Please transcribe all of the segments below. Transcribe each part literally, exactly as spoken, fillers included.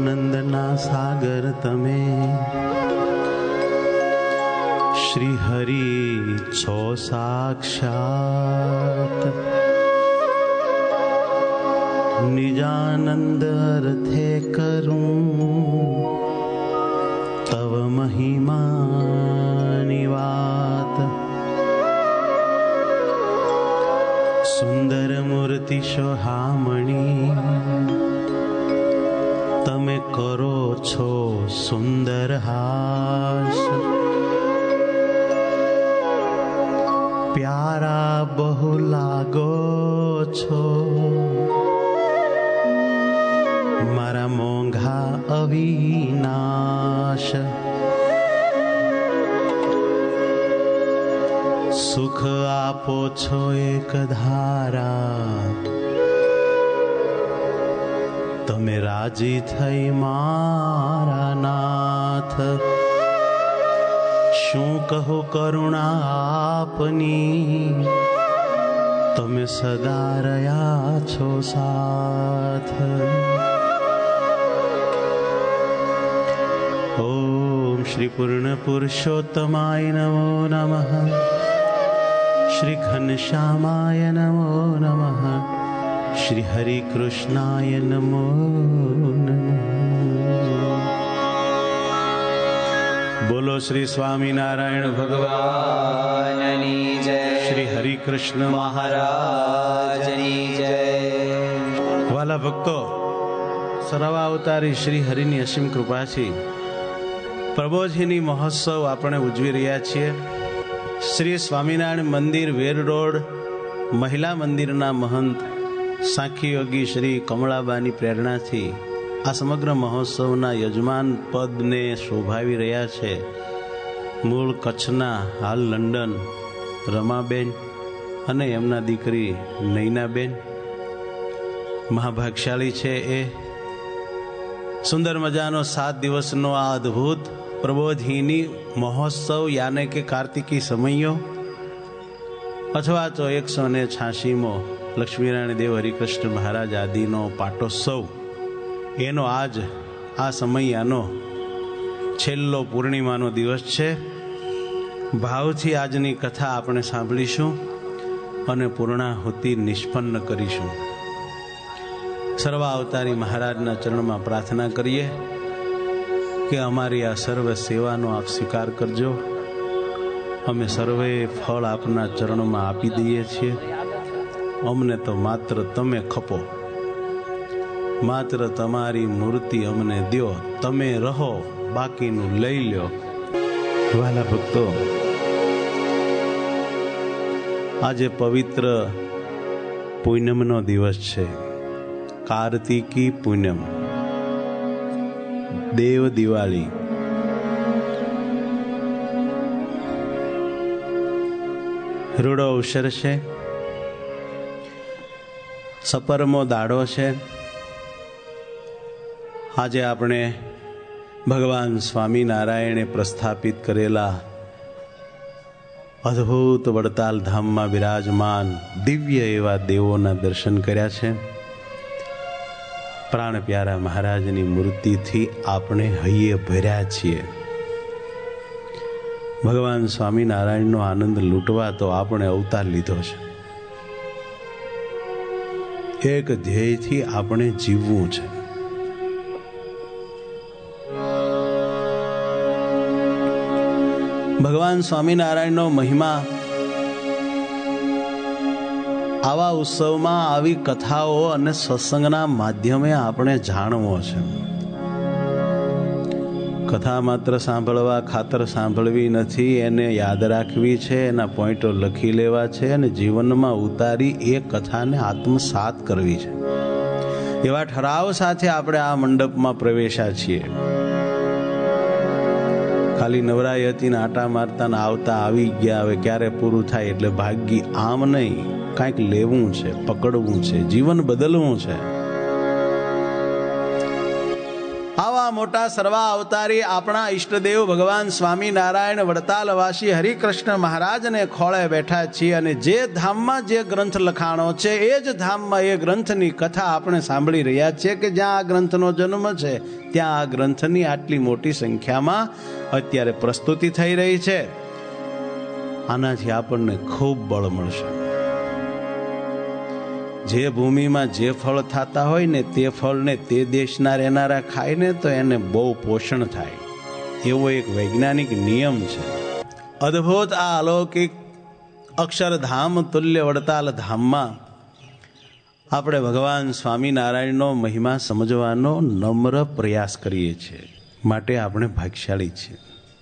આનંદના સાગર તમે, શ્રી હરિ છો સાક્ષાત. નિજાનંદ અર્થે કરું તવ મહિમાની વાત. સુંદર મૂર્તિ સોહામણી તમે કરો છો સુંદર હાસ. પ્યારા બહુ લાગો છો મારા મોંઘા અવિનાશ. સુખ આપો છો એક ધારા તમે રાજી થઈ મારા નાથ. શું કહો કરુણા આપની તમે સદા રહ્યા છો સાથ. ઓમ શ્રી પૂર્ણ પુરુષોત્તમાય નમો નમઃ. શ્રી ઘનશ્યામાય નમો નમઃ. શ્રી હરિ કૃષ્ણાય નમો નમઃ. બોલો શ્રી સ્વામિનારાયણ ભગવાનની જય. શ્રી હરિ કૃષ્ણ મહારાજની જય. વાલા ભક્તો, સર્વાવતારી શ્રી હરિની અસીમ કૃપાથી પ્રબોધિની મહોત્સવ આપણે ઉજવી રહ્યા છીએ. શ્રી સ્વામિનારાયણ મંદિર વેર રોડ મહિલા મંદિરના મહંત સાખી યોગી શ્રી કમળાબાની પ્રેરણાથી આ સમગ્ર મહોત્સવના યજમાન પદને શોભાવી રહ્યા છે મૂળ કચ્છના, હાલ લંડન રમાબેન અને એમના દીકરી નૈનાબેન. મહાભાગ્યશાળી છે એ. સુંદર મજાનો સાત દિવસનો આ અદ્ભુત પ્રબોધિની મહોત્સવ યાને કે કાર્તિકી સમયો અથવા તો એકસો ને છ્યાસીમો લક્ષ્મીનારાયણ દેવ હરિકૃષ્ણ મહારાજ આદિનો પાટોત્સવ, એનો આજ આ સમયાનો છેલ્લો પૂર્ણિમાનો દિવસ છે. ભાવથી આજની કથા આપણે સાંભળીશું અને પૂર્ણાહુતિ નિષ્પન્ન કરીશું. સર્વાવતારી મહારાજના ચરણમાં પ્રાર્થના કરીએ કે અમારી આ સર્વ સેવાનો આપ સ્વીકાર કરજો. અમે સર્વે ફળ આપના ચરણમાં આપી દઈએ છીએ. અમને તો માત્ર તમે ખપો, માત્ર તમારી મૂર્તિ અમને દ્યો. તમે રહો, બાકીનું લઈ લ્યો. વાલા ભક્તો, આજે પવિત્ર પૂનમનો દિવસ છે. કાર્તિકી પૂનમ, દેવ દિવાળી. રૂડો અવસર છે, સપરમો દાડો છે. આજે આપણે ભગવાન સ્વામિનારાયણે પ્રસ્થાપિત કરેલા અદ્ભુત વડતાલ ધામમાં બિરાજમાન દિવ્ય એવા દેવોના દર્શન કર્યા છે. પ્રાણ પ્યારા મહારાજની મૂર્તિથી આપણે હૈયે ભર્યા છીએ. ભગવાન સ્વામિનારાયણનો આનંદ લૂંટવા તો આપણે અવતાર લીધો છે. એક ધ્યેયથી આપણે જીવવું છે. ભગવાન સ્વામિનારાયણનો મહિમા આવા ઉત્સવમાં, આવી કથાઓ અને સત્સંગના માધ્યમે આપણે જાણવો છે. કથા માત્ર સાંભળવા ખાતર સાંભળવી નથી, એને યાદ રાખવી છે, એના પોઈન્ટો લખી લેવા છે અને જીવનમાં ઉતારી એ કથાને આત્મસાત કરવી છે. એવા ઠરાવ સાથે આપણે આ મંડપમાં પ્રવેશ્યા છીએ. ખાલી નવરાઈ હતી ને આટા મારતા ને આવતા આવી ગયા. હવે ક્યારે પૂરું થાય એટલે ભાગી આમ નહીં, કાંઈક લેવું છે, પકડવું છે, જીવન બદલવું છે. આવા આવા મોટા સર્વા અવતારી આપણા ઈષ્ટદેવ ભગવાન સ્વામિનારાયણ વડતાલવાસી હરિકૃષ્ણ મહારાજને ખોળે બેઠા છીએ અને જે ધામમાં જે ગ્રંથ લખાણો છે એ જ ધામમાં એ ગ્રંથની કથા આપણે સાંભળી રહ્યા છીએ કે જ્યાં આ ગ્રંથનો જન્મ છે ત્યાં આ ગ્રંથની આટલી મોટી સંખ્યામાં અત્યારે પ્રસ્તુતિ થઈ રહી છે. આનાથી આપણને ખૂબ બળ મળશે. જે ભૂમિમાં જે ફળ થતા હોય ને તે ફળને તે દેશના રહેનારા ખાય ને તો એને બહુ પોષણ થાય, એવો એક વૈજ્ઞાનિક નિયમ છે. અદ્ભુત આ અલૌકિક અક્ષરધામ તુલ્ય વડતાલ ધામમાં આપણે ભગવાન સ્વામિનારાયણનો મહિમા સમજવાનો નમ્ર પ્રયાસ કરીએ છીએ, માટે આપણે ભાગ્યશાળી છીએ.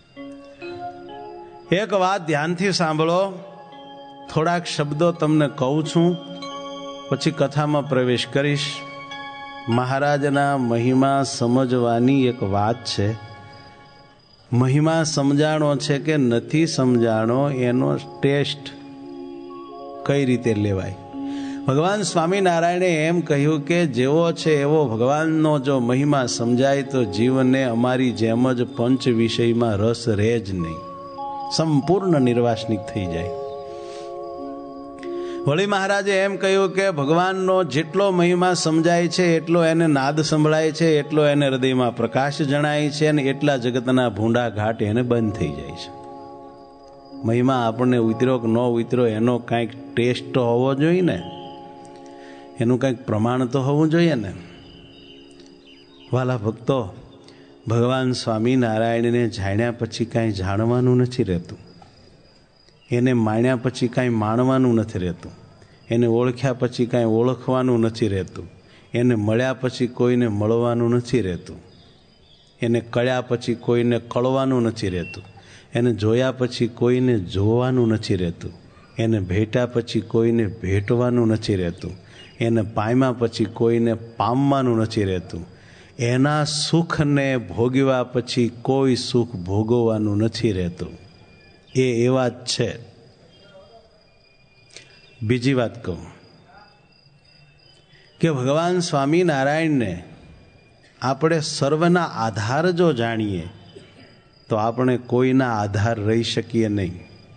એક વાત ધ્યાનથી સાંભળો, થોડાક શબ્દો તમને કહું છું, પછી કથામાં પ્રવેશ કરીશ. મહારાજના મહિમા સમજવાની એક વાત છે. મહિમા સમજાણો છે કે નથી સમજાણો એનો ટેસ્ટ કઈ રીતે લેવાય. ભગવાન સ્વામિનારાયણે એમ કહ્યું કે જેવો છે એવો ભગવાનનો જો મહિમા સમજાય તો જીવને અમારી જેમ જ પંચ વિષયમાં રસ રહે જ નહીં, સંપૂર્ણ નિર્વાસનિક થઈ જાય. વળી મહારાજે એમ કહ્યું કે ભગવાનનો જેટલો મહિમા સમજાય છે એટલો એને નાદ સંભળાય છે, એટલો એને હૃદયમાં પ્રકાશ જણાય છે અને એટલા જગતના ભૂંડા ઘાટ એને બંધ થઈ જાય છે. મહિમા આપણને ઉતર્યો કે ન ઉતર્યો એનો કાંઈક ટેસ્ટ તો હોવો જોઈએ ને, એનું કંઈક પ્રમાણ તો હોવું જોઈએ ને. વાલા ભક્તો, ભગવાન સ્વામિનારાયણને જાણ્યા પછી કાંઈ જાણવાનું નથી રહેતું, એને માણ્યા પછી કાંઈ માણવાનું નથી રહેતું, એને ઓળખ્યા પછી કાંઈ ઓળખવાનું નથી રહેતું, એને મળ્યા પછી કોઈને મળવાનું નથી રહેતું, એને કળ્યા પછી કોઈને કળવાનું નથી રહેતું, એને જોયા પછી કોઈને જોવાનું નથી રહેતું, એને ભેટ્યા પછી કોઈને ભેટવાનું નથી રહેતું, એને પામ્યા પછી કોઈને પામવાનું નથી રહેતું, એના સુખને ભોગવ્યા પછી કોઈ સુખ ભોગવવાનું નથી રહેતું. એ એવા જ છે. બીજી વાત કહું કે ભગવાન સ્વામિનારાયણને આપણે સર્વના આધાર જો જાણીએ તો આપણે કોઈના આધાર રહી શકીએ નહીં.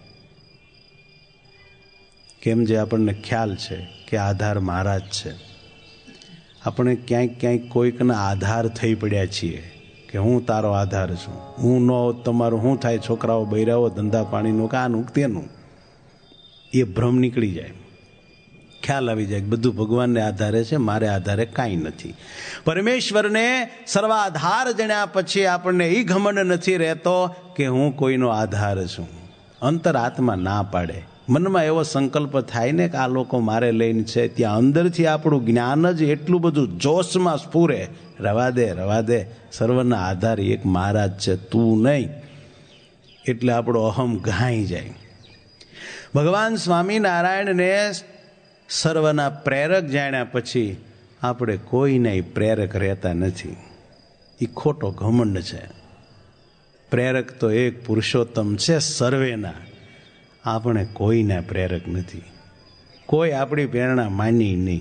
કેમ જે આપણને ખ્યાલ છે કે આધાર મહારાજ છે. આપણે ક્યાંક ક્યાંક કોઈકના આધાર થઈ પડ્યા છીએ કે હું તારો આધાર છું, હું ન હોત તમારું શું થાય, છોકરાઓ બૈરાઓ ધંધા પાણીનું કાનું તેનું, એ ભ્રમ નીકળી જાય, ખ્યાલ આવી જાય બધું ભગવાનને આધારે છે, મારે આધારે કાંઈ નથી. પરમેશ્વરને સર્વાધાર જણ્યા પછી આપણને એ ઘમંડ નથી રહેતો કે હું કોઈનો આધાર છું. અંતરાત્મા ના પાડે, મનમાં એવો સંકલ્પ થાય ને કે આ લોકો મારે લઈને છે, ત્યાં અંદરથી આપણું જ્ઞાન જ એટલું બધું જોશમાં સ્ફુરે, રવા દે રવા દે, સર્વના આધાર એક મહારાજ છે, તું નહીં. એટલે આપણો અહમ ઘાઈ જાય. ભગવાન સ્વામિનારાયણને સર્વના પ્રેરક જાણ્યા પછી આપણે કોઈના પ્રેરક રહેતા નથી. એ ખોટો ઘમંડ છે. પ્રેરક તો એક પુરુષોત્તમ છે સર્વેના, આપણે કોઈના પ્રેરક નથી, કોઈ આપણી પ્રેરણા માની નહીં.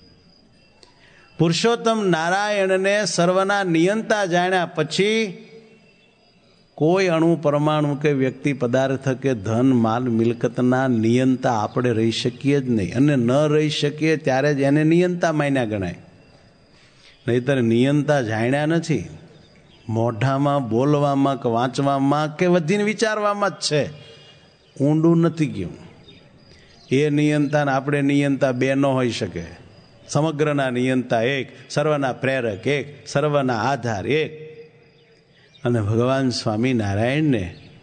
પુરુષોત્તમ નારાયણને સર્વના નિયંતા જાણ્યા પછી કોઈ અણુ પરમાણુ કે વ્યક્તિ પદાર્થ કે ધન માલ મિલકતના નિયંતા આપણે રહી શકીએ જ નહીં, અને ન રહી શકીએ ત્યારે જ એને નિયંતા માન્યા ગણાય. નહીતર નિયંતા જાણ્યા નથી, મોઢામાં બોલવામાં કે વાંચવામાં કે વધીને વિચારવામાં જ છે, ઊંડું નથી ગયું. એ નિયંતા ને આપણે નિયંતા બે ન હોઈ શકે. સમગ્રના નિયંતા એક, સર્વના પ્રેરક એક, સર્વના આધાર એક. અને ભગવાન સ્વામિનારાયણને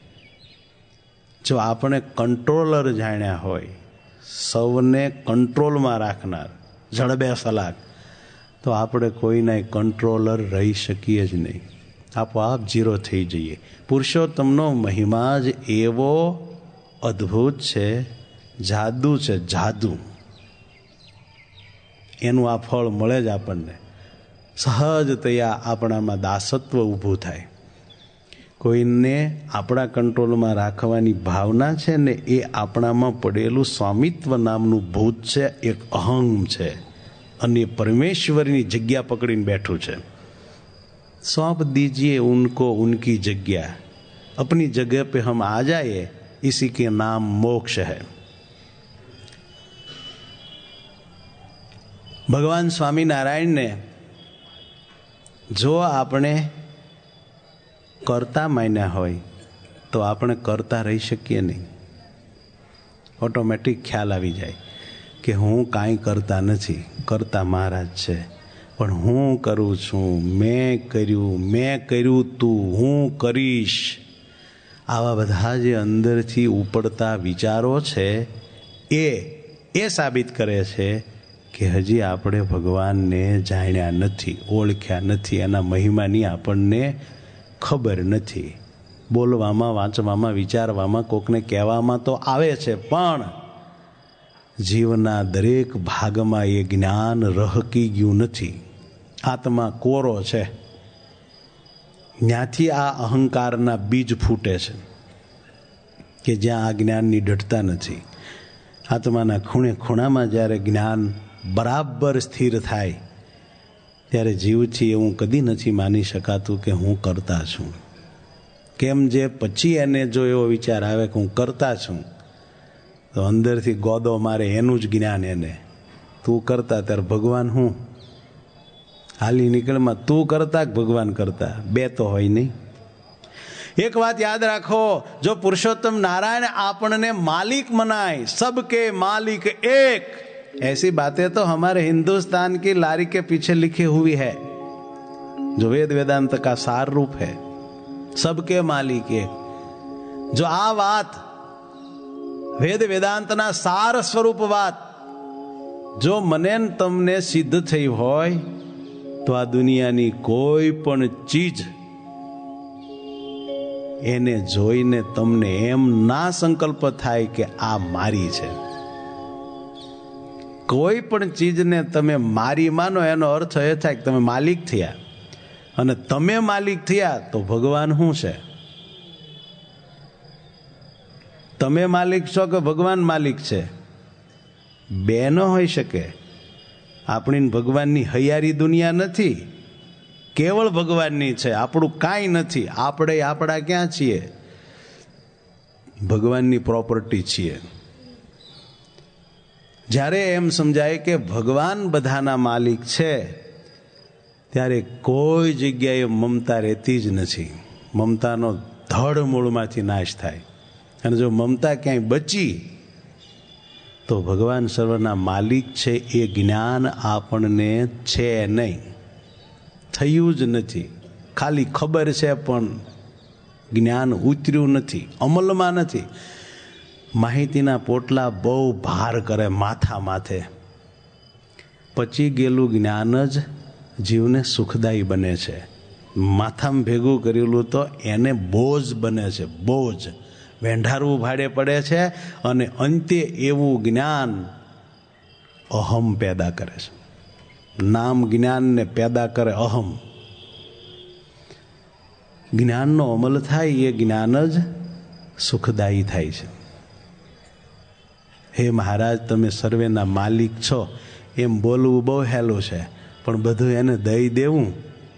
જો આપણે કંટ્રોલર જાણ્યા હોય, સૌને કંટ્રોલમાં રાખનાર, જડબે સલાક, તો આપણે કોઈના કંટ્રોલર રહી શકીએ જ નહીં, આપોઆપ જીરો થઈ જઈએ. પુરુષોત્તમનો મહિમા જ એવો અદ્ભુત છે, જાદુ છે, જાદુ. એનું આ ફળ મળે જ આપણને. સહજતયા આપણામાં દાસત્વ ઊભું થાય. કોઈને આપણા કંટ્રોલમાં રાખવાની ભાવના છે ને, એ આપણામાં પડેલું સ્વામિત્વ નામનું ભૂત છે, એક અહંગ છે, અને પરમેશ્વરની જગ્યા પકડીને બેઠું છે. सौंप दीजिए उनको उनकी जगह, अपनी जगह पे हम आ जाए, इसी के नाम मोक्ष है। भगवान स्वामीनारायण ने जो आपने करता मान्या होय तो આપણે કરતા રહી શકીએ નહીં। ઓટોમેટિક ખ્યાલ આવી જાય કે હું કાંઈ કરતા નથી, કરતા મહારાજ છે, પણ હું કરું છું, મેં કર્યું, મેં કર્યું તું, હું કરીશ, આવા બધા જે અંદરથી ઉપડતા વિચારો છે એ એ સાબિત કરે છે કે હજી આપણે ભગવાનને જાણ્યા નથી, ઓળખ્યા નથી, એના મહિમાની આપણને ખબર નથી। બોલવામાં, વાંચવામાં, વિચારવામાં, કોકને કહેવામાં તો આવે છે, પણ જીવના દરેક ભાગમાં એ જ્ઞાન રહકી ગયું નથી। આત્મા કોરો છે, ત્યાંથી આ અહંકારના બીજ ફૂટે છે કે જ્યાં આ જ્ઞાનની દઢતા નથી। આત્માના ખૂણે ખૂણામાં જ્યારે જ્ઞાન બરાબર સ્થિર થાય ત્યારે જીવથી એવું કદી નથી માની શકાતું કે હું કરતા છું। કેમ જે પછી એને જો એવો વિચાર આવે કે હું કરતા છું તો અંદરથી ગોદો મારે એનું જ જ્ઞાન એને, તું કરતા ત્યારે ભગવાન હું હાલી નીકળમાં, તું કરતા કે ભગવાન કરતા, બે તો હોય નહીં। एक बात याद रखो, जो पुरुषोत्तम नारायण आपने मालिक मनाए, सबके मालिक एक, ऐसी बातें तो हमारे हिंदुस्तान की लारी के पीछे लिखी हुई है, जो वेद वेदांत का सार रूप है, सबके मालिक एक। जो आ बात वेद वेदांत ना सार स्वरूप बात जो मने तमने सिद्ध थई होय तो आ दुनियानी कोई पण चीज એને જોઈને તમને એમ ના સંકલ્પ થાય કે આ મારી છે। કોઈ પણ ચીજને તમે મારી માનો એનો અર્થ એ થાય કે તમે માલિક થયા, અને તમે માલિક થયા તો ભગવાન શું છે? તમે માલિક છો કે ભગવાન માલિક છે? બે ન હોઈ શકે। આપણી ભગવાનની હૈયારી દુનિયા નથી, કેવળ ભગવાનની છે, આપણું કાંઈ નથી। આપણે આપણા ક્યાં છીએ? ભગવાનની પ્રોપર્ટી છીએ। જ્યારે એમ સમજાય કે ભગવાન બધાના માલિક છે ત્યારે કોઈ જગ્યાએ મમતા રહેતી જ નથી। મમતાનો ધડ મૂળમાંથી નાશ થાય, અને જો મમતા ક્યાંય બચી તો ભગવાન સર્વના માલિક છે એ જ્ઞાન આપણને છે નહીં, થયું જ નથી। ખાલી ખબર છે પણ જ્ઞાન ઉતર્યું નથી, અમલમાં નથી। માહિતીના પોટલા બહુ ભાર કરે માથા માથે, પચી ગયેલું જ્ઞાન જ જીવને સુખદાયી બને છે। માથામાં ભેગું કરેલું તો એને બોજ બને છે, બોજ વેંઢારવું ભાડે પડે છે, અને અંતે એવું જ્ઞાન અહમ પેદા કરે છે। નામ જ્ઞાનને પેદા કરે અહમ। જ્ઞાનનો અમલ થાય એ જ્ઞાન જ સુખદાયી થાય છે। હે મહારાજ, તમે સર્વેના માલિક છો એમ બોલવું બહુ હેલું છે, પણ બધું એને દઈ દેવું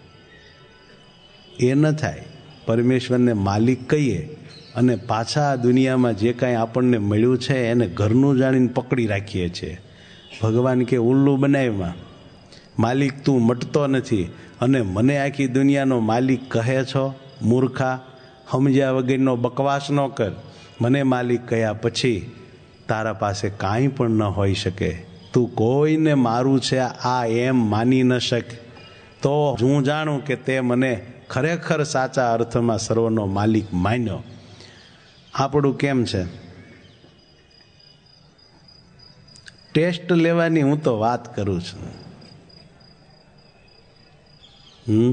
એ ન થાય। પરમેશ્વરને માલિક કહીએ અને પાછા આ દુનિયામાં જે કાંઈ આપણને મળ્યું છે એને ઘરનું જાણીને પકડી રાખીએ છીએ। ભગવાન કે ઉલ્લુ બનાવ્યા, માલિક તું મટતો નથી અને મને આખી દુનિયાનો માલિક કહે છો? મૂર્ખા, સમજ્યા વગરનો બકવાસ ન કર। મને માલિક કહ્યા પછી તારા પાસે કાંઈ પણ ન હોઈ શકે। તું કોઈને મારું છે આ એમ માની ન શક તો હું જાણું કે તે મને ખરેખર સાચા અર્થમાં સર્વનો માલિક માન્યો। આપણું કેમ છે? ટેસ્ટ લેવાની હું તો વાત કરું છું। हम्म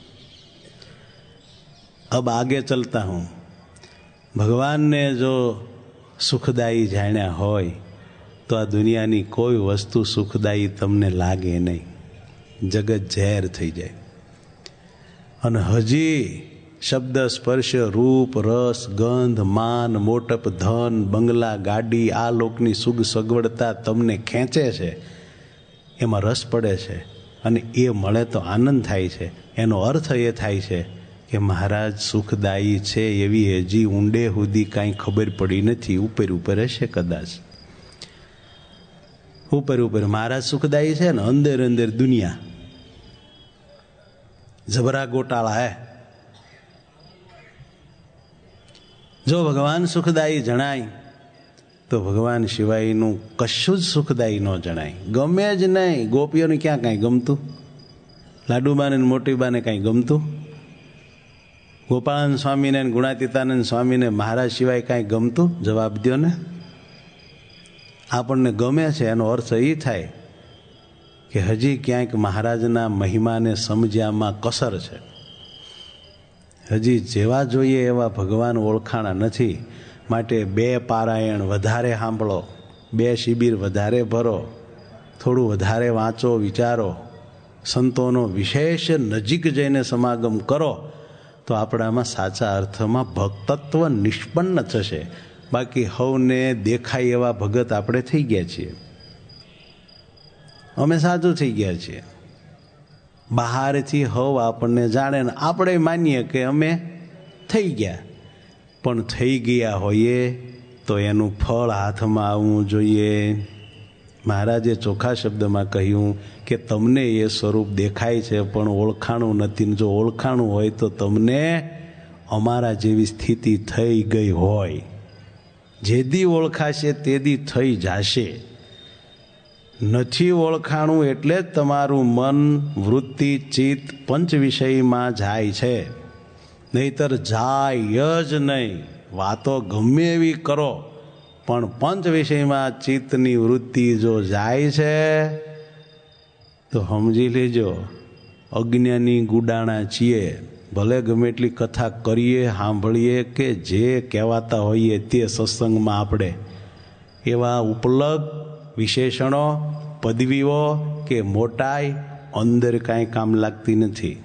अब आगे चलता हूँ। भगवान ने जो सुखदायी जाण्या होय तो आ दुनियानी कोई वस्तु सुखदायी तमने लागे नहीं, जगत झेर थई जाए। अने हजी शब्द स्पर्श रूप रस गंध मान मोटप धन बंगला गाड़ी आ लोकनी सुख सगवड़ता तमने खेंचे छे, एमां रस पड़े छे અને એ મળે તો આનંદ થાય છે. એનો અર્થ એ થાય છે કે મહારાજ સુખદાયી છે એવી હજી ઊંડે સુધી કાંઈ ખબર પડી નથી. ઉપર ઉપર હશે કદાચ, ઉપર ઉપર મહારાજ સુખદાયી છે ને અંદર અંદર દુનિયા જબરા ગોટાળા હે. જો ભગવાન સુખદાયી જણાય તો ભગવાન સિવાયનું કશું જ સુખદાયી ન જણાય. ગમે જ નહીં. ગોપીઓને ક્યાં કાંઈ ગમતું? લાડુબાને મોટીબાને કાંઈ ગમતું? ગોપાળાનંદ સ્વામીને ગુણાતીતાનંદ સ્વામીને મહારાજ સિવાય કાંઈ ગમતું? જવાબ દો ને. આપણને ગમે છે એનો અર્થ એ થાય કે હજી ક્યાંક મહારાજના મહિમાને સમજ્યામાં કસર છે. હજી જેવા જોઈએ એવા ભગવાન ઓળખાણા નથી. માટે બે પારાયણ વધારે સાંભળો, બે શિબિર વધારે ભરો, થોડું વધારે વાંચો, વિચારો, સંતોનો વિશેષ નજીક જઈને સમાગમ કરો તો આપણામાં સાચા અર્થમાં ભક્તત્વ નિષ્પન્ન થશે. બાકી હવને દેખાય એવા ભગત આપણે થઈ ગયા છીએ. અમે સાચું થઈ ગયા છીએ. બહારથી હવ આપણને જાણે ને આપણે માનીએ કે અમે થઈ ગયા. પણ થઈ ગયા હોઈએ તો એનું ફળ હાથમાં આવવું જોઈએ. મહારાજે ચોખ્ખા શબ્દમાં કહ્યું કે તમને એ સ્વરૂપ દેખાય છે પણ ઓળખાણું નથી. જો ઓળખાણું હોય તો તમને અમારા જેવી સ્થિતિ થઈ ગઈ હોય. જેદી ઓળખાશે તેદી થઈ જશે. નથી ઓળખાણું એટલે જ તમારું મન, વૃત્તિ, ચિત્ત પંચ વિષયમાં જાય છે. નહીતર જાય જ નહીં. વાતો ગમે એવી કરો પણ પંચ વિષયમાં ચિત્તની વૃત્તિ જો જાય છે તો સમજી લેજો અજ્ઞાની ગુડાણા છીએ. ભલે ગમે એટલી કથા કરીએ, સાંભળીએ કે જે કહેવાતા હોઈએ તે સત્સંગમાં આપણે એવા ઉપલબ્ધ વિશેષણો, પદવીઓ કે મોટાઈ અંદર કાંઈ કામ લાગતી નથી.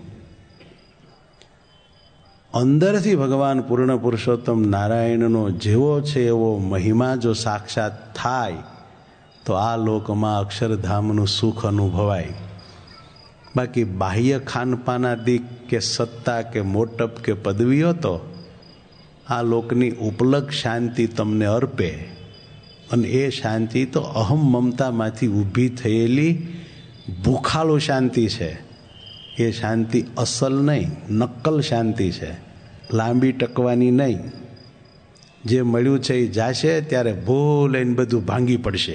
અંદરથી ભગવાન પૂર્ણ પુરુષોત્તમ નારાયણનો જેવો છે એવો મહિમા જો સાક્ષાત થાય તો આ લોકમાં અક્ષરધામનું સુખ અનુભવાય. બાકી બાહ્ય ખાનપાનાદિક કે સત્તા કે મોટપ કે પદવીઓ તો આ લોકની ઉપલક શાંતિ તમને અર્પે. અને એ શાંતિ તો અહમ મમતામાંથી ઊભી થયેલી ભૂખાળુ શાંતિ છે. એ શાંતિ અસલ નહીં, નક્કલ શાંતિ છે. લાંબી ટકવાની નહીં. જે મળ્યું છે એ જાશે ત્યારે ભૂલ લઈને બધું ભાંગી પડશે.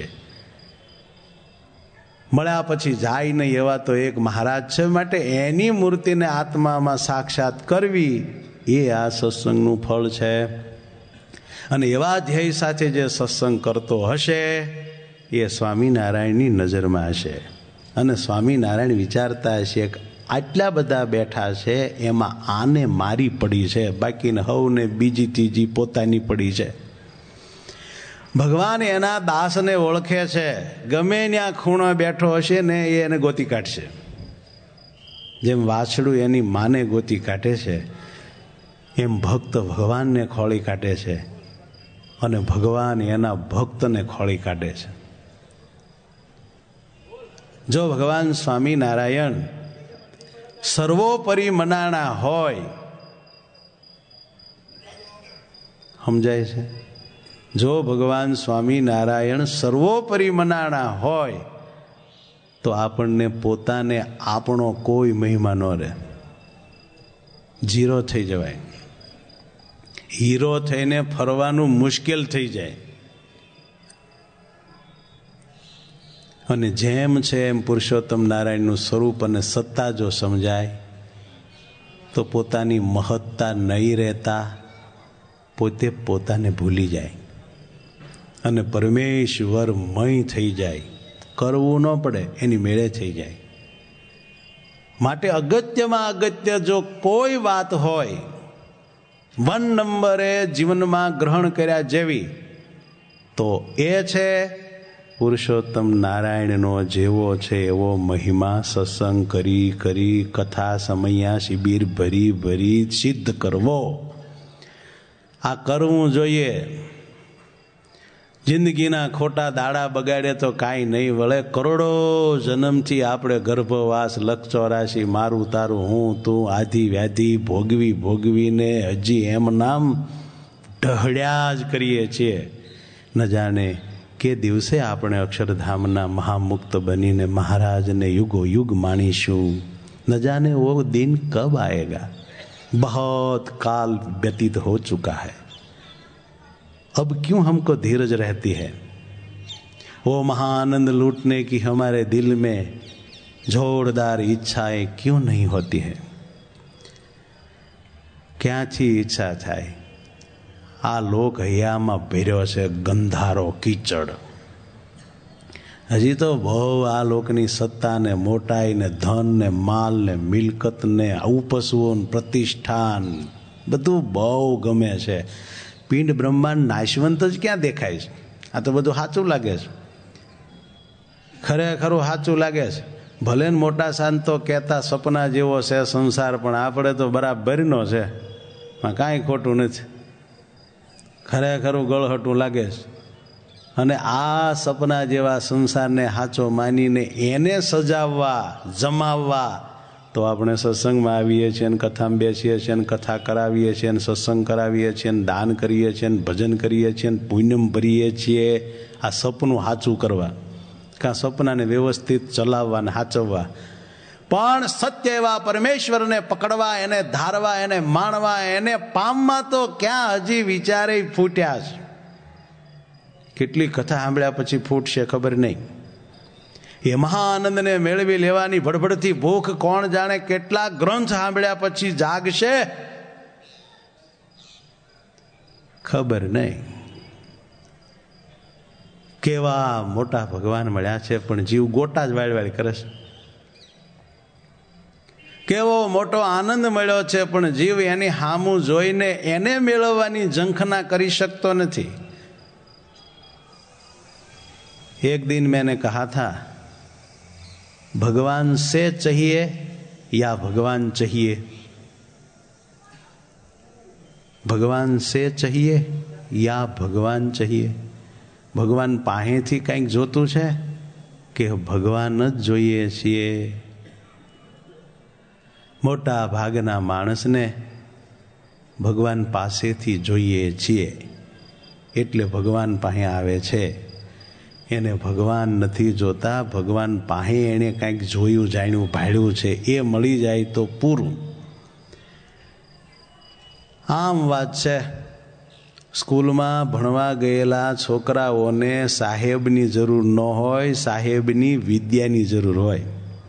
મળ્યા પછી જાય નહીં એવા તો એક મહારાજ છે. માટે એની મૂર્તિને આત્મામાં સાક્ષાત કરવી એ આ સત્સંગનું ફળ છે. અને એવા ધ્યેય સાથે જે સત્સંગ કરતો હશે એ સ્વામિનારાયણની નજરમાં હશે. અને સ્વામિનારાયણ વિચારતા હશે કે આટલા બધા બેઠા છે એમાં આને મારી પડી છે, બાકીને હવને બીજી ત્રીજી પોતાની પડી છે. ભગવાન એના દાસને ઓળખે છે. ગમે ત્યાં ખૂણો બેઠો હશે ને એ એને ગોતી કાઢશે. જેમ વાછડું એની માને ગોતી કાઢે છે એમ ભક્ત ભગવાનને ખોળી કાઢે છે અને ભગવાન એના ભક્તને ખોળી કાઢે છે. જો ભગવાન સ્વામિનારાયણ સર્વોપરી મનાણા હોય, સમજાય છે? જો ભગવાન સ્વામિનારાયણ સર્વોપરી મનાણા હોય તો આપણને પોતાને આપણો કોઈ મહિમા ન રહે. ઝીરો થઈ જવાય. હીરો થઈને ફરવાનું મુશ્કેલ થઈ જાય. અને જેમ છે એમ પુરુષોત્તમ નારાયણનું સ્વરૂપ અને સત્તા જો સમજાય તો પોતાની મહત્તા નહીં રહેતા પોતે પોતાને ભૂલી જાય અને પરમેશ્વર મય થઈ જાય. કરવું ન પડે, એની મેળે થઈ જાય. માટે અગત્યમાં અગત્ય જો કોઈ વાત હોય વન નંબરે જીવનમાં ગ્રહણ કર્યા જેવી તો એ છે પુરુષોત્તમ નારાયણનો જેવો છે એવો મહિમા સત્સંગ કરી કરી કથા સમયા શિબિર ભરી ભરી સિદ્ધ કરવો. આ કરવું જોઈએ. જિંદગીના ખોટા દાડા બગાડે તો કાંઈ નહીં વળે. કરોડો જન્મથી આપણે ગર્ભવાસ લખ ચોરાશી મારું તારું હું તું આધિ વ્યાધિ ભોગવી ભોગવીને હજી એમ નામ ઢહડ્યા જ કરીએ છીએ. ન જાણે કે દિવસે આપણે અક્ષરધામના મહામુક્ત બનીને મહારાજને યુગો યુગ માણીશું. ન જાને વો દિન કબ આएगा. बहुत काल व्यतीत हो चुका है. अब क्यों हमको धीरज रहती है. वो महानंद लूटने की हमारे दिल में जोरदार इच्छाएं क्यों नहीं होती है. ક્યાંથી ઈચ્છા થાય. આ લોક હૈયામાં ભર્યો છે ગંધારો કીચડ. હજી તો બહુ આ લોકની સત્તા ને મોટાઈ ને ધન ને માલ ને મિલકત ને ઉપસવો પ્રતિષ્ઠાન બધું બહુ ગમે છે. પિંડ બ્રહ્માંડ નાશવંત જ ક્યાં દેખાય છે. આ તો બધું સાચું લાગે છે, ખરેખરું સાચું લાગે છે. ભલે ને મોટા શાંતો કહેતા સપના જેવો છે સંસાર, પણ આપણે તો બરાબરનો છે, કાંઈ ખોટું નથી. ખરેખરું ગળહટું લાગે છે. અને આ સપના જેવા સંસારને સાચો માનીને એને સજાવવા જમાવવા તો આપણે સત્સંગમાં આવીએ છીએ ને કથામાં બેસીએ છીએ ને કથા કરાવીએ છીએ ને સત્સંગ કરાવીએ છીએ ને દાન કરીએ છીએ ને ભજન કરીએ છીએ ને પુણ્યમ ભરીએ છીએ. આ સપનું સાચું કરવા, કાં સપનાને વ્યવસ્થિત ચલાવવા ને સાચવવા. પણ સત્ય એવા પરમેશ્વરને પકડવા, એને ધારવા, એને માણવા, એને પામવા તો ક્યાં હજી વિચારે ફૂટ્યા છે. કેટલી કથા સાંભળ્યા પછી ફૂટશે ખબર નહીં. એ મહાનંદને મેળવી લેવાની ભડભડતી ભૂખ કોણ જાણે કેટલા ગ્રંથ સાંભળ્યા પછી જાગશે ખબર નહીં. કેવા મોટા ભગવાન મળ્યા છે, પણ જીવ ગોટા જ વાળ વાળ કરે છે. કેવો મોટો આનંદ મળ્યો છે, પણ જીવ એની હામું જોઈને એને મેળવવાની ઝંખના કરી શકતો નથી. एक दिन मैंने कहा था, भगवान से चाहिए या भगवान चाहिए. भगवान से चाहिए या भगवान चाहिए. भगवान पाहेथी કંઈક જોતું છે કે ભગવાન જ જોઈએ છીએ. મોટા ભાગના માણસને ભગવાન પાસેથી જોઈએ છીએ એટલે ભગવાન પાસે આવે છે. એને ભગવાન નથી જોતા, ભગવાન પાસે એણે કંઈક જોયું જાણ્યું ભાળ્યું છે એ મળી જાય તો પૂરું. આમ વાત છે. સ્કૂલમાં ભણવા ગયેલા છોકરાઓને સાહેબની જરૂર ન હોય, સાહેબની વિદ્યાની જરૂર હોય.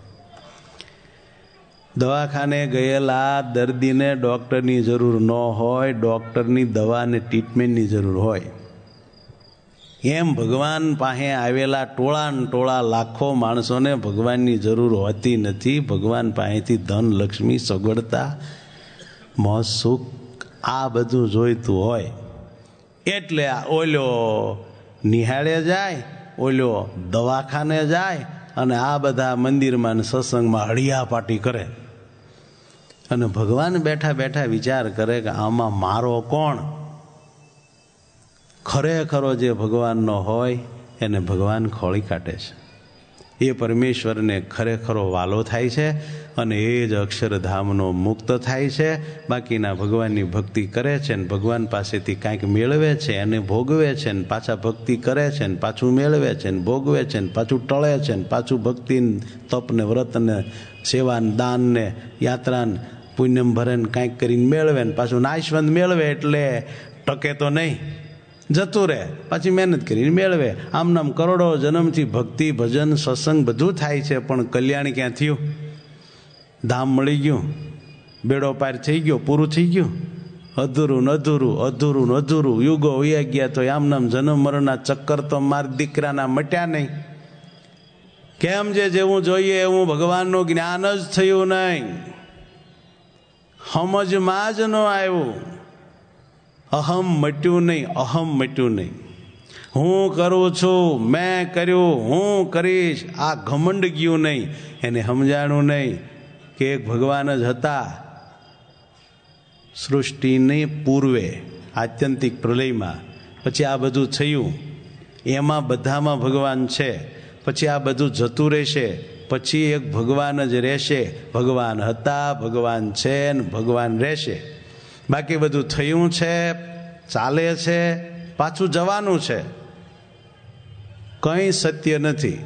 દવાખાને ગયેલા દર્દીને ડૉક્ટરની જરૂર ન હોય, ડૉક્ટરની દવા અને ટ્રીટમેન્ટની જરૂર હોય. એમ ભગવાન પાસે આવેલા ટોળા ટોળા લાખો માણસોને ભગવાનની જરૂર હોતી નથી. ભગવાન પાસેથી ધન, લક્ષ્મી, સગવડતા, મોજ, સુખ આ બધું જોઈતું હોય. એટલે ઓલો નિહાળે જાય, ઓલો દવાખાને જાય અને આ બધા મંદિરમાં સત્સંગમાં હળિયાપાટી કરે. અને ભગવાન બેઠા બેઠા વિચાર કરે કે આમાં મારો કોણ. ખરેખરો જે ભગવાનનો હોય એને ભગવાન ખોળી કાઢે છે. એ પરમેશ્વરને ખરેખરો વાલો થાય છે અને એ જ અક્ષરધામનો મુક્ત થાય છે. બાકીના ભગવાનની ભક્તિ કરે છે ને ભગવાન પાસેથી કાંઈક મેળવે છે અને ભોગવે છે ને પાછા ભક્તિ કરે છે ને પાછું મેળવે છે ને ભોગવે છે ને પાછું ટળે છે ને પાછું ભક્તિ તપને વ્રતને સેવાને દાનને યાત્રાને પુણ્યમ ભરે ને કાંઈક કરીને મેળવે ને પાછું નાશવંત મેળવે એટલે ટકે તો નહીં, જતું રહે, પાછી મહેનત કરીને મેળવે. આમ નામ કરોડો જન્મથી ભક્તિ ભજન સત્સંગ બધું થાય છે, પણ કલ્યાણ ક્યાં થયું? ધામ મળી ગયું, બેડો પાર થઈ ગયો, પૂરું થઈ ગયું. અધૂરું ને અધૂરું, અધૂરું ને અધૂરું, યુગો વયા ગયા તો આમ નામ જન્મ મરણના ચક્કર તો માર દીકરાના મટ્યા નહીં. કેમ જે જેવું જોઈએ એવું ભગવાનનું જ્ઞાન જ થયું નહીં, સમજમાં જ ન આવ્યું. અહમ મટ્યું નહીં, અહમ મટ્યું નહીં. હું કરું છું, મેં કર્યું, હું કરીશ, આ ઘમંડ ગયું નહીં. એને સમજાણું નહીં કે એક ભગવાન જ હતા સૃષ્ટિની પૂર્વે આત્યંતિક પ્રલયમાં. પછી આ બધું થયું એમાં બધામાં ભગવાન છે, પછી આ બધું જતું રહેશે, પછી એક ભગવાન જ રહેશે. ભગવાન હતા, ભગવાન છે ને ભગવાન રહેશે. બાકી બધું થયું છે, ચાલે છે, પાછું જવાનું છે. કંઈ સત્ય નથી.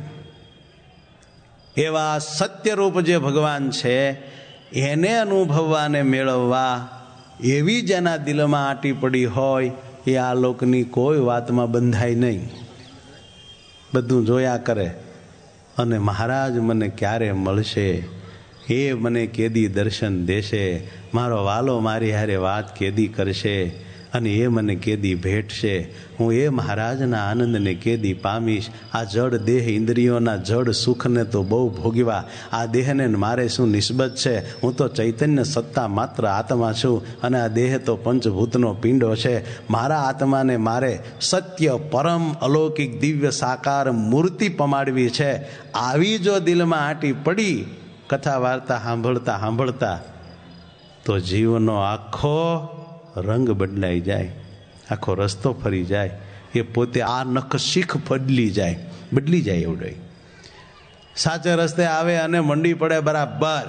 એવા સત્યરૂપ જે ભગવાન છે એને અનુભવવાને મેળવવા એવી જેના દિલમાં આંટી પડી હોય એ આ લોકની કોઈ વાતમાં બંધાય નહીં, બધું જોયા કરે. અને મહારાજ મને ક્યારે મળશે, એ મને કેદી દર્શન દેશે, મારો વાલો મારી હારે વાત કેદી કરશે અને એ મને કેદી ભેટશે, હું એ મહારાજના આનંદને કેદી પામીશ. આ જડ દેહ ઇન્દ્રિયોના જડ સુખને તો બહુ ભોગવ્યા, આ દેહને મારે શું નિસ્બત છે? હું તો ચૈતન્ય સત્તા માત્ર આત્મા છું અને આ દેહ તો પંચભૂતનો પિંડો છે. મારા આત્માને મારે સત્ય પરમ અલૌકિક દિવ્ય સાકાર મૂર્તિ પમાડવી છે. આવી જો દિલમાં આંટી પડી કથા વાર્તા સાંભળતા સાંભળતા તો જીવનો આખો રંગ બદલાઈ જાય, આખો રસ્તો ફરી જાય. એ પોતે આ નખ શીખ બદલી જાય, બદલી જાય એવડો. સાચે રસ્તે આવે અને મંડી પડે બરાબર.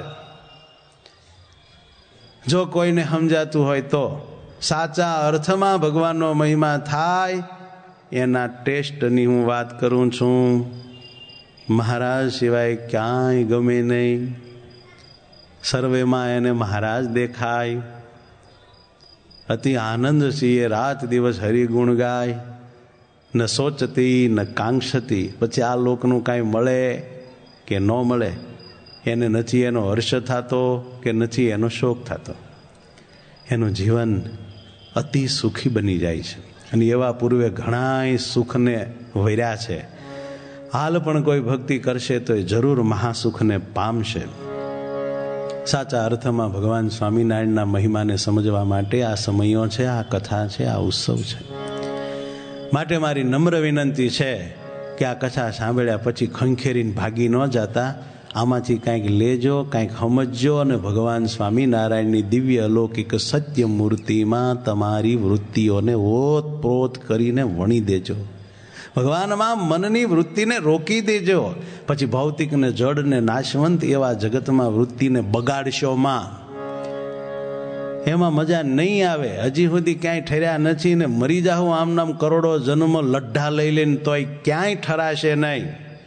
જો કોઈને સમજાતું હોય તો સાચા અર્થમાં ભગવાનનો મહિમા થાય એના ટેસ્ટની હું વાત કરું છું. મહારાજ સિવાય ક્યાંય ગમે નહીં. સર્વેમાં એને મહારાજ દેખાય. અતિ આનંદ સિંહ રાત દિવસ હરિગુણ ગાય. ન સોચતી ન કાંક્ષતી. પછી આ લોકનું કાંઈ મળે કે ન મળે એને નથી એનો હર્ષ થતો કે નથી એનો શોક થતો. એનું જીવન અતિ સુખી બની જાય છે. અને એવા પૂર્વે ઘણાય સુખને વર્યા છે. હાલ પણ કોઈ ભક્તિ કરશે તો એ જરૂર મહાસુખને પામશે. સાચા અર્થમાં ભગવાન સ્વામિનારાયણના મહિમાને સમજવા માટે આ સમયો છે, આ કથા છે, આ ઉત્સવ છે. માટે મારી નમ્ર વિનંતી છે કે આ કથા સાંભળ્યા પછી ખંખેરીને ભાગી ન જતા, આમાંથી કાંઈક લેજો, કાંઈક સમજજો અને ભગવાન સ્વામિનારાયણની દિવ્ય અલૌકિક સત્ય મૂર્તિમાં તમારી વૃત્તિઓને ઓતપ્રોત કરીને વણી દેજો. ભગવાનમાં મનની વૃત્તિને રોકી દેજો. પછી ભૌતિક ને જડ ને નાશવંત એવા જગતમાં વૃત્તિને બગાડશો માં, એમાં મજા નહીં આવે. હજી સુધી ક્યાંય ઠર્યા નથી ને મરી જાઓ આમ નામ કરોડો જન્મ લઢ્ઢા લઈ લઈને તોય ક્યાંય ઠરાશે નહીં.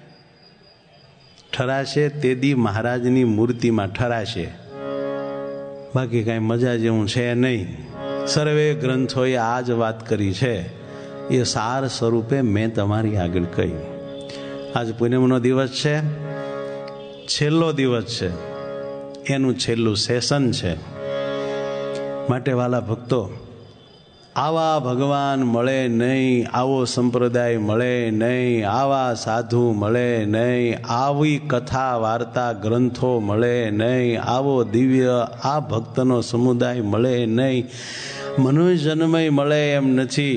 ઠરાશે તેદી મહારાજની મૂર્તિમાં ઠરાશે, બાકી કાંઈ મજા જેવું છે નહીં. સર્વે ગ્રંથોએ આ જ વાત કરી છે. એ સાર સ્વરૂપે મેં તમારી આગળ કહી. આજ પૂનમનો દિવસ છે, છેલ્લો દિવસ છે, એનું છેલ્લું સેશન છે. માટે વાલા ભક્તો, આવા ભગવાન મળે નહીં, આવો સંપ્રદાય મળે નહીં, આવા સાધુ મળે નહીં, આવી કથા વાર્તા ગ્રંથો મળે નહીં, આવો દિવ્ય આ ભક્તનો સમુદાય મળે નહીં, મનુષ્ય જન્મય મળે એમ નથી.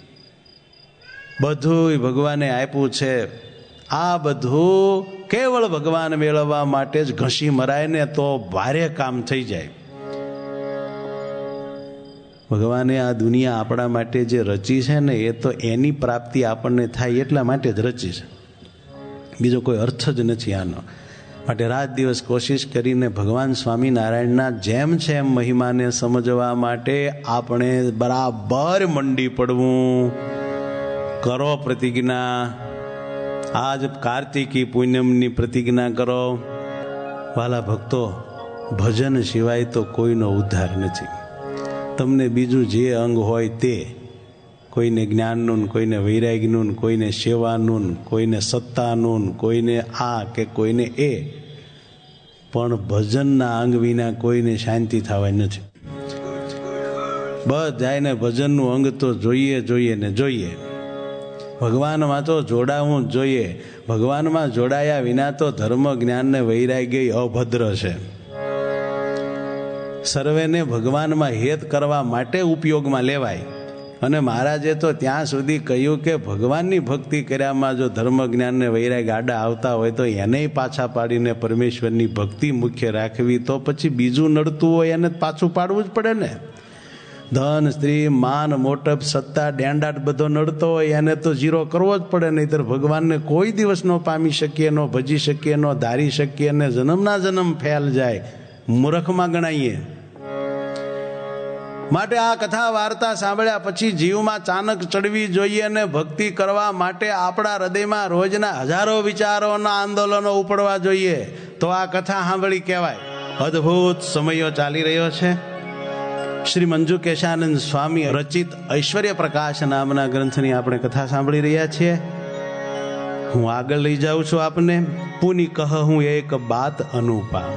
બધું ભગવાને આપ્યું છે. આ બધું કેવળ ભગવાન મેળવવા માટે જ ઘસી મરાય ને તો ભારે કામ થઈ જાય. ભગવાને આ દુનિયા આપણા માટે જે રચી છે ને એ તો એની પ્રાપ્તિ આપણને થાય એટલા માટે જ રચી છે, બીજો કોઈ અર્થ જ નથી આનો. માટે રાત દિવસ કોશિશ કરીને ભગવાન સ્વામિનારાયણના જેમ છે એમ મહિમાને સમજવા માટે આપણે બરાબર મંડી પડવું. કરો પ્રતિજ્ઞા. આજ કાર્તિકી પૂનમની પ્રતિજ્ઞા કરો. વાલા ભક્તો, ભજન સિવાય તો કોઈનો ઉદ્ધાર નથી. તમને બીજું જે અંગ હોય તે, કોઈને જ્ઞાનનું, કોઈને વૈરાગ્યનું, કોઈને સેવાનું, કોઈને સત્તાનું, કોઈને આ કે કોઈને એ, પણ ભજનના અંગ વિના કોઈને શાંતિ થવા નથી. બધાને ભજનનું અંગ તો જોઈએ જોઈએ ને જોઈએ. ભગવાનમાં તો જોડાવું જ જોઈએ. ભગવાનમાં જોડાયા વિના તો ધર્મ જ્ઞાન ને વૈરાગ્ય અભદ્ર છે. સર્વેને ભગવાનમાં હેત કરવા માટે ઉપયોગમાં લેવાય. અને મહારાજે તો ત્યાં સુધી કહ્યું કે ભગવાનની ભક્તિ કર્યામાં જો ધર્મ જ્ઞાન ને વૈરાગ્ય આડા આવતા હોય તો એને પાછા પાડીને પરમેશ્વરની ભક્તિ મુખ્ય રાખવી. તો પછી બીજું નડતું હોય એને પાછું પાડવું જ પડે ને. ધન, સ્ત્રી, માન, મોટપ, સત્તા, ડેંડાટ બધો નડતો હોય એને તો જીરો કરવો જ પડે, નહીંતર ભગવાનને કોઈ દિવસ ન પામી શકીએ, ન ભજી શકીએ, ન ધારી શકીએ, ને જન્મના જન્મ ફેલ જાય, મૂર્ખમાં ગણાઈએ. માટે આ કથા વાર્તા સાંભળ્યા પછી જીવમાં ચાનક ચડવી જોઈએ અને ભક્તિ કરવા માટે આપણા હૃદયમાં રોજના હજારો વિચારોના આંદોલનો ઉપડવા જોઈએ. તો આ કથા સાંભળી કહેવાય. અદ્ભુત સમયો ચાલી રહ્યો છે. શ્રી મંજુ કેશાનંદ સ્વામી રચિત ઐશ્વર્ય પ્રકાશ નામના ગ્રંથની આપણે કથા સાંભળી રહ્યા છીએ. હું આગળ લઈ જાઉં છું આપને. પુની કહું એક બાત અનુપા,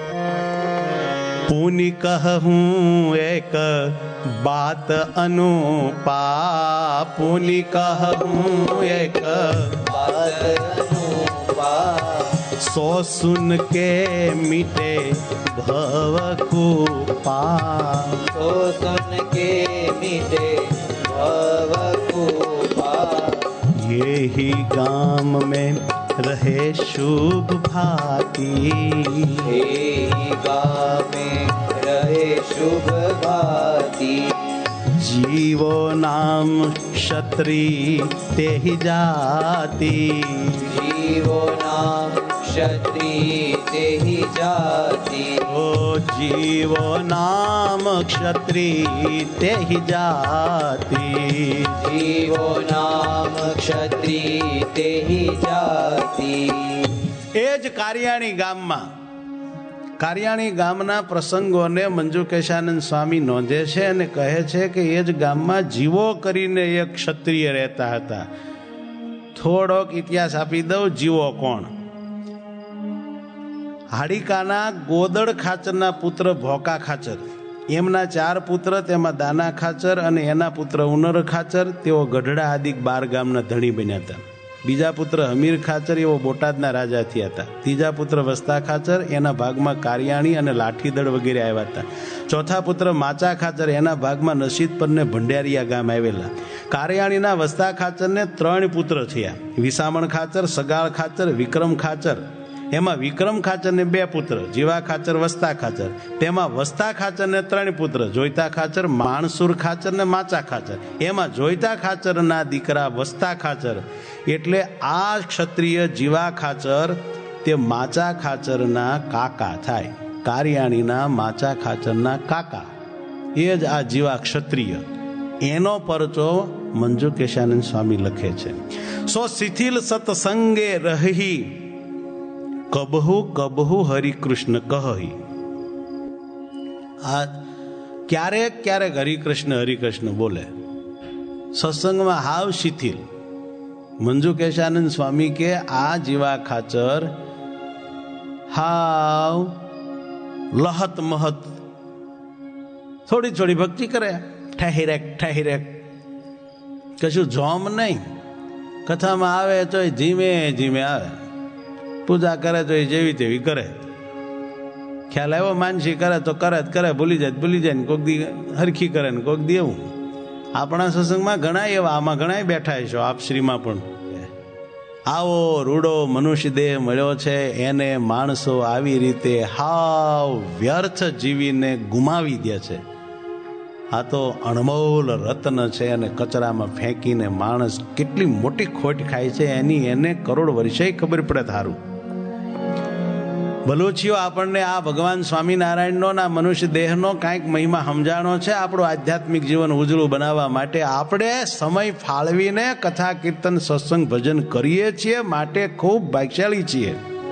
પુની કહું એક બાત અનુપા, પુની કહું એક બાત અનુપા, સો સુન કે મીટે ભવ કૂપા, સો સુન કે મીટે ભવ કૂપા, यही गाम में रहे शुभ भाती, यही गाम में रहे शुभ भाती, जीवो नाम क्षत्रिय तेहि जाति, जीवो नाम क्षत्रिय तेहि जाति, ओ जीवो नाम क्षत्रिय तेहि जाति, जीवो नाम क्षत्रिय तेहि जाति. એ જ કારિયાણી ગામમાં કારિયાણી ગામના પ્રસંગોને મંજુ કેશાનંદ સ્વામી નોંધે છે અને કહે છે કે એ જ ગામમાં જીવો કરીને એક ક્ષત્રિય રહેતા હતા. થોડોક ઇતિહાસ આપી દઉં. જીવો કોણ? હાડીકાના ગોદડ ખાચરના પુત્ર ભોકા ખાચર, એમના ચાર પુત્ર, તેમાં દાના ખાચર અને એના પુત્ર ઉનર ખાચર, તેઓ ગઢડા આદિક બાર ગામના ધણી બન્યા હતા. બીજા પુત્ર હમીર ખાચર, એવો બોટાદના રાજા થયા હતા. ત્રીજા પુત્ર વસ્તા ખાચર, એના ભાગમાં કારિયાણી અને લાઠીદળ વગેરે આવ્યા હતા. ચોથા પુત્ર માચા ખાચર, એના ભાગમાં નસીદપર ને ભંડારિયા ગામ આવેલા. કારિયાણીના વસ્તા ખાચરને ત્રણ પુત્ર થયા, વિસામણ ખાચર, સગાળ ખાચર, વિક્રમ ખાચર. એમાં વિક્રમ ખાચરને બે પુત્ર, જીવા ખાચર, વસ્તા ખાચર. તેમાં વસ્તા ખાચરને ત્રણ પુત્ર, જોઈતા ખાચર, માણસુર ખાચર ને માચા ખાચર. એમાં જોઈતા ખાચરના દીકરા વસ્તા ખાચર, એટલે આ ક્ષત્રિય જીવા ખાચર તે માચા ખાચરના કાકા થાય. કારિયાણીના માચા ખાચરના કાકા એ જ આ જીવા ક્ષત્રિય. એનો પરચો મંજુ કેશાનંદ સ્વામી લખે છે. સો શિથિલ સત્સંગે રહી, કબહુ કબહુ હરિકૃષ્ણ કહી. આ ક્યારેક ક્યારેક હરિકૃષ્ણ હરિકૃષ્ણ બોલે. સત્સંગમાં હાવ શિથિલ. મંજુ કેશાનંદ સ્વામી કે આ જીવા ખાચર હાવ લહત મહત, થોડી થોડી ભક્તિ કરે, ઠહેરેક ઠહેરેક, કશું જોમ નહીં. કથામાં આવે તો ધીમે ધીમે આવે, પૂજા કરે તો એ જેવી તેવી કરે. ખ્યાલ આવ્યો? માનસી કરે તો કરે જ કરે, ભૂલી જાય ભૂલી જાય ને કોક દી હરખી કરે ને કોક દી એવું. આપણા સત્સંગમાં ઘણા એવા, આમાં ઘણા બેઠા છો, આપશ્રીમાં પણ. આવો રૂડો મનુષ્ય દેહ મળ્યો છે, એને માણસો આવી રીતે હાવ વ્યર્થ જીવીને ગુમાવી દે છે. આ તો અણમોલ રત્ન છે અને કચરામાં ફેંકીને માણસ કેટલી મોટી ખોટ ખાય છે એની એને કરોડ વર્ષે ખબર પડે. થારું બલુચીઓ આપણને આ ભગવાન સ્વામિનારાયણનો ના મનુષ્ય દેહનો કાંઈક મહિમા સમજાણો છે. આપણું આધ્યાત્મિક જીવન ઉજળું બનાવવા માટે આપણે સમય ફાળવીને કથા કીર્તન સત્સંગ ભજન કરીએ છીએ, માટે ખૂબ ભાગ્યશાળી છીએ.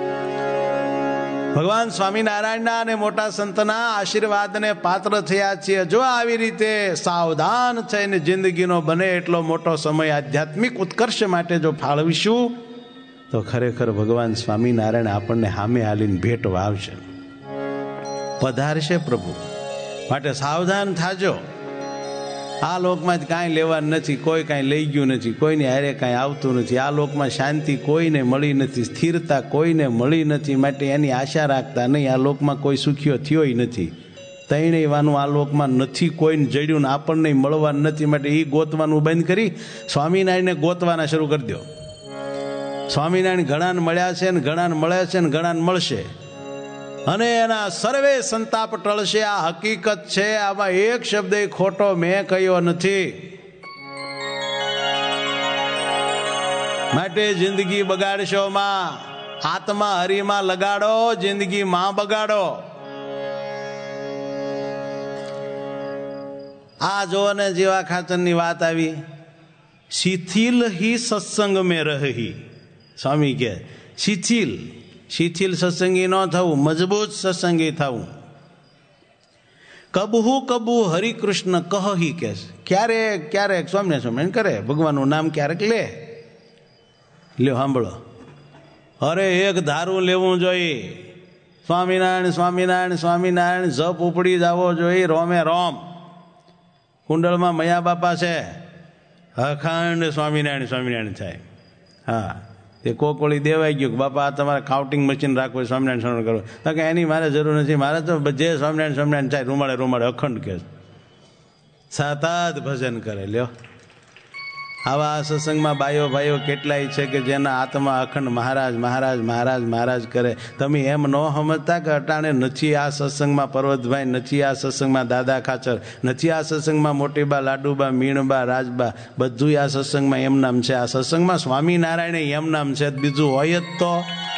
ભગવાન સ્વામિનારાયણના અને મોટા સંતના આશીર્વાદને પાત્ર થયા છીએ. જો આવી રીતે સાવધાન થઈને જિંદગીનો બને એટલો મોટો સમય આધ્યાત્મિક ઉત્કર્ષ માટે જો ફાળવીશું તો ખરેખર ભગવાન સ્વામિનારાયણ આપણને સામે હાલીને ભેટ વાવશે, પધારશે પ્રભુ. માટે સાવધાન થાજો. આ લોકમાં જ કાંઈ લેવાનું નથી, કોઈ કાંઈ લઈ ગયું નથી, કોઈની હારે કાંઈ આવતું નથી. આ લોકમાં શાંતિ કોઈને મળી નથી, સ્થિરતા કોઈને મળી નથી, માટે એની આશા રાખતા નહીં. આ લોકમાં કોઈ સુખીઓ થયોય નથી, તૈણેય વાનું આ લોકમાં નથી કોઈને જડ્યું ને આપણને મળવાનું નથી. માટે એ ગોતવાનું બંધ કરી સ્વામિનારાયણને ગોતવાના શરૂ કરી દો. સ્વામિનારાયણ ઘણાને મળ્યા છે ને ઘણાને મળે છે ને ઘણાને મળશે. અને એના સર્વે સંતાપ ટળશે. આ હકીકત છે, આમાં એક શબ્દ ખોટો મેં કહ્યો નથી. માટે જિંદગી બગાડશો માં, આત્મા હરિમાં લગાડો, જિંદગી માં બગાડો. આ જો ને જેવા ખાચરની વાત આવી, શિથિલ હી સત્સંગ મેં રહી. સ્વામી કે શિથિલ શિથિલ સત્સંગી ન થવું, મજબૂત સત્સંગી થવું. કબહુ કબુ હરિકૃષ્ણ કહી કે ક્યારેક ક્યારેક સ્વામિનારાયણ સ્વામિનારાયણ કરે, ભગવાનનું નામ ક્યારેક લે. લ્યો સાંભળો, અરે એક ધારું લેવું જોઈએ. સ્વામિનારાયણ સ્વામિનારાયણ સ્વામિનારાયણ જપ ઉપડી જવો જોઈએ, રોમે રોમ. કુંડળમાં મયા બાપા છે, અખંડ સ્વામિનારાયણ સ્વામિનારાયણ થાય. હા, એ કોક વળી દેવાઈ ગયું કે બાપા આ તમારે કાઉન્ટિંગ મશીન રાખવું, સ્વામિનારાયણ સ્વામિનારાયણ કરો. તો કે એની મારે જરૂર નથી, મારે તો જે સ્વામિનારાયણ સ્વામિનારાયણ થાય, રૂમાળે રૂમાળે અખંડ કે સાતાદ ભજન કરે. લ્યો, આવા સત્સંગમાં બાયો ભાઈઓ કેટલાય છે કે જેના આત્મા અખંડ મહારાજ મહારાજ મહારાજ મહારાજ કરે. તમે એમ ન સમજતા કે અટાણે નથી આ સત્સંગમાં પર્વતભાઈ, નથી આ સત્સંગમાં દાદા ખાચર, નથી આ સત્સંગમાં મોટીબા લાડુબા મીણબા રાજબા, બધું આ સત્સંગમાં એમ નામ છે. આ સત્સંગમાં સ્વામિનારાયણ એમ નામ છે, બીજું હોય જ તો.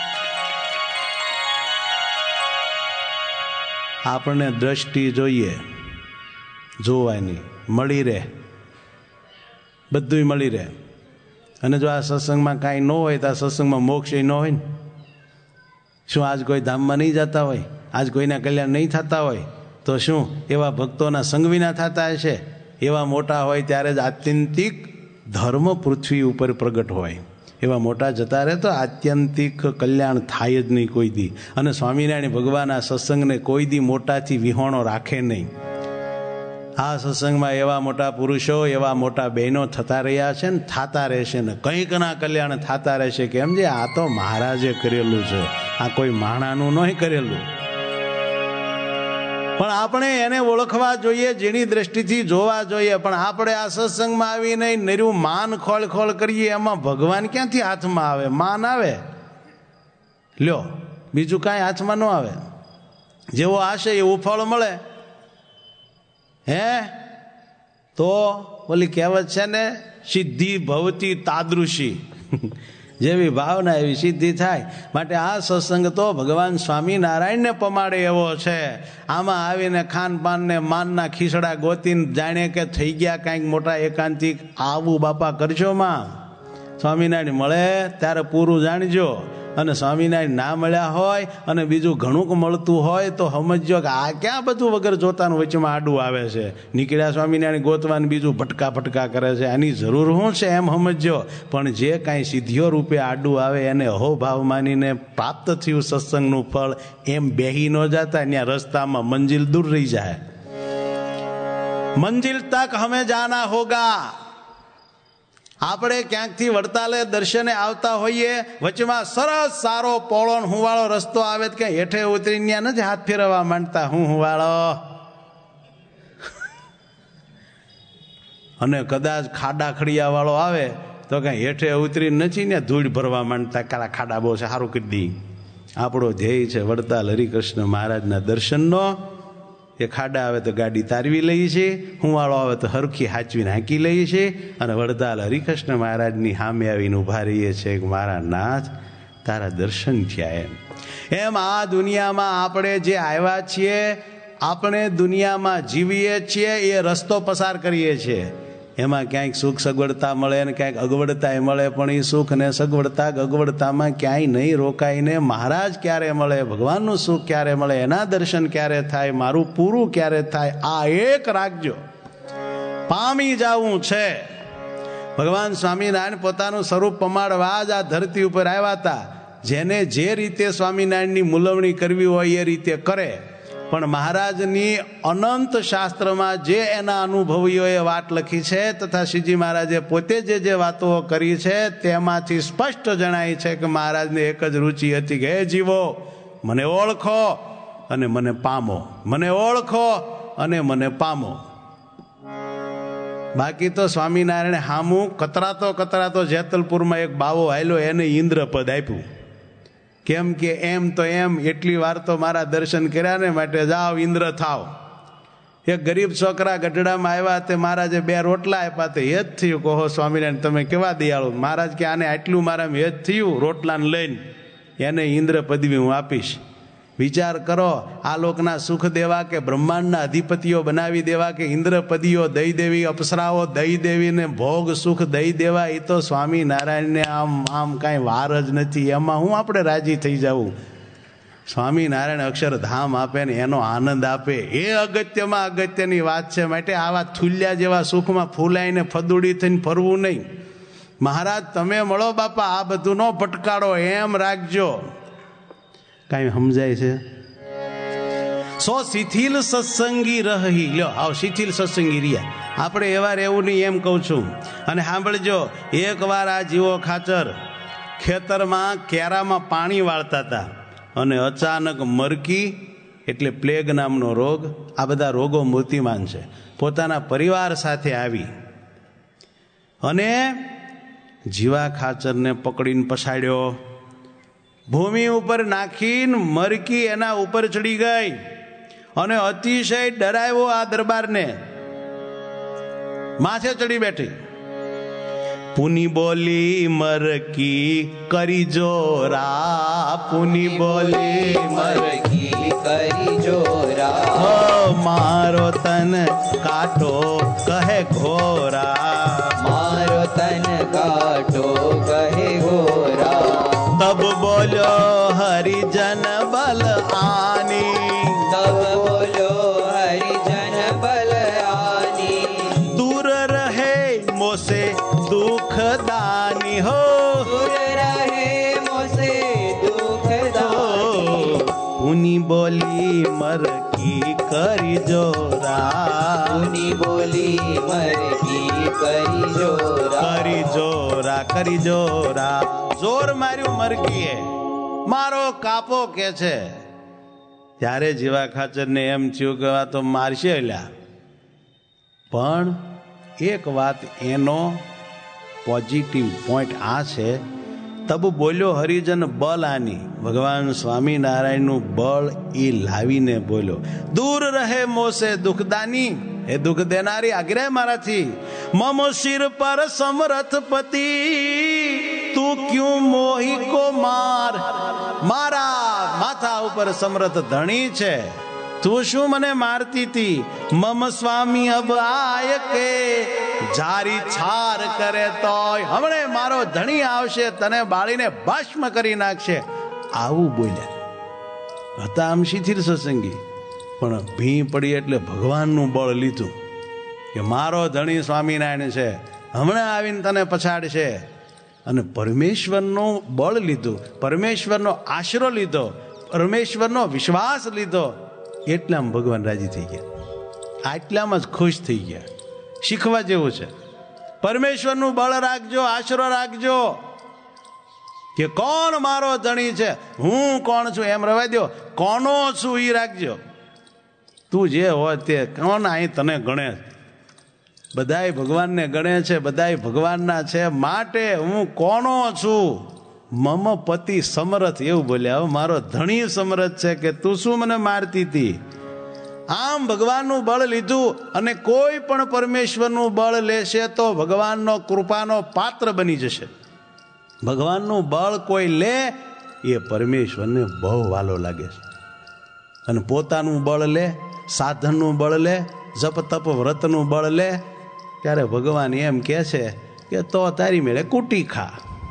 આપણને દ્રષ્ટિ જોઈએ, જોવાની મળી રહે, બધું મળી રહે. અને જો આ સત્સંગમાં કાંઈ ન હોય તો આ સત્સંગમાં મોક્ષ ન હોય ને. શું આજ કોઈ ધામમાં નહીં જતા હોય, આજ કોઈના કલ્યાણ નહીં થતા હોય તો શું એવા ભક્તોના સંગ વિના થતા હશે? એવા મોટા હોય ત્યારે જ આત્યંતિક ધર્મ પૃથ્વી ઉપર પ્રગટ હોય. એવા મોટા જતા રહે તો આત્યંતિક કલ્યાણ થાય જ નહીં કોઈ દી. અને સ્વામિનારાયણ ભગવાન આ સત્સંગને કોઈ દી મોટાથી વિહોણો રાખે નહીં. આ સત્સંગમાં એવા મોટા પુરુષો, એવા મોટા બહેનો થતા રહ્યા છે ને થતા રહેશે ને કંઈકના કલ્યાણ થતા રહેશે. કેમ જે આ તો મહારાજે કરેલું છે, આ કોઈ માણાનું નહીં કરેલું. પણ આપણે એને ઓળખવા જોઈએ, જેની દ્રષ્ટિથી જોવા જોઈએ. પણ આપણે આ સત્સંગમાં આવીને નર્યું માન ખોળ ખોળ કરીએ, એમાં ભગવાન ક્યાંથી હાથમાં આવે? માન આવે, લ્યો, બીજું કાંઈ હાથમાં ન આવે. જેવો આશે એવું ફળ મળે. હે તો ઓલી કહેવત છે ને, સિદ્ધિ ભવતી તાદૃશી. જેવી ભાવના એવી સિદ્ધિ થાય. માટે આ સત્સંગ તો ભગવાન સ્વામિનારાયણને પમાડે એવો છે. આમાં આવીને ખાનપાન ને માનના ખીસડા ગોતીને જાણે કે થઈ ગયા કાંઈક મોટા એકાંતિક, આવું બાપા કરજો માં. સ્વામિનારાયણ મળે ત્યારે પૂરું જાણજો. અને સ્વામિનારાયણ ના મળ્યા હોય અને બીજું ઘણું મળતું હોય તો સમજો કે આ ક્યાં બધું વગર જોતાનું વચ્ચેમાં આડું આવે છે. નીકળ્યા સ્વામિનારાયણ ગોતવાનું, બીજું ભટકા ભટકા કરે છે. આની જરૂર શું છે એમ સમજો. પણ જે કાંઈ સિદ્ધિઓ રૂપે આડું આવે એને અહોભાવ માનીને પ્રાપ્ત થયું સત્સંગનું ફળ, એમ બેહી ન જતા. ત્યાં રસ્તામાં મંજિલ દૂર રહી જાય. મંજિલ તક હમે જાના હોગા. આપણે ક્યાંકથી વડતાલે દર્શને આવતા હોઈએ, વચમાં સરસ સારો પોળો હુંવાળો રસ્તો આવે કે હેઠે ઉતરીને ત્યાં નથી હાથ ફેરવવા માંડતા, હું હુંવાળો. અને કદાચ ખાડા ખડિયા વાળો આવે તો કઈ હેઠે ઉતરીને નથી ને ધૂળ ભરવા માંડતા, કાળા ખાડા બહુ છે, સારું કરી દી. આપણો ધ્યેય છે વડતાલ હરિકૃષ્ણ મહારાજના દર્શનનો. એ ખાડા આવે તો ગાડી તારવી લઈએ છીએ, હુંવાળો આવે તો હરખી હાચવીને હાંકી લઈએ છીએ. અને વડતાલ હરિકૃષ્ણ મહારાજની સામે આવીને ઊભા રહીએ છીએ કે મારા નાથ તારા દર્શન થયા. એમ એમ આ દુનિયામાં આપણે જે આવ્યા છીએ, આપણે દુનિયામાં જીવીએ છીએ, એ રસ્તો પસાર કરીએ છીએ. એમાં ક્યાંક સુખ સગવડતા મળે ને ક્યાંક અગવડતા મળે. પણ એ સુખ ને સગવડતા અગવડતામાં ક્યાંય નહીં રોકાઈને મહારાજ ક્યારે મળે, ભગવાનનું સુખ ક્યારે મળે, એના દર્શન ક્યારે થાય, મારું પૂરું ક્યારે થાય, આ એક રાખજો. પામી જવું છે. ભગવાન સ્વામિનારાયણ પોતાનું સ્વરૂપ પમાડવા જ આ ધરતી ઉપર આવ્યા હતા. જેને જે રીતે સ્વામિનારાયણની મૂલવણી કરવી હોય એ રીતે કરે. પણ મહારાજની અનંત શાસ્ત્રમાં જે એના અનુભવીઓએ વાત લખી છે, તથા શ્રીજી મહારાજે પોતે જે જે વાતો કરી છે, તેમાંથી સ્પષ્ટ જણાય છે કે મહારાજને એક જ રુચિ હતી કે હે જીવો, મને ઓળખો અને મને પામો, મને ઓળખો અને મને પામો. બાકી તો સ્વામિનારાયણ હામું કતરાતો કતરાતો જેતલપુરમાં એક બાવો આવેલો, એને ઇન્દ્રપદ આપ્યું. કેમ કે એમ તો એમ એટલી વાર તો મારા દર્શન કર્યા ને, માટે જાઓ ઇન્દ્ર થાવ. એક ગરીબ છોકરા ગઢડામાં આવ્યા, તે મહારાજે બે રોટલા આપ્યા, તે એ જ થયું. કહો સ્વામિનારાયણ તમે કેવા દયાળુ. મહારાજ કે આને આટલું મારામાં એ જ થયું, રોટલાને લઈને એને ઇન્દ્ર પદવી હું આપીશ. વિચાર કરો, આ લોકના સુખ દેવા કે બ્રહ્માંડના અધિપતિઓ બનાવી દેવા કે ઇન્દ્ર પદીઓ દઈ દેવી, અપ્સરાઓ દઈ દેવીને ભોગ સુખ દઈ દેવા, એ તો સ્વામિનારાયણને આમ આમ કાંઈ વાર જ નથી. એમાં હું આપણે રાજી થઈ જવું. સ્વામિનારાયણ અક્ષરધામ આપે ને એનો આનંદ આપે, એ અગત્યમાં અગત્યની વાત છે. માટે આવા થુલ્યા જેવા સુખમાં ફૂલાઈને ફદુડી થઈને ફરવું નહીં. મહારાજ તમે મળો બાપા, આ બધું નો ફટકાડો, એમ રાખજો. કાંઈ સમજાય છે? સો શિથિલ સત્સંગી રહી. લ્યો આવ શિથિલ સત્સંગી રહ્યા આપણે, એવા રહેવું નહીં એમ કહું છું. અને સાંભળજો, એક વાર આ જીવો ખાચર ખેતરમાં કેરામાં પાણી વાળતા હતા, અને અચાનક મરકી એટલે પ્લેગ નામનો રોગ, આ બધા રોગો મૂર્તિમાન છે, પોતાના પરિવાર સાથે આવી અને જીવા ખાચરને પકડીને પછાડ્યો. ભૂમિ ઉપર નાખીને મરકી એના ઉપર ચડી ગઈ અને અતિશય ડરાવ્યો આ દરબારને. માથે ચડી બેઠી. પુની બોલી મરકી કરી જોરા, પુની બોલી મરકી કરી જોરા, હો મારો તન કાટો કહે ઘોરા, મારો તન કાટો કહે ઘોરા. તબ બોલ્યો હરિજન બલ આની, તબ બોલ્યો હરિજન બલ આની. દૂર રહે મોસે દુઃખદાની, હો દૂર રહે મોસે દુઃખદાની. પુની બોલી મરકી કરી જોરા, પુની બોલી મરકી કરી જોરા, કરી જોરા કરી જોરા. જોર માર્યું મરકીએ, મારો કાપો કે છે. ત્યારે જીવા ખાચર ને એમ થયું કે આ તો મારશે એલા. પણ એક વાત એનો પોઝિટિવ પોઈન્ટ આ છે, તબ બોલ્યો હરિજન બલ આની, ભગવાન સ્વામિનારાયણનું બળ એ લાવીને બોલ્યો. દૂર રહે મોસે દુઃખદાની, એ દુઃખ દેનારી આગ્રહ મારાથી. મમ શિર પર સમરથપતિ, તું ક્યું મોહી કો માર. મારા માથા ઉપર સમરથ ધણી છે, તું શું મને મારતી હતી. મમ સ્વામી અબ આય કે જારી છાર કરે તોય, હમણે મારો ધણી આવશે તને બાળીને ભસ્મ કરી નાખશે. આવું બોલ્યા હતા. આમ શિથિલ સત્સંગી, પણ ભી પડી એટલે ભગવાનનું બળ લીધું કે મારો ધણી સ્વામિનારાયણ છે, હમણાં આવીને તને પછાડશે. અને પરમેશ્વરનું બળ લીધું, પરમેશ્વરનો આશરો લીધો, પરમેશ્વરનો વિશ્વાસ લીધો, એટલામાં ભગવાન રાજી થઈ ગયા. આટલામાં જ ખુશ થઈ ગયા. શીખવા જેવું છે. પરમેશ્વરનું બળ રાખજો, આશરો રાખજો કે કોણ મારો ધણી છે, હું કોણ છું એમ રવા દો. કોનો છું એ રાખજો. તું જે હોય તે કોણ અહીં તને ગણે, બધાય ભગવાનને ગણે છે, બધાય ભગવાનના છે, માટે હું કોનો છું. મમ પતિ સમરથ, એવું બોલ્યા. હવે મારો ધણી સમરથ છે કે તું શું મને મારતી હતી. આમ ભગવાનનું બળ લીધું, અને કોઈ પણ પરમેશ્વરનું બળ લેશે તો ભગવાનનો કૃપાનો પાત્ર બની જશે. ભગવાનનું બળ કોઈ લે એ પરમેશ્વરને બહુ વાલો લાગે છે. અને પોતાનું બળ લે, સાધનનું બળ લે, જપ તપ વ્રતનું બળ લે, ત્યારે ભગવાન એમ કહે છે કે તો તારી મેળે કૂટી ખા.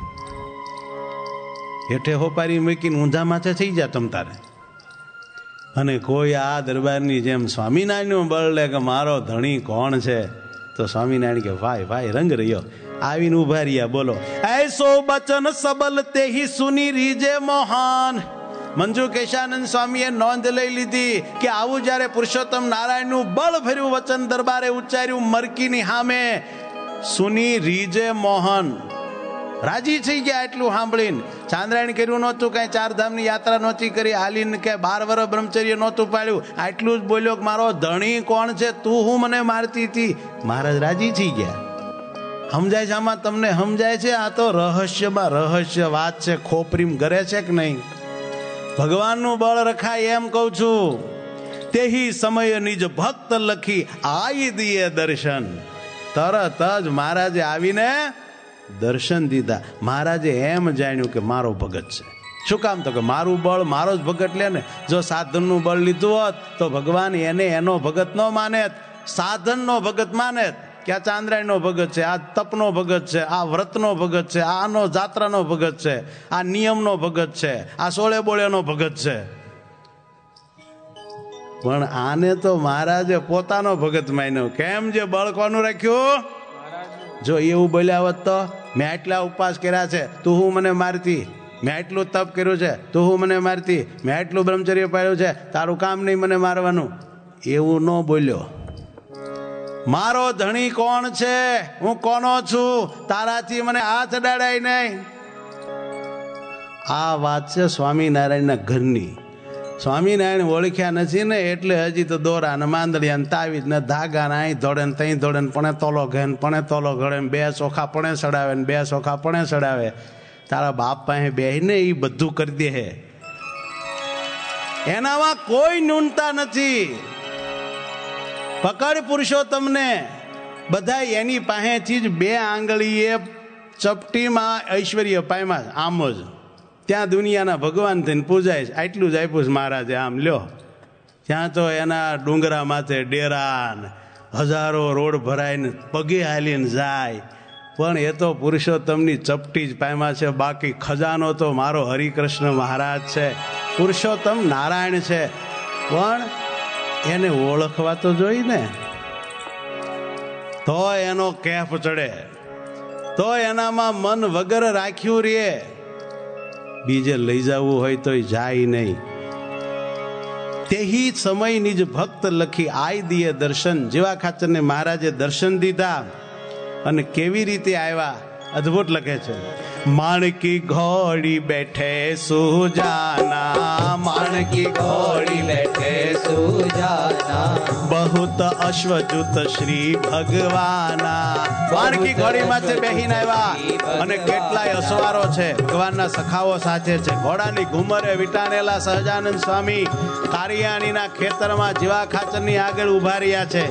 હેઠે હોપારી મૂકીને ઊંધા માથે થઈ જા તમ તારે. અને કોઈ આ દરબારની જેમ સ્વામિનારાયણનું બળ લે કે મારો ધણી કોણ છે, તો સ્વામિનારાયણ કે ભાઈ ભાઈ રંગ રહ્યો. આવીને ઉભા રહ્યા. બોલો એસો બચન સબલ તેહી સુની રીજે મોહાન. મંજુ કેશાનંદ સ્વામીએ નોંધ લઈ લીધી કે આવું જ્યારે પુરુષોત્તમ નારાયણનું બળ ભર્યું વચન દરબારે ઉચ્ચાર્યું મરકીની સામે, સુની રીજે મોહન રાજી થઈ ગયા. એટલું સાંભળીને ચાંદ્રાયણ કર્યું નહોતું, કઈ ચારધામની યાત્રા નહોતી કરી, હાલીને કે બાર વર્ષ બ્રહ્મચર્ય નહોતું પાડ્યું, આટલું જ બોલ્યો કે મારો ધણી કોણ છે, તું હું મને મારતી હતી. મહારાજ રાજી થઈ ગયા. સમજાય છે આમાં? તમને સમજાય છે? આ તો રહસ્યમાં રહસ્ય વાત છે. ખોપરીમ ગરે છે કે નહીં? ભગવાનનું બળ રખાય એમ કહું છું. તેહી સમય નિજ ભક્ત લખી આઈ દીએ દર્શન. તરત જ મહારાજે આવીને દર્શન દીધા. મહારાજે એમ જાણ્યું કે મારો ભગત છે. શું કામ? તો કે મારું બળ મારો જ ભગત લે ને. જો સાધનનું બળ લીધું હોત તો ભગવાન એને એનો ભગત ન માને, સાધનનો ભગત માને કે આ ચાંદ્રાયણનો ભગત છે, આ તપનો ભગત છે, આ વ્રતનો ભગત છે, આનો જાત્રાનો ભગત છે, આ નિયમનો ભગત છે, આ સોળે બોળેનો ભગત છે. પણ આને તો મહારાજે પોતાનો ભગત માન્યો. કેમ? જે બળ કોનું રાખ્યું? જો એવું બોલ્યા હોત તો મેં આટલા ઉપવાસ કર્યા છે, તું હું મને મારતી. મેં આટલું તપ કર્યું છે, તું હું મને મારતી. મેં આટલું બ્રહ્મચર્ય પાળ્યું છે, તારું કામ નહીં મને મારવાનું. એવું ન બોલ્યો. મારો ધણી કોણ છે? હું કોનો છું? તારાથી મને હાથ અડાડાય નહીં. આ વાત છે સ્વામિનારાયણના ઘરની. સ્વામિનારાયણ ઓળખ્યા નથી ને એટલે હજી તો દોરા ને માંદડિયા ને તાવીજ ને ધાગા ને અહીં દોડે ને તઈ દોડે ને પણ તોલો ઘે ને પણ તોલો ઘડે ને બે ચોખા પણ ચડાવે ને બે ચોખા પણ ચડાવે. તારા બાપ પાસે બેહીને એ બધું કરી દે હે. એનામાં કોઈ ન્યૂનતા નથી. પકડ પુરુષોત્તમને. બધા એની પાસેથી જ બે આંગળીએ ચપટીમાં ઐશ્વર્ય પામ્યા. આમ જ ત્યાં દુનિયાના ભગવાન થઈને પૂજાય. આટલું જ આપ્યું મહારાજે. આમ લ્યો, ત્યાં તો એના ડુંગરા માથે ડેરા ને હજારો રોડ ભરાઈને પગે હાલીને જાય. પણ એ તો પુરુષોત્તમની ચપટી જ પામ્યા છે. બાકી ખજાનો તો મારો હરિકૃષ્ણ મહારાજ છે, પુરુષોત્તમ નારાયણ છે. પણ એને ઓળખવા તો જોઈ ને, તો એનો કેફ ચડે, તો એનામાં મન વગર રાખ્યું રે. બીજે લઈ જવું હોય તો જાય નહીં. તેહી સમય નિજ ભક્ત લખી આઈ દીએ દર્શન. જેવા ખાચરને મહારાજે દર્શન દીધા. અને કેવી રીતે આવ્યા? અદ્ભુત લખે છે. માણકી ઘોડી બેઠે સુજાના, માણકી ઘોડી બેઠે સુજાના, બહુત અશ્વજુત શ્રી ભગવાના. માણકી ઘોડી માથે બેહીને આવ્યા અને કેટલાય અસવારો છે, ભગવાનના સખાઓ સાથે છે. ઘોડાની ઘુમરે વિટાનેલા સહજાનંદ સ્વામી કારિયાણીના ખેતરમાં જીવા ખાચરની આગળ ઉભા રહ્યા છે.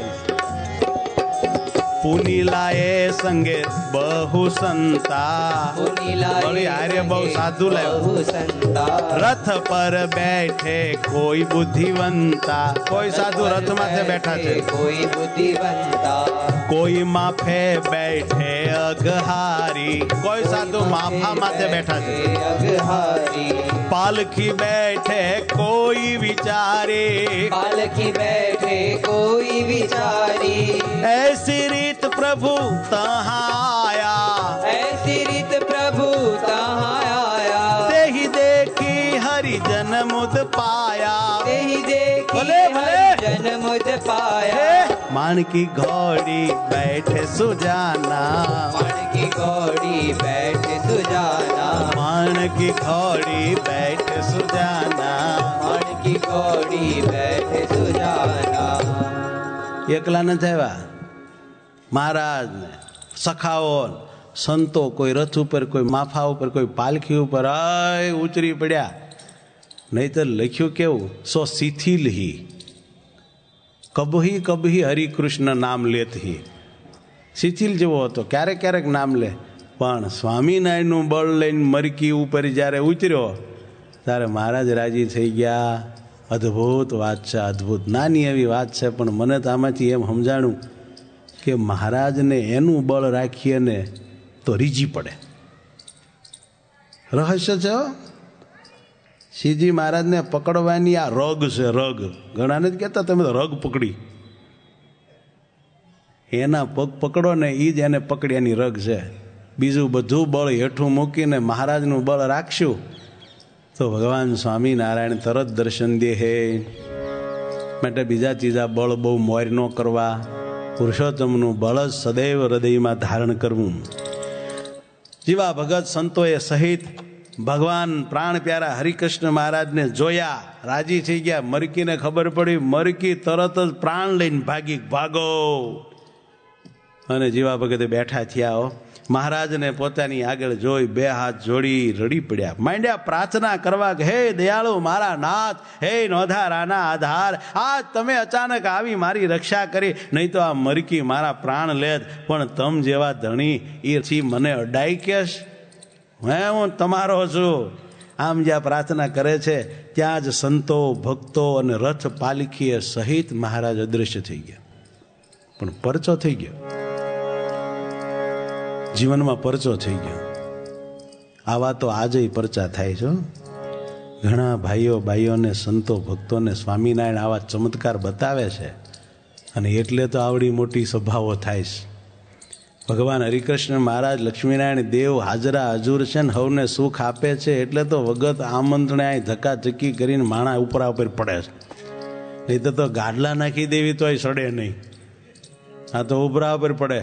પુનીલાએ સંગે બહુ સંતા, બળી હારે બહુ સાધુ લાવ્યો. રથ પર બેઠે કોઈ બુદ્ધિવંતા. કોઈ સાધુ રથ માથે બેઠા છે, કોઈ બુદ્ધિવંતા. કોઈ માફે બેઠે અઘહારી. કોઈ સાધુ માફા માથે બેઠા છે, અઘહારી. પાલખી બેઠે કોઈ વિચારે, પાલખી બેઠે કોઈ વિચારી. ऐसी रीत प्रभु तहाँ आया, ऐसी રીત પ્રભુ તહાં આયા. તેહી દેખી હરિજન મુદ પાયા, તેહી દેખી હરિજન મુદ પાયા. માણકી ઘોડી બેઠે સુજાના, માણકી ઘોડી બેઠે સુજાના, માણકી ઘોડી બેઠે સુજાના, માણકી ઘોડી બેઠે સુજાના. એકલા ન થયા મહારાજ ને સખાઓ સંતો, કોઈ રથ ઉપર, કોઈ માફા ઉપર, કોઈ પાલખી ઉપર આય ઉતરી પડ્યા. નહીં તો લખ્યું કેવું? સો શિથિલ હી કબહી કબહી હરિકૃષ્ણ નામ લેત હી. શિથિલ જેવો હતો, ક્યારેક ક્યારેક નામ લે. પણ સ્વામિનારાયણનું બળ લઈને મરકી ઉપર જ્યારે ઉતર્યો ત્યારે મહારાજ રાજી થઈ ગયા. અદ્ભુત વાત છે, અદ્ભુત. નાની એવી વાત છે, પણ મને તો આમાંથી એમ સમજાણું કે મહારાજને એનું બળ રાખીએ ને તો રીજી પડે. રહસ્ય છે. શ્રીજી મહારાજને પકડવાની આ રગ છે, રગ. ઘણાને જ કહેતા તમે તો રગ પકડી. એના પગ પકડો ને એ જ એને પકડ્યાની રગ છે. બીજું બધું બળ હેઠું મૂકીને મહારાજનું બળ રાખશું તો ભગવાન સ્વામિનારાયણ તરત દર્શન દે હે. માટે બીજા ત્રીજા બળ બહુ મોર ન કરવા. પુરુષોત્તમનું બળ જ સદૈવ હૃદયમાં ધારણ કરવું. જેવા ભગત સંતોએ સહિત ભગવાન પ્રાણ પ્યારા હરિકૃષ્ણ મહારાજને જોયા, રાજી થઈ ગયા. મરકીને ખબર પડી, મરકી તરત જ પ્રાણ લઈને ભાગી ભાગો. અને જેવા ભગતે બેઠા થયા. મહારાજને પોતાની આગળ જોઈ બે હાથ જોડી રડી પડ્યા, માંડ્યા પ્રાર્થના કરવા કે હે દયાળુ મારા નાથ, હે નોધારાના આધાર, આજ તમે અચાનક આવી મારી રક્ષા કરી, નહીં તો આ મરકી મારા પ્રાણ લેત, પણ તમ જેવા ધણી એ છી મને અડાઈ કેશ, હે હું તમારો છું. આમ જ્યાં પ્રાર્થના કરે છે ત્યાં જ સંતો ભક્તો અને રથ પાલખીએ સહિત મહારાજ અદૃશ્ય થઈ ગયા. પણ પરચો થઈ ગયો, જીવનમાં પરચો થઈ ગયો. આવા તો આજે પરચા થાય છે. ઘણા ભાઈઓ ભાઈઓને સંતો ભક્તોને સ્વામિનારાયણ આવા ચમત્કાર બતાવે છે અને એટલે તો આવડી મોટી સભાઓ થાય છે. ભગવાન હરિકૃષ્ણ મહારાજ લક્ષ્મીનારાયણ દેવ હાજરા હજુર છે ને હવને સુખ આપે છે, એટલે તો વગત આમંત્રણે આ ધક્કાધક્કી કરીને માણા ઉપરા ઉપર પડે છે. નહીં તો તો ગાડલા નાખી દેવી તોય સડે નહીં, આ તો ઉપરા ઉપર પડે.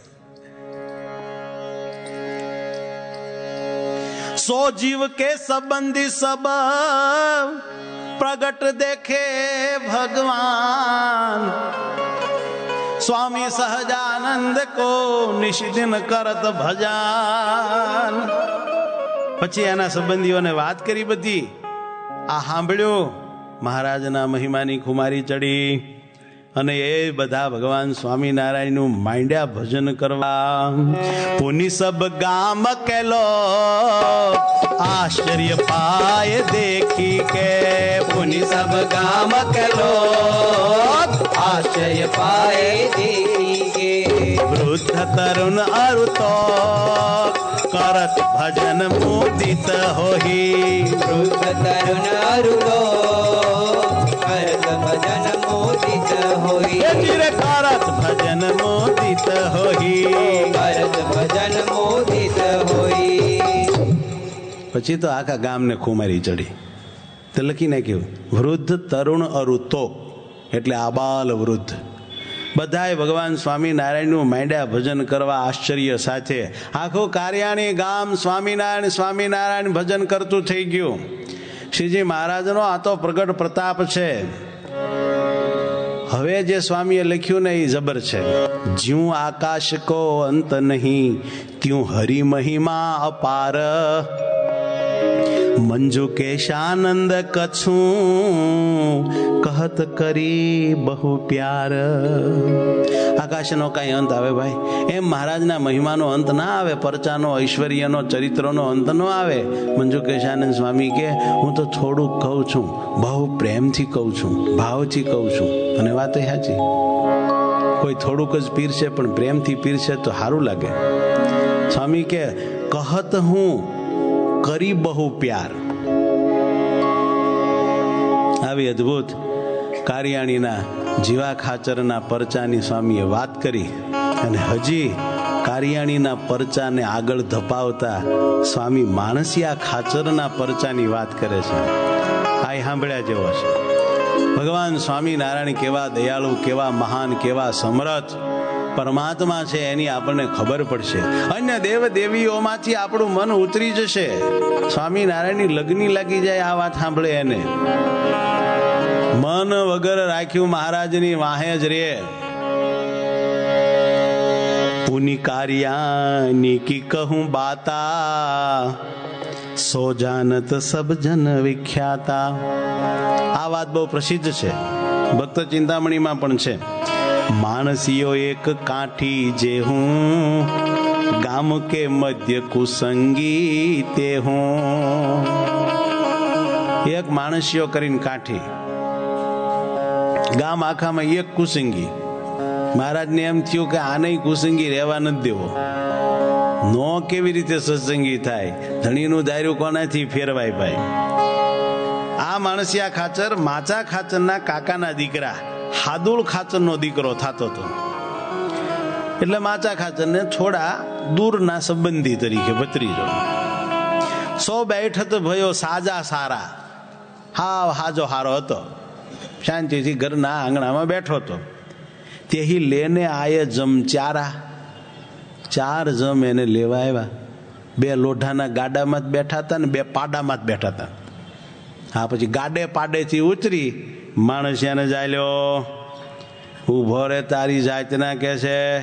સો જીવ કે સંબંધી સબ પ્રગટ દેખે ભગવાન, સ્વામી સહજાનંદ કો નિષિદિન કરત ભજાન. પછી એના સંબંધીઓને વાત કરી બધી. આ સાંભળ્યું, મહારાજના મહિમાની ખુમારી ચડી અને એ બધા ભગવાન સ્વામિનારાયણનું માંડ્યા ભજન કરવા. પુનિ સબ ગામ કેલો આશ્ચર્ય પાય દેખી કે, પુનિ સબ ગામ કેલો આશ્ચર્ય પાય દેખી કે, વૃદ્ધ તરુણ અરુતો કરત ભજન મુદિત હોહી. વૃદ્ધ તરુણ અરુતો કરત ભજન મુદિત હોઈ. કરત ભજન મુદિત હોઈ. કરત ભજન મુદિત હોઈ. પછી તો આખા ગામને ખુમારી ચડી. તો લખી નાખ્યું વૃદ્ધ તરુણ અરુતો, એટલે આબાલ વૃદ્ધ બધાએ ભગવાન સ્વામિનારાયણનું માંડ્યા ભજન કરવા આશ્ચર્ય સાથે. આખું કાર્યાણી ગામ સ્વામિનારાયણ સ્વામિનારાયણ ભજન કરતું થઈ ગયું. શ્રીજી મહારાજનો આ તો પ્રગટ પ્રતાપ છે. હવે જે સ્વામીએ લખ્યું ને એ જબર છે. જ્યું આકાશ કો અંત નહીં, ત્યું હરિ મહિમા અપાર, મંજુ કેશાનંદ કછું કહત કરી બહુ પ્યાર. આકાશનો કઈ અંત આવે ભાઈ? એમ મહારાજના મહિમાનો અંત ના આવે, પરચાનો ઐશ્વર્યનો ચરિત્રનો અંત ન આવે. મંજુ કેશાનંદ સ્વામી કે હું તો થોડું કહું છું, બહુ પ્રેમથી કહું છું, ભાવથી કહું છું. અને વાત એ સાચી, કોઈ થોડુંક જ પીરશે પણ પ્રેમથી પીરશે તો સારું લાગે. સ્વામી કે કહત હું કરી બહુ પ્યાર. આવી અદભુત કારિયાણીના જીવા ખાચરના પરચાની સ્વામીએ વાત કરી અને હજી કારિયાણીના પરચાને આગળ ધપાવતા સ્વામી માણસિયા ખાચરના પરચાની વાત કરે છે. આ સાંભળ્યા જેવો છે. ભગવાન સ્વામિનારાયણ કેવા દયાળુ, કેવા મહાન, કેવા સમર્થ પરમાત્મા છે એની આપણને ખબર પડશે. અન્ય દેવ દેવીઓમાંથી આપણું મન ઉતરી જશે. સ્વામિનારાયણની લગ્ની લાગી જાય આ વાત સાંભળે એને. મન વગર રાખ્યું મહારાજની વાહે જ રે. પુનિ કારિયાની કી કહું બાતા, સો જાનત સબ જન વિખ્યાતા. આ વાત બહુ પ્રસિદ્ધ છે, ભક્ત ચિંતામણીમાં પણ છે. માણસીઓ એક કાઠી જે હું, ગામ કે મધ્ય કુસંગી તે હું. એક માણસીઓ કરીને કાઠી, ગામ આખામાં એક કુસંગી. મહારાજને એમ થયું કે આને કુસંગી રહેવા નથી દેવો. નો કેવી રીતે સત્સંગી થાય? ધણીનું દાયરું કોનાથી ફેરવાય ભાઈ? આ માણસિયા ખાચર માચા ખાચરના કાકાના દીકરા હાદુળ ખાચરનો દીકરો થતો હતો. એટલે માચા ખાચરને થોડા દૂરના સંબંધી તરીકે ભત્રીજો. સો બેઠત ભયો સાજા સારા, હાવ હાજો હારો હતો. શાંતિથી ઘરના આંગણામાં બેઠો હતો. તેહી લેને આયે જમ ચારા, ચાર જમ એને લેવા આવ્યા. બે લોઢાના ગાડામાં જ બેઠા હતા ને બે પાડામાં જ બેઠા હતા. હા, પછી ગાડે પાડેથી ઉતરી માણસિયાને ચાલ્યો. ઉભો રે તારી જાતના કે છે,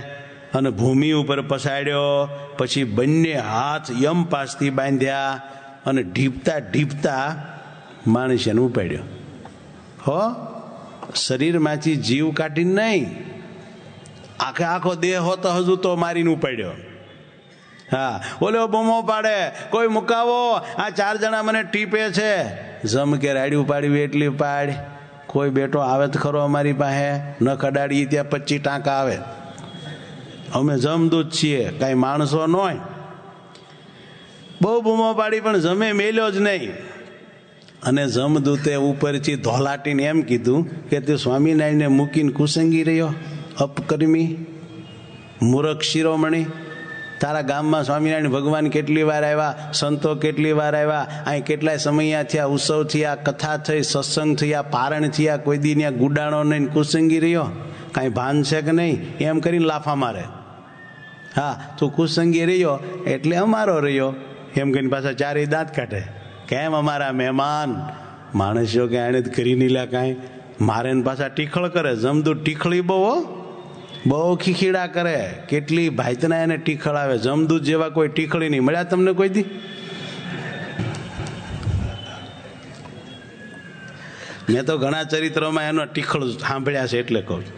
અને ભૂમિ ઉપર પસાડ્યો. પછી બંને હાથ યમ પાસથી બાંધ્યા અને ઢીપતા ઢીપતા માણસને ઉપાડ્યો. હો, શરીરમાંથી જીવ કાઢીને નહીં, આખે આખો દેહ હોતો હજુ તો મારીને ઉપાડ્યો. હા, ઓલો બૂમો પાડે, કોઈ મુકાવો, આ ચાર જણા મને ટીપે છે. જમ કે રાડ્યું પાડ્યું એટલી પાડ, કોઈ બેટો આવે તો ખરો અમારી પાસે, ન કડાડીએ ત્યાં પચીસ ટાંકા આવે. અમે જમદૂત છીએ, કાંઈ માણસો ન હોય. બહુ બૂમો પાડી પણ જમે મેલ્યો જ નહીં. અને જમદૂતે ઉપરથી ધોલાટીને એમ કીધું કે તે સ્વામિનારાયણને મૂકીને કુસંગી રહ્યો, અપકર્મી, મૂરખ શિરોમણી. તારા ગામમાં સ્વામિનારાયણ ભગવાન કેટલી વાર આવ્યા, સંતો કેટલી વાર આવ્યા, અહીં કેટલાય સમયા થયા, ઉત્સવ થયા, કથા થઈ, સત્સંગ થયા, પારણ થયા, કોઈ દી ત્યાં ગુડાણો નહીં, કુસંગી રહ્યો, કાંઈ ભાન છે કે નહીં, એમ કરીને લાફા મારે. હા, તું કુસંગી રહ્યો એટલે અમારો રહ્યો એમ કહીને પાછા ચારેય દાંત કાઢે. કેમ અમારા મહેમાન? માણસો કે આણે જ કરી નહીં લે કાંઈ, મારે ને પાછા ટીખળ કરે. જમદુ ટીખળી બહુ બહુ ખીખીડા કરે, કેટલી ભાઈતના એને ટીખળ આવે. જમદૂત જેવા કોઈ ટીખળી નહીં મળ્યા તમને કોઈ દી? મેં તો ઘણા ચરિત્રોમાં એનો ટીખળ સાંભળ્યા છે એટલે કહું.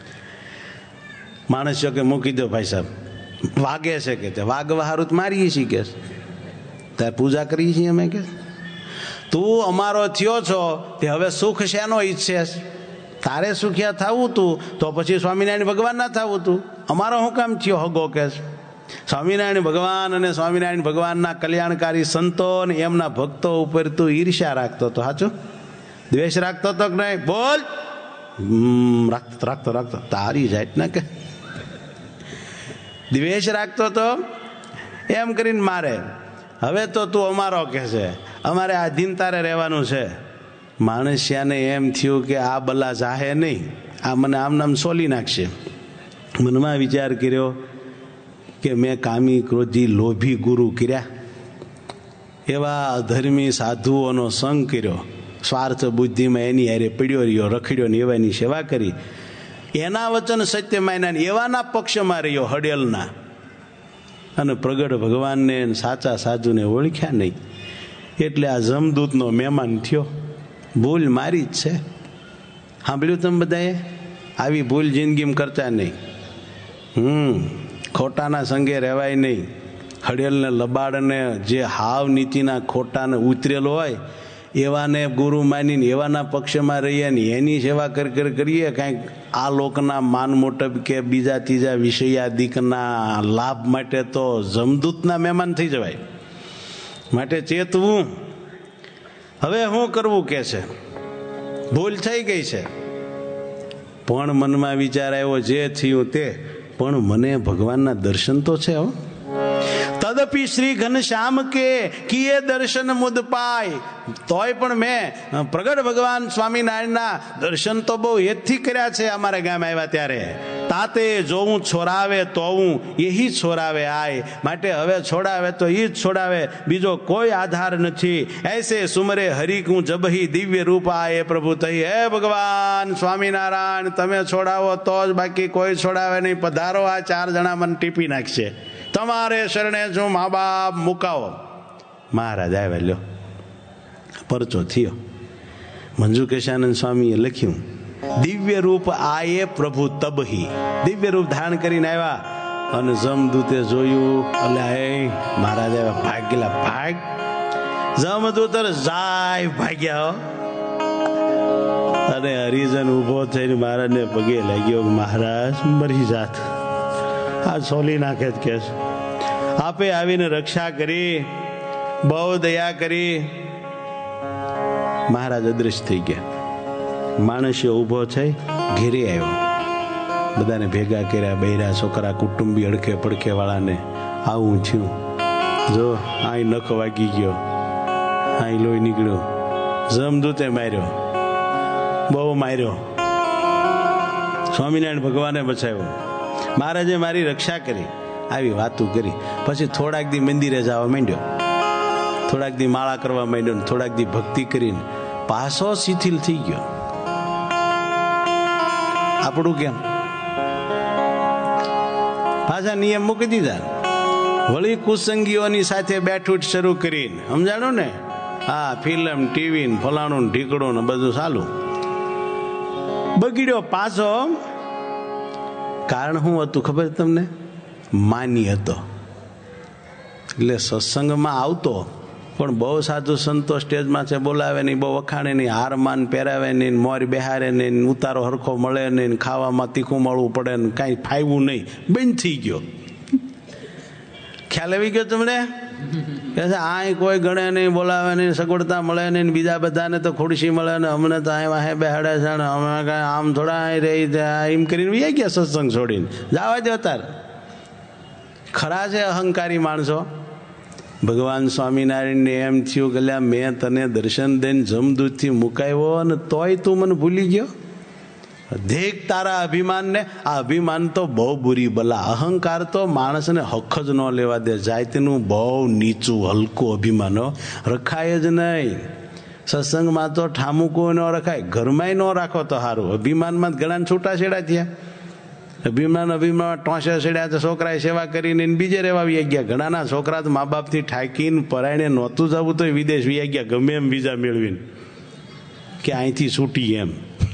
માણસો કે મૂકી દો ભાઈ સાહેબ, વાગે છે કે તે વાગવા હારું મારીએ છીએ કે તાર પૂજા કરીએ છીએ અમે કે તું અમારો થયો છો તે હવે સુખ શેનો ઈચ્છે? તારે સુખ્યા થવું તું તો પછી સ્વામિનારાયણ ભગવાન ના થવું તું, અમારો શું કામ થયો હગો કે? સ્વામિનારાયણ ભગવાન અને સ્વામિનારાયણ ભગવાનના કલ્યાણકારી સંતો અને એમના ભક્તો ઉપર તું ઈર્ષ્યા રાખતો હતો, સાચું? દ્વેષ રાખતો હતો કે નહીં? બોલ. રાખતો રાખતો રાખતો તારી જાત ના કે દ્વેષ રાખતો તો એમ કરીને મારે. હવે તો તું અમારો કહે છે, અમારે આધીન તારે રહેવાનું છે. માણસિયાને એમ થયું કે આ બલા જાહે નહીં, આ મને આમ નામ સોલી નાખશે. મનમાં વિચાર કર્યો કે મેં કામી ક્રોધી લોભી ગુરુ કર્યા, એવા અધર્મી સાધુઓનો સંગ કર્યો, સ્વાર્થ બુદ્ધિમાં એની હારે પડ્યો રહ્યો, રખડ્યો ને એવાની સેવા કરી, એના વચન સત્ય માન્યા એવાના પક્ષમાં રહ્યો હડેલના, અને પ્રગટ ભગવાનને સાચા સાધુને ઓળખ્યા નહીં. એટલે આ જમદૂતનો મહેમાન થયો. ભૂલ મારી જ છે. સાંભળ્યું તમે બધાએ? આવી ભૂલ જિંદગીમાં કરતા નહીં. હમ ખોટાના સંગે રહેવાય નહીં. હડેલને લબાડને જે હાવ નીતિના ખોટાને ઉતરેલો હોય એવાને ગુરુ માનીને એવાના પક્ષમાં રહીએ ને એની સેવા કરી કરી કરીએ, કાંઈક આ લોકના માન મોટપ કે બીજા ત્રીજા વિષયાદિકના લાભ માટે તો જમદૂતના મહેમાન થઈ જવાય. માટે ચેતવું. હવે શું કરવું કે છે? ભૂલ થઈ ગઈ છે, પણ મનમાં વિચાર આવ્યો જે થયું તે, પણ મને ભગવાનના દર્શન તો છે. હો તદપી શ્રી ઘનશ્યામ કે કિયે દર્શન મુદ પાય, તોય પણ મેં પ્રગટ ભગવાન સ્વામિનારાયણના દર્શન તો બહુ હેતથી કર્યા છે. અમારા ગામ આવ્યા ત્યારે તાતે જોવું છોરાવે તો હું એહી છોરાવે આય, માટે હવે છોડાવે તો એ જ છોડાવે, બીજો કોઈ આધાર નથી. એસે સુમરે હરિકું જબહી દિવ્ય રૂપ આય પ્રભુ થઈ. હે ભગવાન સ્વામિનારાયણ, તમે છોડાવો તો જ, બાકી કોઈ છોડાવે નહીં. પધારો, આ ચાર જણા મને ટીપી નાખશે, તમારે શરણે જો મા બાપ મુકાવો. મહારાજ આવ્યા, લ્યો પરચો થયો. મંજુકેશાનંદ સ્વામીએ લખ્યું, દિવ્ય રૂપ આયે પ્રભુ તબહી. દિવ્ય રૂપ ધારણ કરીને આવ્યા અને જમદૂતે જોયું, એટલે એ મહારાજ આવ્યા, ભાગ ગયેલા ભાગ. જમદૂત જાય ભાગ્યા. અને હરિજન ઉભો થઈને મહારાજને પગે લાગ્યો, મહારાજ મરી જાત, આ સોલી નાખે જ કે આપે આવીને રક્ષા કરી, બહુ દયા કરી. મહારાજ અદ્રશ્ય થઈ ગયા. માણસે ઉભો થઈ ઘેરે આવ્યો, બધાને ભેગા કર્યા, બૈરા છોકરા કુટુંબી અડખે પડખે વાળાને. આવું થયું, જો અહીં નખ વાગી ગયો, અહીં લોહી નીકળ્યો. જમદૂતે માર્યો, બહુ માર્યો. સ્વામિનારાયણ ભગવાને બચાવ્યો. મહારાજે મારી રક્ષા કરી, આવી વાતું કરી. પછી થોડાક દી મંદિરે જવા માંડ્યો, થોડાક દી માળા કરવા માંડ્યો, થોડાક દી ભક્તિ કરીને પાછો શિથિલ થઈ ગયો. આપણું કેમ? પાછા નિયમ મૂકી દીધા. વળી કુસંગીઓની સાથે બેઠું શરૂ કરીને, સમજાણું ને? હા, ફિલ્મ, ટીવી, ફલાણું ઢીકડું ને બધું ચાલુ. બગડ્યો પાછો. કારણ શું હતું ખબર તમને? માની હતો. એટલે સત્સંગમાં આવતો, પણ બહુ સાધુ સંતો સ્ટેજમાં છે બોલાવે નહીં, બહુ વખાણે નહીં, હાર માન પહેરાવે નહીં, મોર બેહારે નહીં, ઉતારો હરખો મળે નહીં, ખાવામાં તીખું મળવું પડે ને કાંઈ ફાયવું નહીં, બંધ થઈ ગયો. ખ્યાલ આવી ગયો તમને? આ કોઈ ગણે નહીં, બોલાવે નહીં, સગવડતા મળે નહીં, બીજા બધાને તો ખુરશી મળે ને અમને તો અહીં વાહે બેહાડે છે ને અમે કાંઈ આમ થોડા રહી જાય એમ કરીને વી ગયા સત્સંગ છોડીને. જવા દો તાર. ખરા છે અહંકારી માણસો. ભગવાન સ્વામિનારાયણને એમ થયું કે મેં તને દર્શન દઈને જમદૂતથી મુકાવ્યો અને તોય તું મને ભૂલી ગયો. દેખ તારા અભિમાનને. આ અભિમાન તો બહુ બુરી બલા. અહંકાર તો માણસને હક જ ન લેવા દે. જાતનું બહુ નીચું હલકું અભિમાન રખાય જ નહીં. સત્સંગમાં તો ઠામુકું ન રખાય, ઘરમાંય ન રાખો તો સારું. અભિમાનમાં ઘણા છૂટાછેડા થયા. અભિમાન અભિમાન ટોંસે છેડ્યા તો છોકરાએ સેવા કરીને બીજે રહેવા વી ગયા. ઘણાના છોકરા તો મા બાપથી ઠાકીને પરાયણે નહોતું જવું તો વિદેશ વી ગયા, ગમે એમ વિઝા મેળવીને કે અહીંથી છૂટી એમ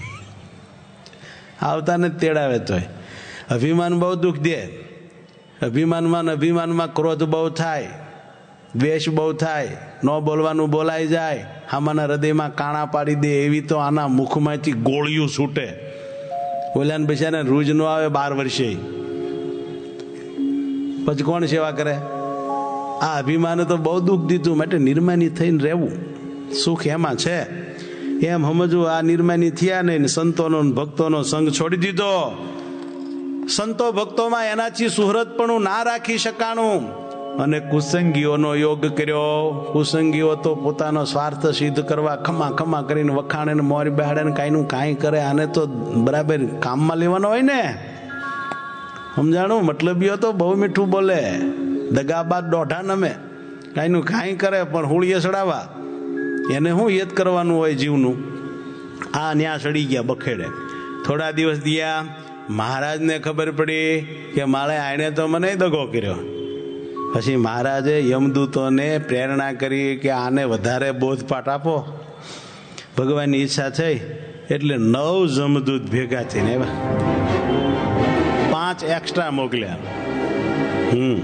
આવતા ને તેડાવે. તોય અભિમાન બહુ દુઃખ દે. અભિમાનમાં અભિમાનમાં ક્રોધ બહુ થાય, દ્વેષ બહુ થાય, ન બોલવાનું બોલાઈ જાય, આમાંના હૃદયમાં કાણા પાડી દે. એવી તો આના મુખમાંથી ગોળીઓ છૂટે. ઓલાને બિચારાને રૂજ નો આવે બાર વર્ષે, પછી કોણ સેવા કરે? આ અભિમાને તો બહુ દુઃખ દીધું. માટે નિર્માની થઈને રહેવું, સુખ એમાં છે એમ સમજવું. આ નિર્માની થયા નહીં, સંતોનો ભક્તોનો સંગ છોડી દીધો. સંતો ભક્તોમાં એનાથી સુહૃદપણું ના રાખી શકાણું અને કુસંગીઓનો યોગ કર્યો. કુસંગીઓ તો પોતાનો સ્વાર્થ સિદ્ધ કરવા ખમા ખમા કરીને વખાણે ને મોરી બેહાડે ને કાંઈનું કાંઈ કરે. આને તો બરાબર કામમાં લેવાનો હોય ને, સમજાણું? મતલબીઓ તો બહુ મીઠું બોલે, દગાબાદ દોઢા નમે, કાંઈનું કાંઈ કરે પણ હુળીએ સડાવા. એને શું યદ કરવાનું હોય જીવનું? આ ન્યા સડી ગયા બખેડે. થોડા દિવસ દિયા મહારાજને ખબર પડી કે મારે આણે તો મને દગો કર્યો. પછી મહારાજે યમદૂતોને પ્રેરણા કરી કે આને વધારે બોધપાઠ આપો. ભગવાનની ઈચ્છા થઈ એટલે નવ જમદૂત ભેગા થઈને આવ્યા, પાંચ એક્સ્ટ્રા મોકલ્યા. હમ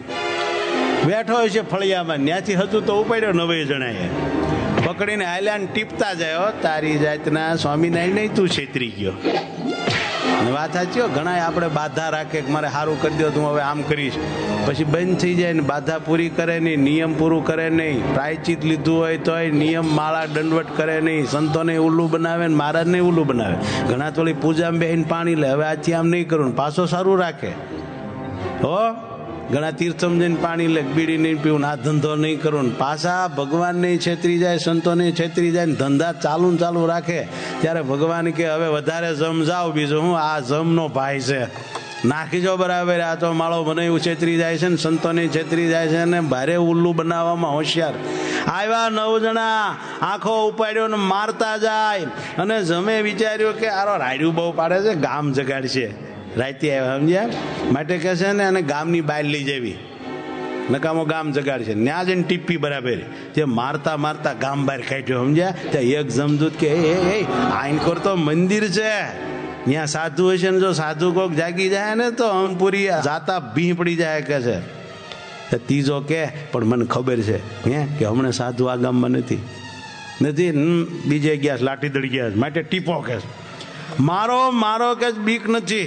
બેઠો હોય છે ફળિયામાં, ત્યાંથી હજુ તો ઉપાડ્યો નવે જણાએ પકડીને આલ્યા ને ટીપતા જાય. તારી જાતના સ્વામિનારાયણ તું છેતરી ગયો. વાત સાચી. ઘણા આપણે બાધા રાખે કે મારે સારું કરી દો, તું હવે આમ કરીશ, પછી બંધ થઈ જાય ને બાધા પૂરી કરે નહીં, નિયમ પૂરું કરે નહીં, પ્રાયચિત લીધું હોય તોય નિયમ માળા દંડવટ કરે નહીં, સંતોને ઉલ્લું બનાવે ને મહારાજને ઉલ્લું બનાવે. ઘણા થોડી પૂજામાં બેહીને પાણી લે, હવે આજથી આમ નહીં કરું, પાછો સારું રાખે. હો ઘણા તીર્થમ જઈને પાણી લે, બીડી નહીં પીવું, આ ધંધો નહીં કરું, પાછા ભગવાન નહીં છેતરી જાય, સંતો નહીં છેતરી જાય ને ધંધા ચાલુ ને ચાલુ રાખે. ત્યારે ભગવાન કે હવે વધારે જમ જાઓ, બીજું હું આ જમનો ભાઈ છે, નાખીજો બરાબર. આ તો માળો બનાવ્યું છેતરી જાય છે ને સંતોને છેતરી જાય છે ને ભારે ઉલ્લુ બનાવવામાં હોશિયાર. આવ્યા નવ જણા, આંખો ઉપાડ્યો ને મારતા જાય. અને જમે વિચાર્યું કે આરો રાડ્યું બહુ પાડે છે, ગામ જગાડશે. રાતે આવ્યા, સમજ્યા? માટે કહે છે ને અને ગામની બહાર લઈ જવી, નકામો ગામ જગાડશે. ત્યાં જઈને ટીપી બરાબર. જે મારતા મારતા ગામ બહાર કાઢ્યો, સમજ્યા? ત્યાં એક જમદૂત કે એ આઈનકોર તો મંદિર છે, ત્યાં સાધુ હશે ને જો સાધુ કોક જાગી જાય ને તો પૂરી જાતા ભી પડી જાય કે છે. ત્રીજો કે પણ મને ખબર છે હે કે હમણાં સાધુ આ ગામમાં નથી નથી બીજે ગયા લાઠી દડી ગયા, માટે ટીપો કે મારો મારો કે બીક નથી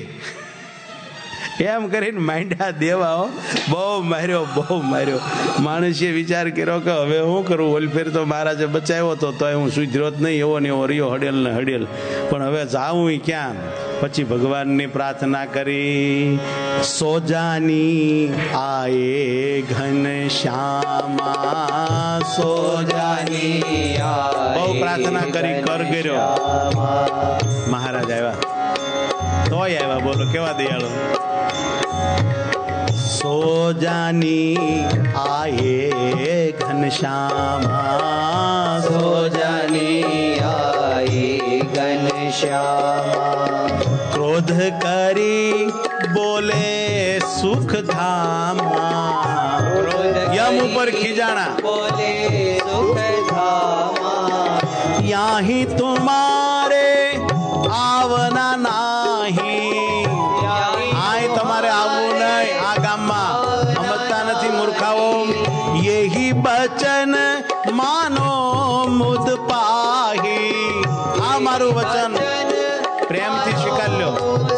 એમ કરીને માંડ્યા દેવા. બહુ માર્યો બહુ માર્યો. માણસે વિચાર કર્યો કે હવે શું કરું, ઓલફેર તો મહારાજે બચાવ્યો હતો તો હું સુધર્યો જ નહીં, એવો ને એવો રહ્યો હડેલ ને હડેલ, પણ હવે જાઉં ક્યાં? પછી ભગવાનની પ્રાર્થના કરી, સોજાની આયે ઘન શ્યામા, સોજાની બહુ પ્રાર્થના કરી, કર કર્યો. મહારાજ આવ્યા તોય આવ્યા. બોલો કેવા દયાળુ. સોજાની આયે ઘનશ્યામા, સોજાની આયે ઘનશ્યામા, ક્રોધ કરી બોલે સુખ ધામા. યમ ઉપર ખીજાણા બોલે સુખ ધામા. યાહી તુમારે આવના નાહી. આય તમારે આવવું નહીં આ ગામમાં. સમજતા નથી મૂર્ખાઓ. યહી બચન માનો મુદ પાહી. આ મારું વચન પ્રેમથી સ્વીકાર લો.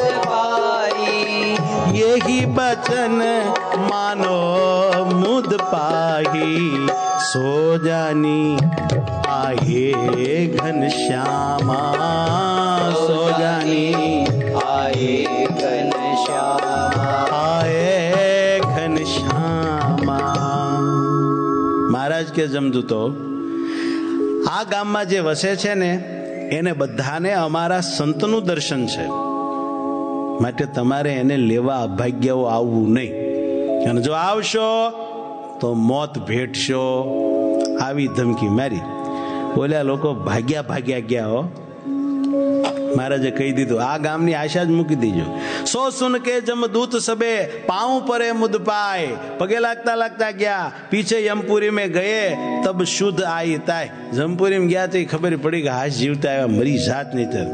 યહી બચન માનો મુદ પાહી. સો જાની આહે ઘનશ્યામા. સો જાની આહે ઘનશ્યામા. આહે ઘનશ્યામા. મહારાજ કે જમદૂતો, આ ગામમાં જે વસે છે ને એને બધાને અમારા સંતનું દર્શન છે, માટે તમારે એને લેવા અભાગ્યાઓ આવવું નહીં. અને જો આવશો તો મોત ભેટશો. આવી ધમકી મારી. બોલ્યા લોકો ભાગ્યા ભાગ્યા ગયા હો. મહારાજે કહી દીધું આ ગામની આશા જ મૂકી દીજો. સો સુન કે જમદૂત સબે પાઉં પરે મુદ પાય. પગે લાગતા લાગતા ગયા. પીછે યમપુરી में ગયે તબ શુદ્ધ આઈ તાય. જમપુરી में ગયા તો ખબર પડી કે હાશ જીવતા આવ્યા, મરી જાત નહીં. તર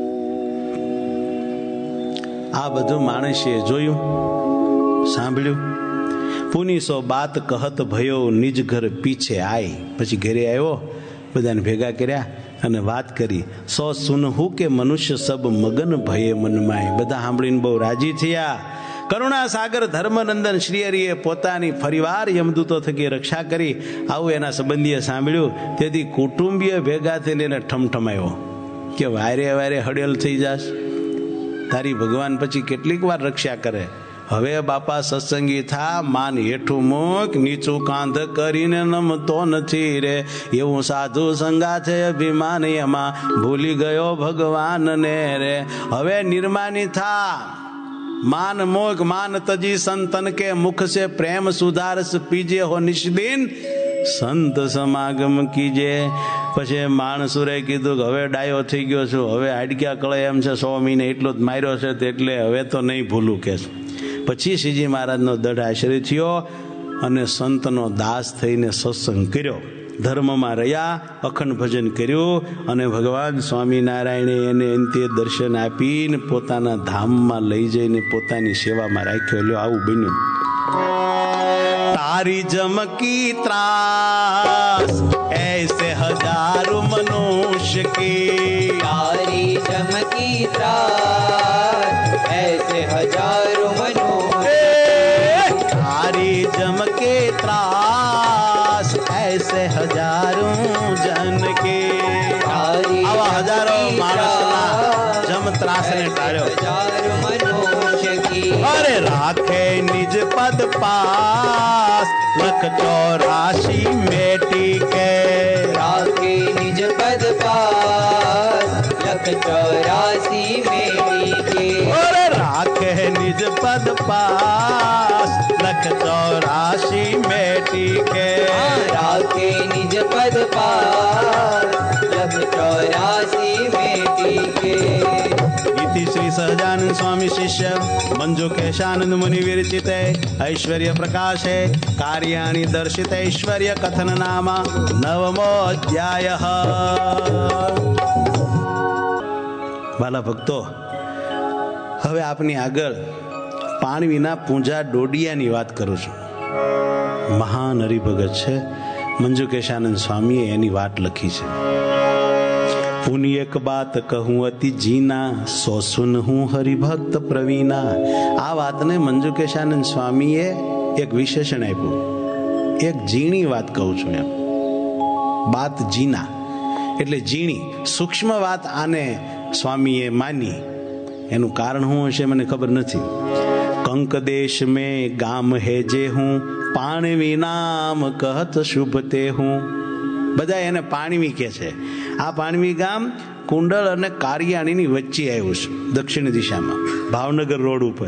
આ બધું માણસે જોયું, સાંભળ્યું. પુની સો બાત કહત ભયો નિજ ઘર પીછે આય. પછી ઘરે આવ્યો, બધાને ભેગા કર્યા અને વાત કરી. સો સુનહુ કે મનુષ્ય સબ મગન ભયે મનમાય. બધા સાંભળીને બહુ રાજી થયા. કરુણા સાગર ધર્મનંદન શ્રી હરિએ પોતાની ફરીવાર યમદૂતો થકી રક્ષા કરી. આવું એના સંબંધીએ સાંભળ્યું. તેથી કુટુંબીય ભેગા થઈને એને ઠમઠમાયો કે વારે વારે હડેલ થઈ જાશ. તારી ભગવાન પછી કેટલીક વાર રક્ષા કરે. હવે બાપા સત્સંગી થા, માન હેઠું મૂક, નીચું કાંધ કરીને નમતો નથી રે. એવું સાધુ સંગા છે અભિમાન એમાં ભૂલી ગયો ભગવાનને રે. હવે નિર્માની થા, માન મોગ માન તજી સંતન કે મુખ સે પ્રેમ સુધારસ પીજે હો નિષ્દિન સંત સમાગમ કીજે. પછી માણસુરે કીધું કે હવે ડાયો થઈ ગયો છું, હવે હાડક્યા કળે એમ છે, સો મહિને એટલો જ માર્યો છે એટલે હવે તો નહીં ભૂલું કે. પછી શ્રીજી મહારાજનો દઢ આશ્રય થયો અને સંતનો દાસ થઈને સત્સંગ કર્યો. ધર્મમાં રહ્યા, અખંડ ભજન કર્યું અને ભગવાન સ્વામિનારાયણે એને અંતે દર્શન આપીને પોતાના ધામમાં લઈ જઈને પોતાની સેવામાં રાખ્યો. લ્યો આવું બન્યું. તારી જમકી ત્રાસ ऐसे हजारों मनुष्य की. तारी चमकी त्रास ऐसे हजारों मनुष्य. तारी चमके त्रास ऐसे हजारों जन के. આવા હજારો માણસના જમ ત્રાસને ટાળ્યો. हजारों मनुष्य की. અરે રાખે નિજ પદ પાસ લખ ચોરાશી મેટી કે. राखे निज पद पास लख चौरासी मेरी के. अरे राखे निज पद पास लख चौरासी मेटी के. राखे निज पद पास लख चौरासी मेरी के. इति श्री सहजानंद स्वामी शिष्य मंजुकेशानंद मुनि विरचित ऐश्वर्य प्रकाशे कार्याणि दर्शित ऐश्वर्य कथन नाम नवमो अध्याय. વાલા ભક્તો, હવે આપની આગળ પાણવીના પૂંજા ડોડિયાની વાત કરું છું. મહાન હરિભગત છે મંજુકેશાનંદ સ્વામીએ એની વાત લખી છે. પુની એક બાત કહું અતિ જીના સો સુન હું હરિભક્ત પ્રવીણા. આ વાતને મંજુકેશાનંદ સ્વામીએ એક વિશેષણ આપ્યું. એક ઝીણી વાત કહું છું એમ. બાત જીના એટલે ઝીણી સૂક્ષ્મ વાત. આને સ્વામીએ માની. એનું કારણ શું હશે મને ખબર નથી. કંક દેશ મેં ગામ હે જે હું પાણવી નામ કહત શુભ તે હું. બધા એને પાણવી કે છે. આ પાણવી ગામ કુંડળ અને કારિયાણીની વચ્ચે આવ્યું છે, દક્ષિણ દિશામાં, ભાવનગર રોડ ઉપર.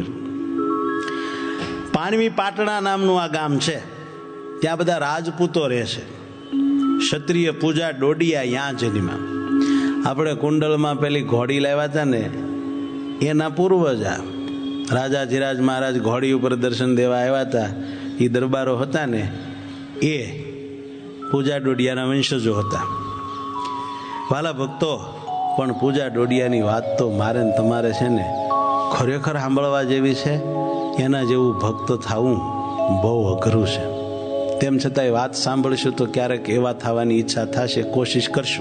પાણવી પાટણા નામનું આ ગામ છે. ત્યાં બધા રાજપૂતો રહે છે. ક્ષત્રિય પૂજા ડોડિયા યા જનીમાં. આપણે કુંડળમાં પેલી ઘોડી લાવ્યા હતા ને એના પૂર્વજ આ રાજા ધીરાજ મહારાજ ઘોડી ઉપર દર્શન દેવા આવ્યા હતા. એ દરબારો હતા ને એ પૂજા ડોડિયાના વંશજો હતા. વાલા ભક્તો, પણ પૂજા ડોડિયાની વાત તો મારે ને તમારે છે ને ખરેખર સાંભળવા જેવી છે. એના જેવું ભક્ત થવું બહુ અઘરું છે. તેમ છતાંય વાત સાંભળશું તો ક્યારેક એવા થવાની ઈચ્છા થશે, કોશિશ કરશું.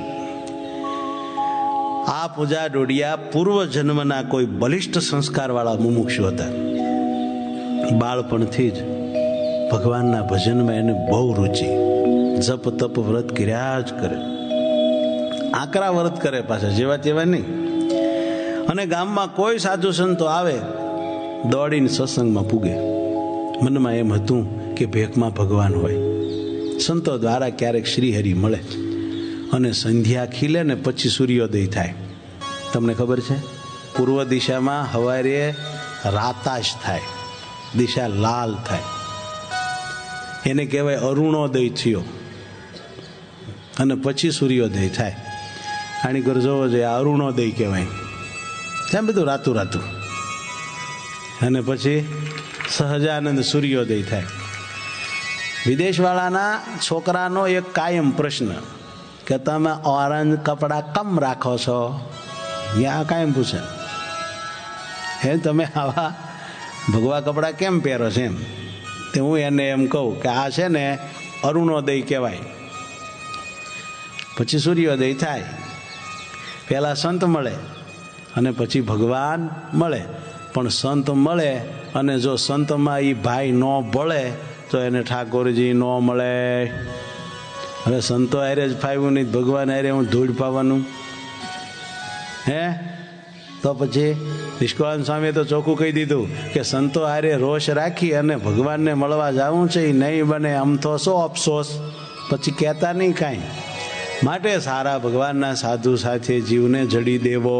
આ પૂજા ડોડિયા પૂર્વ જન્મના કોઈ બલિષ્ઠ સંસ્કારવાળા મુમુક્ષુ હતા. બાળપણથી જ ભગવાનના ભજનમાં એને બહુ રુચિ. જપ તપ વ્રત કર્યા જ કરે, આકરા વ્રત કરે પાછા, જેવા તેવા નહીં. અને ગામમાં કોઈ સાધુ સંતો આવે દોડીને સત્સંગમાં પૂગે. મનમાં એમ હતું કે ભેખમાં ભગવાન હોય. સંતો દ્વારા ક્યારેક શ્રીહરિ મળે અને સંધ્યા ખીલે ને પછી સૂર્યોદય થાય. તમને ખબર છે, પૂર્વ દિશામાં હવારે રાતાશ થાય, દિશા લાલ થાય, એને કહેવાય અરુણોદય થયો. અને પછી સૂર્યોદય થાય. આની કર જોવો જોઈએ, અરુણોદય કહેવાય. કેમ બધું રાતું રાતું. અને પછી સહજાનંદ સૂર્યોદય થાય. વિદેશવાળાના છોકરાનો એક કાયમ પ્રશ્ન કે તમે ઓરેન્જ કપડાં કમ રાખો છો? યા કાયમ પૂછે, હે તમે આવા ભગવા કપડાં કેમ પહેરો છો? એમ તે હું એને એમ કહું કે આ છે ને અરુણોદય કહેવાય. પછી સૂર્યોદય થાય. પહેલાં સંત મળે અને પછી ભગવાન મળે. પણ સંત મળે અને જો સંતમાં એ ભાઈ ન ભળે તો એને ઠાકોરજી ન મળે. હવે સંતો હારે જ ફાવ્યું નહીં, ભગવાન હારે હું ધૂળ પાવાનું હે? તો પછી નિષ્કાળાનંદ સ્વામીએ તો ચોખ્ખું કહી દીધું કે સંતો હારે રોષ રાખી અને ભગવાનને મળવા જવું છે એ નહીં બને. આમ તો શું અફસોસ, પછી કહેતા નહીં કાંઈ. માટે સારા ભગવાનના સાધુ સાથે જીવને જડી દેવો.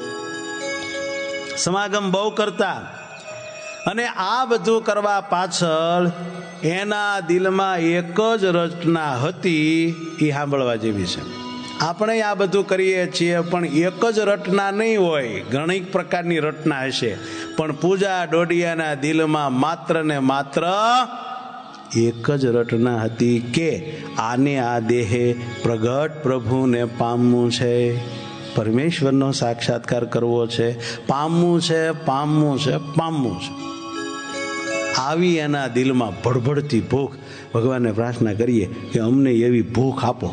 સમાગમ બહુ કરતા. અને આ બધું કરવા પાછળ એના દિલમાં એક જ રચના હતી, એ સાંભળવા જેવી છે. આપણે આ બધું કરીએ છીએ પણ એક જ રચના નહીં હોય, ઘણી પ્રકારની રચના હશે. પણ પૂજા ડોડિયાના દિલમાં માત્ર ને માત્ર એક જ રચના હતી કે આને આ દેહે પ્રગટ પ્રભુને પામવું છે, પરમેશ્વરનો સાક્ષાત્કાર કરવો છે, પામવું છે, પામવું છે, પામવું છે. આવી એના દિલમાં ભડભડતી ભૂખ. ભગવાનને પ્રાર્થના કરીએ કે અમને એવી ભૂખ આપો.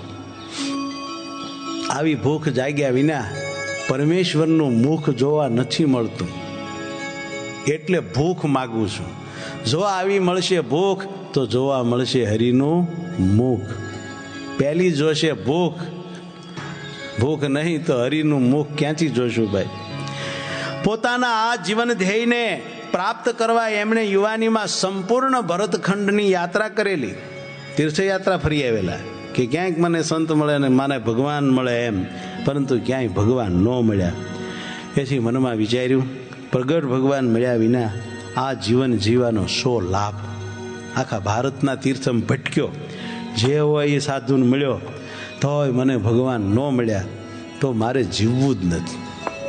આવી ભૂખ જાગ્યા વિના પરમેશ્વરનું મુખ જોવા નથી મળતું, એટલે ભૂખ માગું છું. જો આવી મળશે ભૂખ તો જોવા મળશે હરિનું મુખ. પહેલી જોશે ભૂખ, ભૂખ નહીં તો હરિનું મુખ ક્યાંથી જોશું ભાઈ? પોતાના આ જીવન ધ્યેયને પ્રાપ્ત કરવા એમણે યુવાનીમાં સંપૂર્ણ ભરતખંડની યાત્રા કરેલી. તીર્થયાત્રા ફરી આવેલા કે ક્યાંક મને સંત મળે અને મને ભગવાન મળે એમ, પરંતુ ક્યાંય ભગવાન ન મળ્યા. એથી મનમાં વિચાર્યું, પ્રગટ ભગવાન મળ્યા વિના આ જીવન જીવવાનો શો લાભ? આખા ભારતના તીર્થમ ભટક્યો, જે હોય એ સાધુને મળ્યો, તોય મને ભગવાન ન મળ્યા, તો મારે જીવવું જ નથી.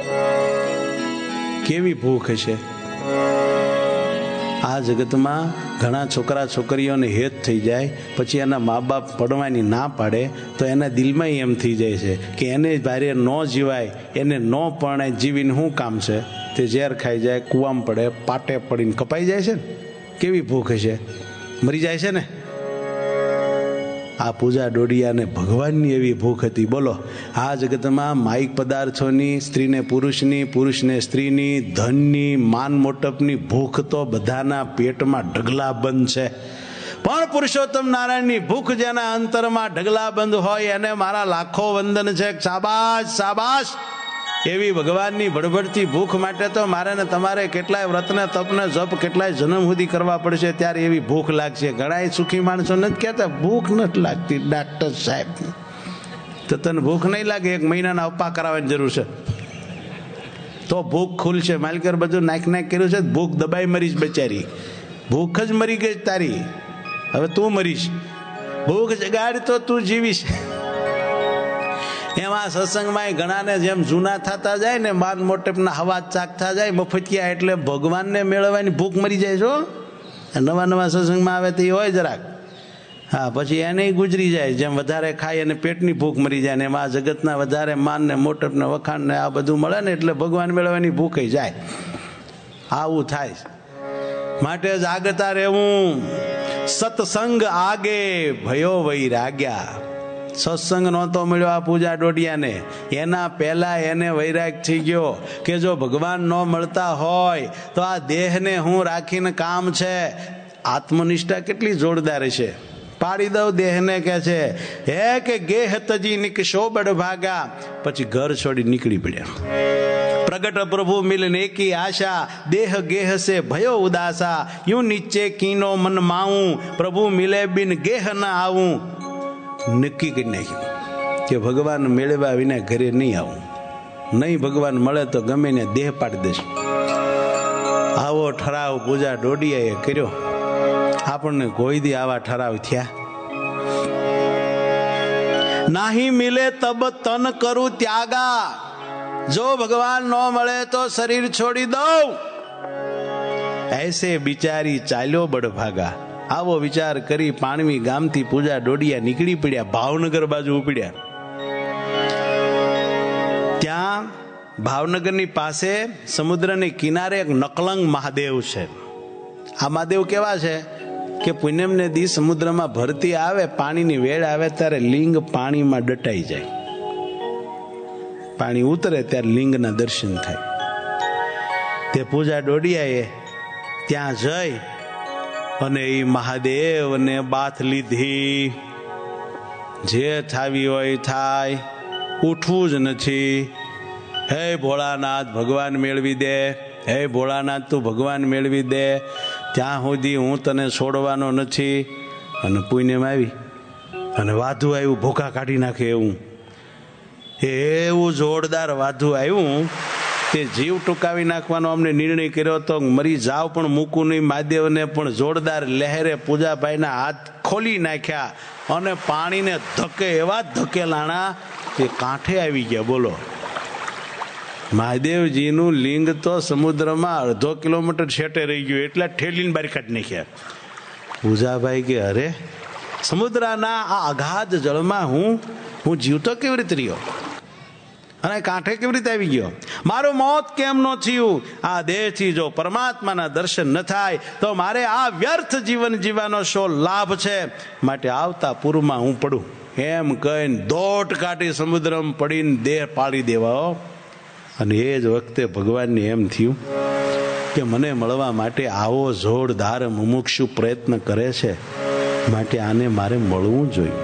કેવી ભૂખ હશે? આ જગતમાં ઘણા છોકરા છોકરીઓને હેત થઈ જાય, પછી એના મા બાપ પડવાની ના પાડે તો એના દિલમાં એમ થઈ જાય છે કે એને ભારે ન જીવાય, એને ન પરણાય, જીવીને શું કામ છે? તે ઝેર ખાઈ જાય, કૂવામાં પડે, પાટે પડીને કપાઈ જાય છે ને. કેવી ભૂખ હશે? મરી જાય છે ને. આ પૂજા ડોડિયાને ભગવાનની એવી ભૂખ હતી. બોલો, આ જગતમાં માયિક પદાર્થોની, સ્ત્રીને પુરુષની, પુરુષને સ્ત્રીની, ધનની, માન મોટપની ભૂખ તો બધાના પેટમાં ઢગલાબંધ છે. પણ પુરુષોત્તમ નારાયણની ભૂખ જેના અંતરમાં ઢગલાબંધ હોય એને મારા લાખો વંદન છે. શાબાશ શાબાશ. એવી ભગવાનની ભડભડતી ભૂખ માટે તો મારે ને તમારે કેટલાય વ્રતને તપને જપ કેટલાય જન્મ સુધી કરવા પડશે, ત્યારે એવી ભૂખ લાગશે. ઘણાય સુખી માણસો નથી કહેતા ભૂખ નથી લાગતી. ડાક્ટર સાહેબ, તો તને ભૂખ નહીં લાગે? એક મહિનાના અપ્પા કરાવવાની જરૂર છે તો ભૂખ ખુલશે. માલકર બધું નાખ નાખ કર્યું છે, ભૂખ દબાઈ મરીશ બેચારી. ભૂખ જ મરી ગઈ તારી, હવે તું મરીશ. ભૂખ જગાડ તો તું જીવીશ. એમાં સત્સંગમાં ઘણાને જેમ જૂના થતા જાય ને, માન મોટેપના હવા ચાકતા જાય, મફતિયા એટલે ભગવાનને મેળવવાની ભૂખ મરી જાય છો. નવા નવા સત્સંગમાં આવે તો એ હોય જરાક, હા, પછી એને ગુજરી જાય. જેમ વધારે ખાય અને પેટની ભૂખ મરી જાય ને, એમાં જગતના વધારે માન ને મોટપ ને વખાણ ને આ બધું મળે ને એટલે ભગવાન મેળવવાની ભૂખ જાય. આવું થાય. માટે જાગતા રહેવું. સત્સંગ આગે ભયો વૈરાગ્યા. સત્સંગ નહોતો મળ્યો આ પૂજા ડોડિયાને, એના પહેલા એને વૈરાગ થઈ ગયો કે જો ભગવાન ન મળતા હોય તો આ દેહને હું રાખીને કામ છે. આત્મનિષ્ઠા કેટલી જોરદાર છે. પાડી દઉં દેહને, કે છે હે કે ગેહ તજી નિકશો બડ ભાગા. પછી ઘર છોડી નીકળી પડ્યા. પ્રગટ પ્રભુ મિલને એકી આશા, દેહ ગેહ સે ભયો ઉદાસા. યું નીચે કીનો મન માઉં, પ્રભુ મિલે બિન ગેહ ના આવું. નક્કી કરી નાખ્યું કે ભગવાન મેળવ્યા વિના ઘરે નહીં આવું. નહીં ભગવાન મળે તો ગમે ને દેહ પાડી દેશે. આવો ઠરાવ પૂજા ડોડિયાએ કર્યો. આપણને કોઈ દી આવા ઠરાવ થયા? નાહી મિલે તબ તન કરું ત્યાગા. જો ભગવાન ન મળે તો શરીર છોડી દઉં. એસે બિચારી ચાલ્યો બડભાગા. આવો વિચાર કરી પાણવી ગામથી પૂજા ડોડિયા નીકળી પડ્યા, ભાવનગર બાજુ ઉપડ્યા. ત્યાં ભાવનગરની પાસે સમુદ્રની કિનારે એક નકલંગ મહાદેવ છે. આ મહાદેવ કેવા છે કે પૂનમને દી સમુદ્રમાં ભરતી આવે, પાણીની વેળ આવે ત્યારે લિંગ પાણીમાં દટાઈ જાય. પાણી ઉતરે ત્યારે લિંગના દર્શન થાય. તે પૂજા ડોડિયાએ ત્યાં જઈ અને એ મહાદેવને બાથ લીધી. જે થાવી હોય થાય, ઉઠવું જ નથી. હે ભોળાનાથ ભગવાન મેળવી દે, હે ભોળાનાથ તું ભગવાન મેળવી દે, ત્યાં સુધી હું તને છોડવાનો નથી. અને પુણ્યમાં આવી અને વાધું આવ્યું, ભૂખા કાઢી નાખે એવું. એવું જોરદાર વાધું આવ્યું તે જીવ ટૂંકાવી નાખવાનો અમને નિર્ણય કર્યો હતો. મરી જાવ પણ મૂકું નહીં. મહાદેવને પણ જોરદાર લહેરે પૂજાભાઈના હાથ ખોલી નાખ્યા અને પાણીને ધકે એવા ધકેલાણા કે કાંઠે આવી ગયા. બોલો, મહાદેવજીનું લિંગ તો સમુદ્રમાં અડધો કિલોમીટર છેટે રહી ગયું, એટલા ઠેલીને બારી કાઢી નાખ્યા. પૂજાભાઈ કે અરે, સમુદ્રના આ અગાધ જળમાં હું હું જીવતો કેવી રીતે રહ્યો અને કાંઠે કેવી રીતે આવી ગયો? મારું મોત કેમ ન થયું? આ દેહથી જો પરમાત્માના દર્શન ન થાય તો મારે આ વ્યર્થ જીવન જીવવાનો શો લાભ છે? માટે આવતા પૂરમાં હું પડું એમ કહીને દોટ કાઢી સમુદ્રમાં પડીને દેહ પાડી દેવા. અને એ જ વખતે ભગવાનને એમ થયું કે મને મળવા માટે આવો જોરદાર મુમુક્ષુ પ્રયત્ન કરે છે, માટે આને મારે મળવું જોઈએ.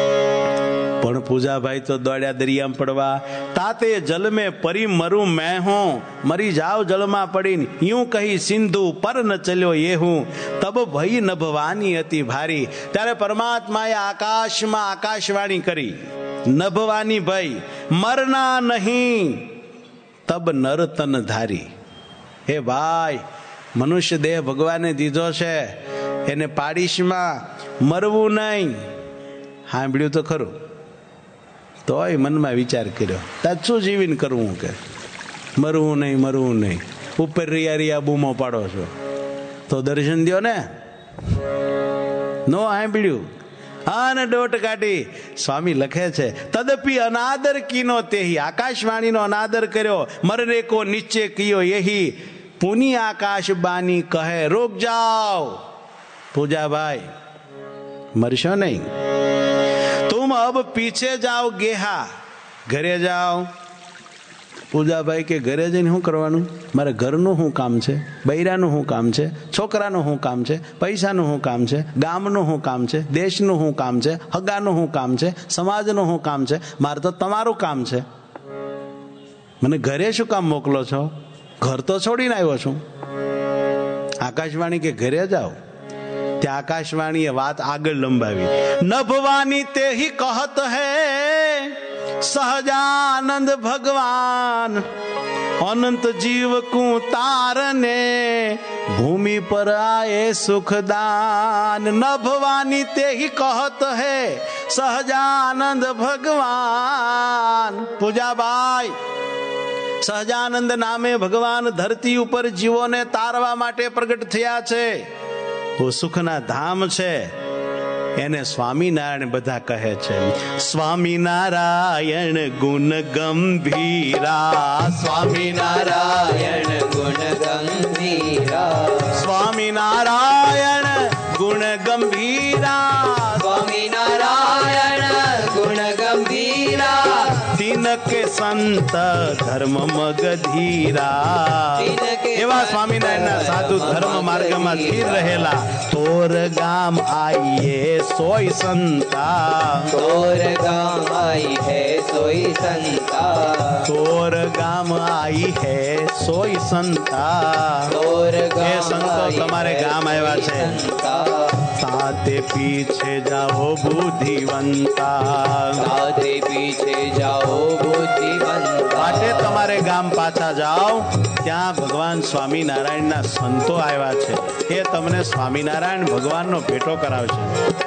પણ પૂજાભાઈ તો દોડ્યા દરિયામાં પડવા. તાતે જલ મેં પરી મરું મેં હું, મરી જાવ જળમાં પડીને. યું કહી સિંધુ પર ન ચલ્યો એ હું, તબ ભઈ નભવાની હતી ભારી. ત્યારે પરમાત્માએ આકાશમાં આકાશવાણી કરી, નભવાની ભઈ મરના નહીં તબ નર તન ધારી. હે ભાઈ, મનુષ્ય દેહ ભગવાને દીધો છે, એને પાડીશમાં મરવું નહીં. સાંભળ્યું તો ખરું, તોય મનમાં વિચાર કર્યો, તાજ શું જીવીને કરવું કે મરવું નહીં મરવું નહીં. ઉપર રિયા રિયા બૂમો પાડો છો તો દર્શન દો ને. નો સાંભળ્યું અને દોટ કાઢી. સ્વામી લખે છે, તદપી અનાદર કીનો તેહી. આકાશવાણીનો અનાદર કર્યો. મરને કો નીચે કિયો યહી, પુની આકાશ બાની કહે રોક જાઓ. પૂજાભાઈ, મરશો નહીં. તુમ અબ પીછે જાઓ ગેહા, ઘરે જાઓ. પૂજાભાઈ કે ઘરે જઈને શું કરવાનું? મારે ઘરનું શું કામ છે? બૈરાનું શું કામ છે? છોકરાનું શું કામ છે? પૈસાનું શું કામ છે? ગામનું શું કામ છે? દેશનું શું કામ છે? હગાનું શું કામ છે? સમાજનું શું કામ છે? મારે તો તમારું કામ છે. મને ઘરે શું કામ મોકલો છો? ઘર તો છોડીને આવ્યો છું. આકાશવાણી કે ઘરે જાઓ. ત્યાં આકાશવાણીએ વાત આગળ લંબાવી. નભવાની તે હી કહત હૈ સહજાનંદ ભગવાન, अनंत जीव को तारने भूमि पर आए सुखदान। न भवानी ते ही कहत है सहजानंद भगवान। पूजा भाई, સહજાનંદ નામે ભગવાન ધરતી ઉપર જીવોને તારવા માટે પ્રગટ થયા છે. ઓ સુખના ધામ છે, એને સ્વામિનારાયણ બધા કહે છે. સ્વામિનારાયણ ગુણ ગંભીરા, સ્વામિનારાયણ ગુણ ગંભીરા, સ્વામિનારાયણ ગુણ ગંભીરા, સ્વામિનારાયણ ગુણ ગંભીરા. તીન કે સંત ધર્મ મગધીરા. એવા સ્વામિનારાયણના સાધુ ધર્મ માર્ગમાં સ્થિર રહેલા. તોર ગામ આઈએ સોય સંતા, તોર ગામ આઈ હે સોય સંતા, તોર ગામ આઈ હે સોય સંતા. તોર એ ગામ સંતો તમારે ગામ આવ્યા છે. સાતે પીછે જાઓ બુદ્ધિવંતા, સાતે પીછે જાઓ બુદ્ધિવંતા. માટે તમારે ગામ પાછા જાઓ, ત્યાં ભગવાન સ્વામિનારાયણના સંતો આવ્યા છે. એ તમને સ્વામિનારાયણ ભગવાનનો ભેટો કરાવશે.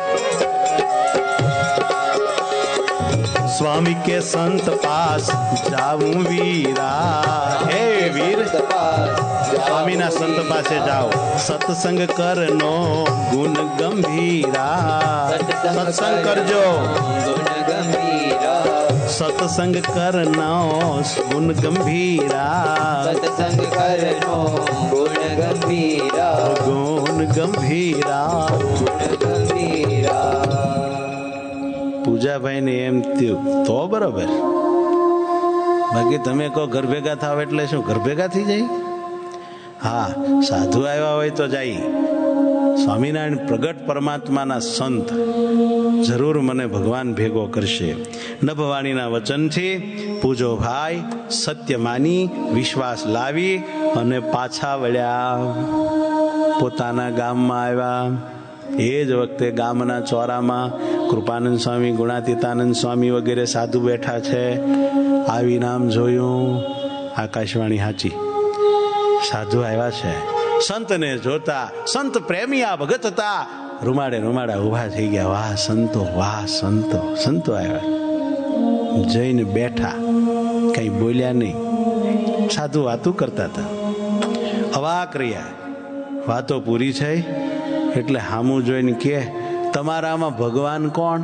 સ્વામી કે સંત પાસ જાવું વીરા. હે વીર, સ્વામીના સંત પાસે જાઓ. સત્સંગ કરનો ગુણ ગંભીરા. સત્સંગ કરજો, ગુણ ગંભીરા. સત્સંગ કરનો ગુણ ગંભીરા. સત્સંગ કરનો ગુણ ગંભીરા. ગુણ ગંભીરા. ગુણ ગંભીરા. પૂજાભાઈ ને એમ થયું તો બરોબર. બાકી તમે કહો ઘર ભેગા થાવ એટલે શું ઘર ભેગા થઈ જાય? હા, સાધુ આવ્યા હોય તો જાય. સ્વામિનારાયણ પ્રગટ પરમાત્માના સંત જરૂર મને ભગવાન ભેગો કરશે. નભવાણીના વચનથી પૂજો ભાઈ સત્ય માની વિશ્વાસ લાવી અને પાછા વળ્યા. પોતાના ગામમાં આવ્યા. એ જ વખતે ગામના ચોરામાં કૃપાનંદ સ્વામી, ગુણાતીતાનંદ સ્વામી વગેરે સાધુ બેઠા છે. આવી નામ જોયું, આકાશવાણી હાચી, સાધુ આવ્યા છે. સંતને જોતા સંત પ્રેમી આ ભગત હતા, રૂમાડે રૂમાડા ઉભા થઈ ગયા. વાહ સંતો, વાહ સંતો. સંતો આવ્યા, જઈને બેઠા, કઈ બોલ્યા નહીં. સાધુ વાતો કરતા હતા, અવાક રહ્યા. વાતો પૂરી થઈ એટલે હામું જોઈને કે તમારામાં ભગવાન કોણ?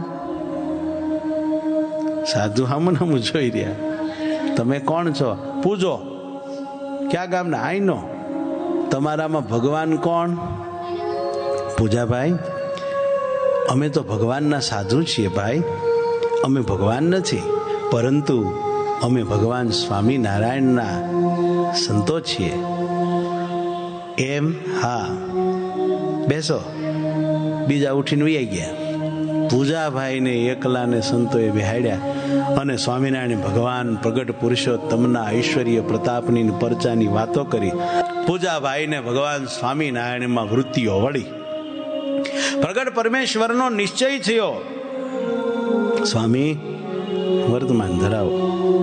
સાધુ હામું હામું જોઈ રહ્યા. તમે કોણ છો? પૂજો. ક્યાં ગામના? આઈનો. તમારામાં ભગવાન કોણ? પૂજાભાઈ, અમે તો ભગવાનના સાધુ છીએ ભાઈ. અમે ભગવાન નથી, પરંતુ અમે ભગવાન સ્વામિનારાયણના સંતો છીએ. એમ? હા, બેસો. બીજા ઉઠીને વહી ગયા. પૂજાભાઈને એકલાને સંતોએ બેહાડ્યા અને સ્વામિનારાયણ ભગવાન પ્રગટ પુરુષોત્તમના ઐશ્વર્ય પ્રતાપની પરચાની વાતો કરી. પૂજાભાઈને ભગવાન સ્વામિનારાયણમાં વૃત્તિઓ વળી. પ્રગટ પરમેશ્વરનો નિશ્ચય થયો, સ્વામી વર્તમાન ધરાવો.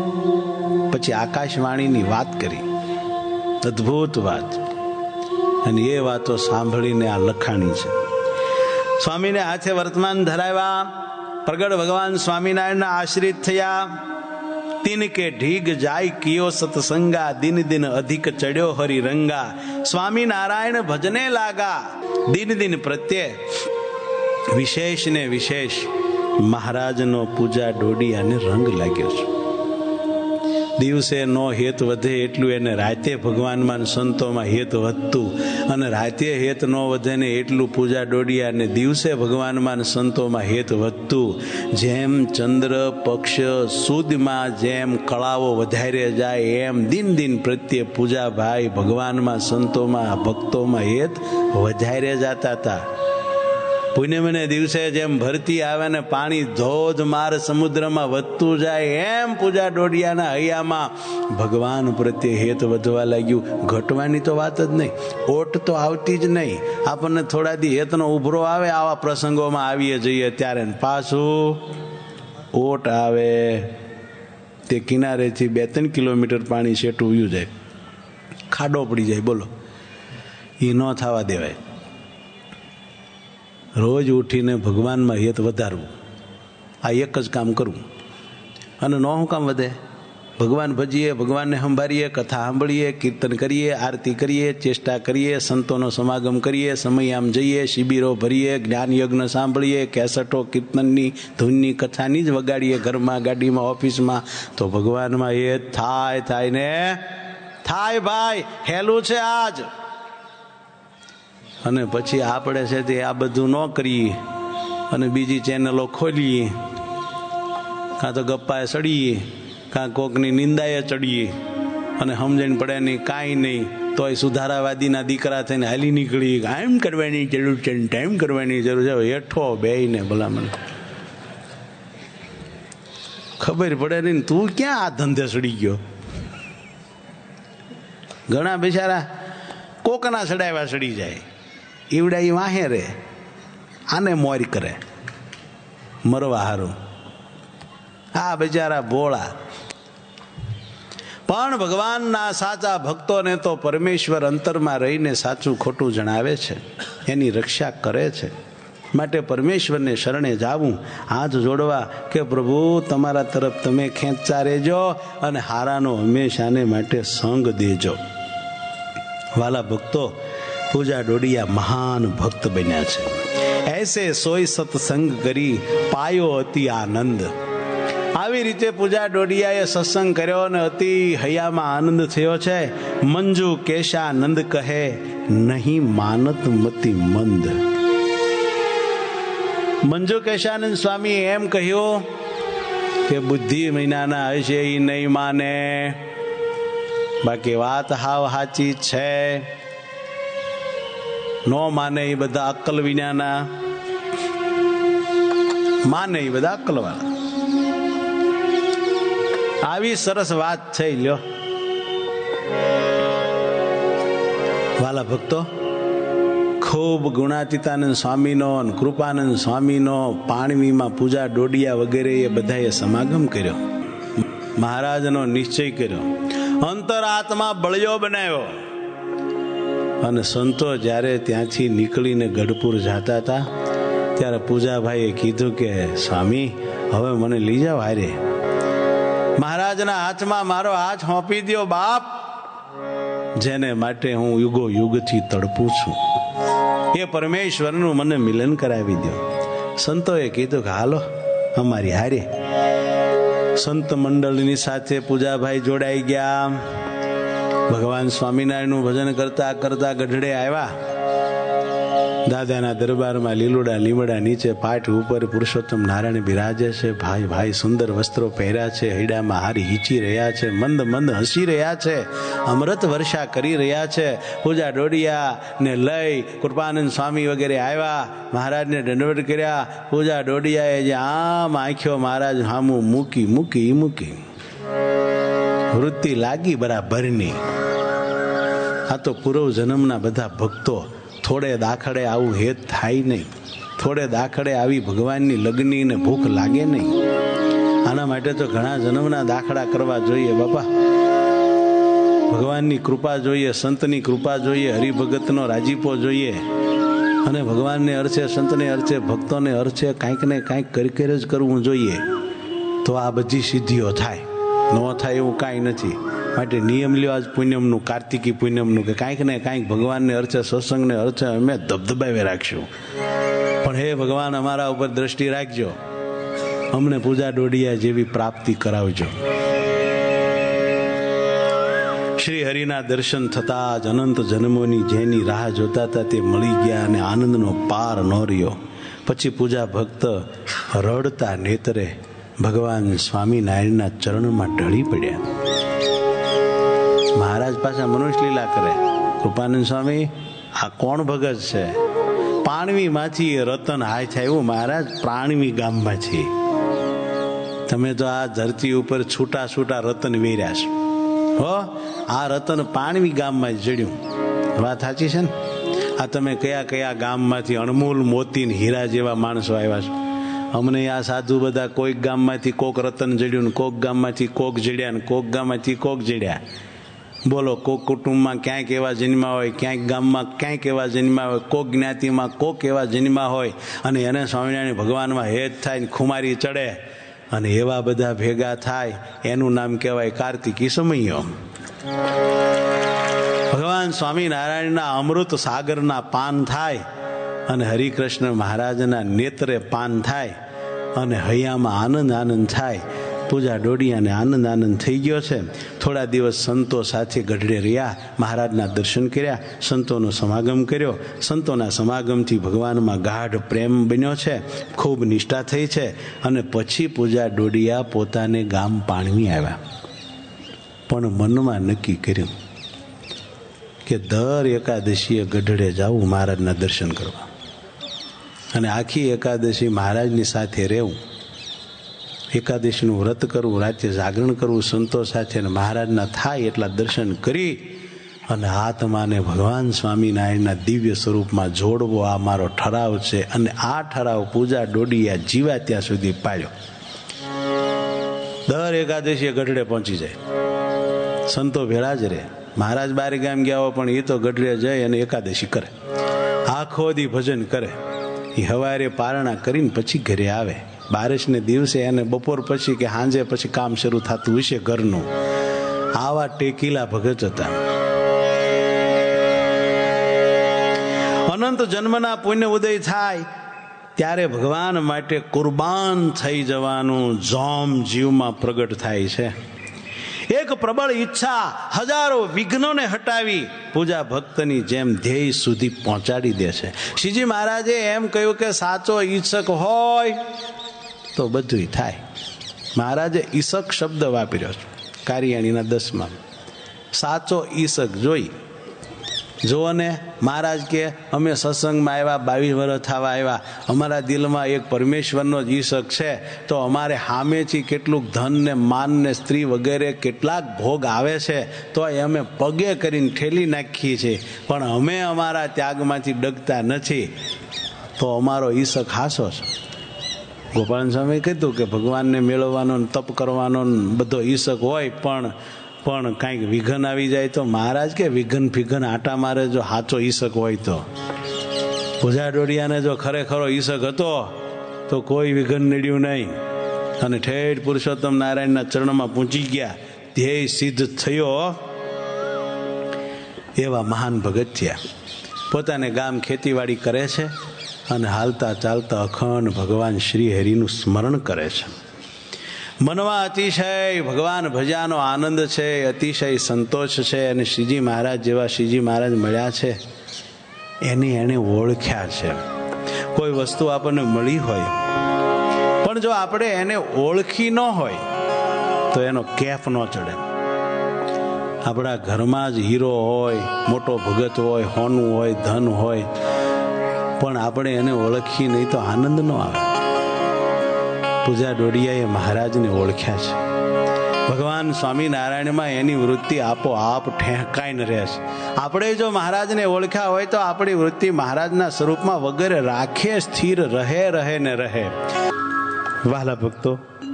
પછી આકાશવાણીની વાત કરી, અદ્ભુત વાત. અને એ વાતો સાંભળીને આ લખાણી છે. સ્વામીને હાથે વર્તમાન ધરાવ્યા. પ્રગટ ભગવાન સ્વામિનારાયણના આશ્રિત થયા. તિનકે ઢીગ જાય કિયો સત્સંગા, દિન દિન અધિક ચડ્યો હરિ રંગા. સ્વામિનારાયણ ભજને લાગા. દિન દિન પ્રત્યે વિશેષ ને વિશેષ મહારાજનો પૂજા ડોડિયાને રંગ લાગ્યો છે. દિવસે નો હેત વધે એટલું એને રાતે ભગવાનમાં સંતોમાં હેત વધતું, અને રાતે હેત ન વધે ને એટલું પૂજા ડોડિયા ને દિવસે ભગવાનમાં સંતોમાં હેત વધતું. જેમ ચંદ્ર પક્ષ સુદમાં જેમ કળાઓ વધારે જાય એમ દિન દિન પ્રત્યે પૂજા ભાઈ ભગવાનમાં સંતોમાં ભક્તોમાં હેત વધારે જતા હતા. પૂનમને દિવસે જેમ ભરતી આવે ને પાણી ધોધમાર સમુદ્રમાં વધતું જાય એમ પૂજા ડોડિયાના હૈયામાં ભગવાન પ્રત્યે હેત વધવા લાગ્યું. ઘટવાની તો વાત જ નહીં, ઓટ તો આવતી જ નહીં. આપણને થોડા દી હેતનો ઉભરો આવે આવા પ્રસંગોમાં આવીએ જઈએ ત્યારે, પાછું ઓટ આવે. તે કિનારેથી બે ત્રણ કિલોમીટર પાણી શેઠું ઉયું જાય, ખાડો પડી જાય. બોલો, એ ન થવા દેવાય. રોજ ઉઠીને ભગવાનમાં હિત વધારવું, આ એક જ કામ કરવું. અને ન શું કામ વધે? ભગવાન ભજીએ, ભગવાનને સંભાળીએ, કથા સાંભળીએ, કીર્તન કરીએ, આરતી કરીએ, ચેષ્ટા કરીએ, સંતોનો સમાગમ કરીએ, સમયામ જઈએ, શિબિરો ભરીએ, જ્ઞાન યજ્ઞ સાંભળીએ, કેસેટો કીર્તનની ધૂનની કથાની જ વગાડીએ ઘરમાં, ગાડીમાં, ઓફિસમાં, તો ભગવાનમાં એ થાય થાય ને થાય. ભાઈ હેલું છે આજ. અને પછી આપણે છે તે આ બધું ન કરીએ અને બીજી ચેનલો ખોલીએ, કાં તો ગપ્પાએ સડીએ, કાં કોકની નિંદાએ ચડીએ, અને સમજણ પડે નહીં કાંઈ નહીં, તો એ સુધારાવાદીના દીકરા થઈને હાલી નીકળી, આમ કરવાની જરૂર છે, ટાઈમ કરવાની જરૂર છે. હેઠો બેહીને ભલામણ ખબર પડે નહીં તું ક્યાં આ ધંધે સડી ગયો. ઘણા બિચારા કોકના સડાવ્યા સડી જાય, ઈવડા એ વાહે રે, આને મોર કરે મરવા હારું. આ બિચારા ભોળા. પણ ભગવાનના સાચા ભક્તોને તો પરમેશ્વર અંતરમાં રહીને સાચું ખોટું જણાવે છે, એની રક્ષા કરે છે. માટે પરમેશ્વરને શરણે જાવું, હાથ જોડવા કે પ્રભુ તમારા તરફ તમે ખેંચતા રહેજો અને હારાનો હંમેશાને માટે સંગ દેજો. વાલા ભક્તો, પૂજા ડોડિયા મહાન ભક્ત બન્યા છે. એસે સોય સત્સંગ કરી પાયો અતિ આનંદ. આવી રીતે પૂજા ડોડિયાએ સત્સંગ કર્યો અને અતિ હૈયામાં આનંદ થયો છે. મંજુ કેશાનંદ કહે નહીં માનત મતિ મંદ. મંજુ કેશાનંદ સ્વામી એમ કહ્યું કે બુદ્ધિ મહિનાના હશે એ નહીં માને, બાકી વાત હાવ સાચી છે. નો માને એ બધા અક્કલ વિનાના, માને એ બધા અક્કલ વાળા. આવી સરસ વાત થઈ. લ્યો વાલા ભક્તો, ખૂબ ગુણાતીતાનંદ સ્વામીનો અને કૃપાનંદ સ્વામીનો પાણવીમાં પૂજા ડોડિયા વગેરે એ બધાએ સમાગમ કર્યો, મહારાજનો નિશ્ચય કર્યો, અંતરાત્મા બળિયો બનાવ્યો. અને સંતો જ્યારે ત્યાંથી નીકળીને ગઢપુર જતા હતા ત્યારે પૂજાભાઈએ કીધું કે સ્વામી હવે મને લઈ જાઓ હારે, મહારાજના હાથમાં મારો હાથ સોંપી દો બાપ, જેને માટે હું યુગો યુગથી તડપું છું. એ પરમેશ્વરનું મને મિલન કરાવી દો. સંતોએ કીધું કે હાલો અમારી હારે. સંત મંડળની સાથે પૂજાભાઈ જોડાઈ ગયા. ભગવાન સ્વામિનારાયણનું ભજન કરતા કરતા ગઢડે આવ્યા. દાદાના દરબારમાં લીલુડા લીમડા નીચે પાઠ ઉપર પુરુષોત્તમ નારાયણ બિરાજે છે. ભાઈ ભાઈ સુંદર વસ્ત્રો પહેર્યા છે, હૈડામાં હારી હીચી રહ્યા છે, મંદ મંદ હસી રહ્યા છે, અમૃત વર્ષા કરી રહ્યા છે. પૂજા ડોડિયા ને લઈ કૃપાનંદ સ્વામી વગેરે આવ્યા, મહારાજને દંડવત કર્યા. પૂજા ડોડિયાએ જે આમ આંખ્યો મહારાજ હામું મૂકી મૂકી મૂકી વૃત્તિ લાગી બરાબરની. આ તો પૂર્વ જન્મના બધા ભક્તો. થોડે દાખડે આવું હેત થાય નહીં, થોડે દાખડે આવી ભગવાનની લગ્ની ને ભૂખ લાગે નહીં. આના માટે તો ઘણા જન્મના દાખલા કરવા જોઈએ બાપા. ભગવાનની કૃપા જોઈએ, સંતની કૃપા જોઈએ, હરિભગતનો રાજીપો જોઈએ. અને ભગવાનને અર્થે, સંતને અર્થે, ભક્તોને અર્થે કાંઈક ને કાંઈક કરી કરી જ કરવું જોઈએ, તો આ બધી સિદ્ધિઓ થાય. ન થાય એવું કાંઈ નથી. માટે નિયમ લ્યો આજ પુણ્યમનું, કાર્તિકી પુણ્યમનું, કે કાંઈક ને કાંઈક ભગવાનને અર્થે, સત્સંગને અર્થે અમે ધબધબાવી રાખશું. પણ હે ભગવાન અમારા ઉપર દ્રષ્ટિ રાખજો, અમને પૂજા ડોડિયા જેવી પ્રાપ્તિ કરાવજો. શ્રી હરિના દર્શન થતા જ અનંત જન્મોની જેની રાહ જોતા હતા તે મળી ગયા અને આનંદનો પાર ન રહ્યો. પછી પૂજા ભક્ત રડતા નેત્રે ભગવાન સ્વામિનારાયણના ચરણમાં ઢળી પડ્યા. મહારાજ પાછા મનુષ્ય લીલા કરે. કૃપાનંદ સ્વામી આ કોણ ભગત છે? પાણવી માંથી રતન હાય થાય એવું મહારાજ પ્રાણવી ગામમાં છે. તમે તો આ ધરતી ઉપર છૂટા છૂટા રતન વેર્યા છો હો. આ રતન પાણવી ગામમાં જ જડ્યું. વાત સાચી છે ને? આ તમે કયા કયા ગામમાંથી અણમોલ મોતી હીરા જેવા માણસો આવ્યા છો. અમને આ સાધુ બધા કોઈક ગામમાંથી કોક રતન જડ્યું ને કોક ગામમાંથી કોક જડ્યા ને કોક ગામમાંથી કોક જડ્યા. બોલો, કોક કુટુંબમાં ક્યાંક એવા જન્મા હોય, ક્યાંક ગામમાં ક્યાંક એવા જન્મા હોય, કોક જ્ઞાતિમાં કોક એવા જન્મા હોય અને એને સ્વામિનારાયણ ભગવાનમાં હેત થાય ને ખુમારી ચડે અને એવા બધા ભેગા થાય, એનું નામ કહેવાય કાર્તિકી સમયો. ભગવાન સ્વામિનારાયણના અમૃત સાગરના પાન થાય અને હરિકૃષ્ણ મહારાજના નેત્રે પાન થાય અને હૈયામાં આનંદ આનંદ થાય. પૂજા ડોડિયાને આનંદ આનંદ થઈ ગયો છે. થોડા દિવસ સંતો સાથે ગઢડે રહ્યા, મહારાજના દર્શન કર્યા, સંતોનો સમાગમ કર્યો. સંતોના સમાગમથી ભગવાનમાં ગાઢ પ્રેમ બન્યો છે, ખૂબ નિષ્ઠા થઈ છે. અને પછી પૂજા ડોડિયા પોતાને ગામ પાણવી આવ્યા, પણ મનમાં નક્કી કર્યું કે દર એકાદશીએ ગઢડે જાવું મહારાજના દર્શન કરવા અને આખી એકાદશી મહારાજની સાથે રહેવું, એકાદશીનું વ્રત કરવું, રાત્રે જાગરણ કરવું સંતો સાથે, અને મહારાજના થાય એટલા દર્શન કરી અને આત્માને ભગવાન સ્વામિનારાયણના દિવ્ય સ્વરૂપમાં જોડવો આ મારો ઠરાવ છે. અને આ ઠરાવ પૂજા ડોડિયા જીવા ત્યાં સુધી પાડ્યો. દર એકાદશીએ ગઢડે પહોંચી જાય, સંતો ભેળા જ રહે. મહારાજ બારે ગામ ગયા હોય પણ એ તો ગઢડે જાય અને એકાદશી કરે, આખો દી ભજન કરે. એ હવારે પારણા કરીને પછી ઘરે આવે. બારસને દિવસે એને બપોર પછી કે સાંજે પછી કામ શરૂ થતું હશે ઘરનું. આવા ટેકીલા ભગત હતા. અનંત જન્મના પુણ્ય ઉદય થાય ત્યારે ભગવાન માટે કુરબાન થઈ જવાનું જોમ જીવમાં પ્રગટ થાય છે. એક પ્રબળ ઈચ્છા હજારો વિઘ્નોને હટાવી પૂજા ભક્તની જેમ ધ્યેય સુધી પહોંચાડી દે છે. શ્રીજી મહારાજે એમ કહ્યું કે સાચો ઈચ્છક હોય તો બધું થાય. મહારાજે ઈશક શબ્દ વાપર્યો છે કારિયાણીના દસમાં. સાચો ઈશક જોઈ જુઓ ને, મહારાજ કે અમે સત્સંગમાં આવ્યા, બાવીસ વર્ષ થવા આવ્યા, અમારા દિલમાં એક પરમેશ્વરનો જ ઈશક છે, તો અમારે સામેથી કેટલુંક ધન ને માન ને સ્ત્રી વગેરે કેટલાક ભોગ આવે છે તો અમે પગે કરીને ઠેલી નાખીએ છીએ, પણ અમે અમારા ત્યાગમાંથી ડગતા નથી, તો અમારો ઈશક હાસો છે. ગોપાલ સ્વામી કીધું કે ભગવાનને મેળવવાનો તપ કરવાનો બધો ઈશક હોય, પણ પણ કાંઈક વિઘન આવી જાય તો મહારાજ કે વિઘન ફિઘન આટા મારે જો સાચો ઈશક હોય તો. પૂજા ડોડિયાને જો ખરેખરો ઈશક હતો તો કોઈ વિઘન નડ્યું નહીં અને ઠેઠ પુરુષોત્તમ નારાયણના ચરણમાં પહોંચી ગયા, ધ્યેય સિદ્ધ થયો. એવા મહાન ભગત થયા. પોતાને ગામ ખેતીવાડી કરે છે અને હાલતા ચાલતા અખંડ ભગવાન શ્રી હરિનું સ્મરણ કરે છે. મનમાં અતિશય ભગવાન ભજ્યાનો આનંદ છે, અતિશય સંતોષ છે. અને શ્રીજી મહારાજ જેવા શ્રીજી મહારાજ મળ્યા છે એની એને ઓળખ્યા છે. કોઈ વસ્તુ આપણને મળી હોય પણ જો આપણે એને ઓળખી ન હોય તો એનો કેફ ન ચડે. આપણા ઘરમાં જ હીરો હોય, મોટો ભગત હોય, હોનું હોય, ધન હોય, પણ આપણે એને ઓળખી નહીં તો આનંદ ન આવે. પૂજા ડોડિયાએ મહારાજને ઓળખ્યા છે. ભગવાન સ્વામિનારાયણમાં એની વૃત્તિ આપોઆપ ઠેકાઈને રહે છે. આપણે જો મહારાજને ઓળખ્યા હોય તો આપણી વૃત્તિ મહારાજના સ્વરૂપમાં વગેરે રાખે, સ્થિર રહે રહે ને રહે. વહાલા ભક્તો,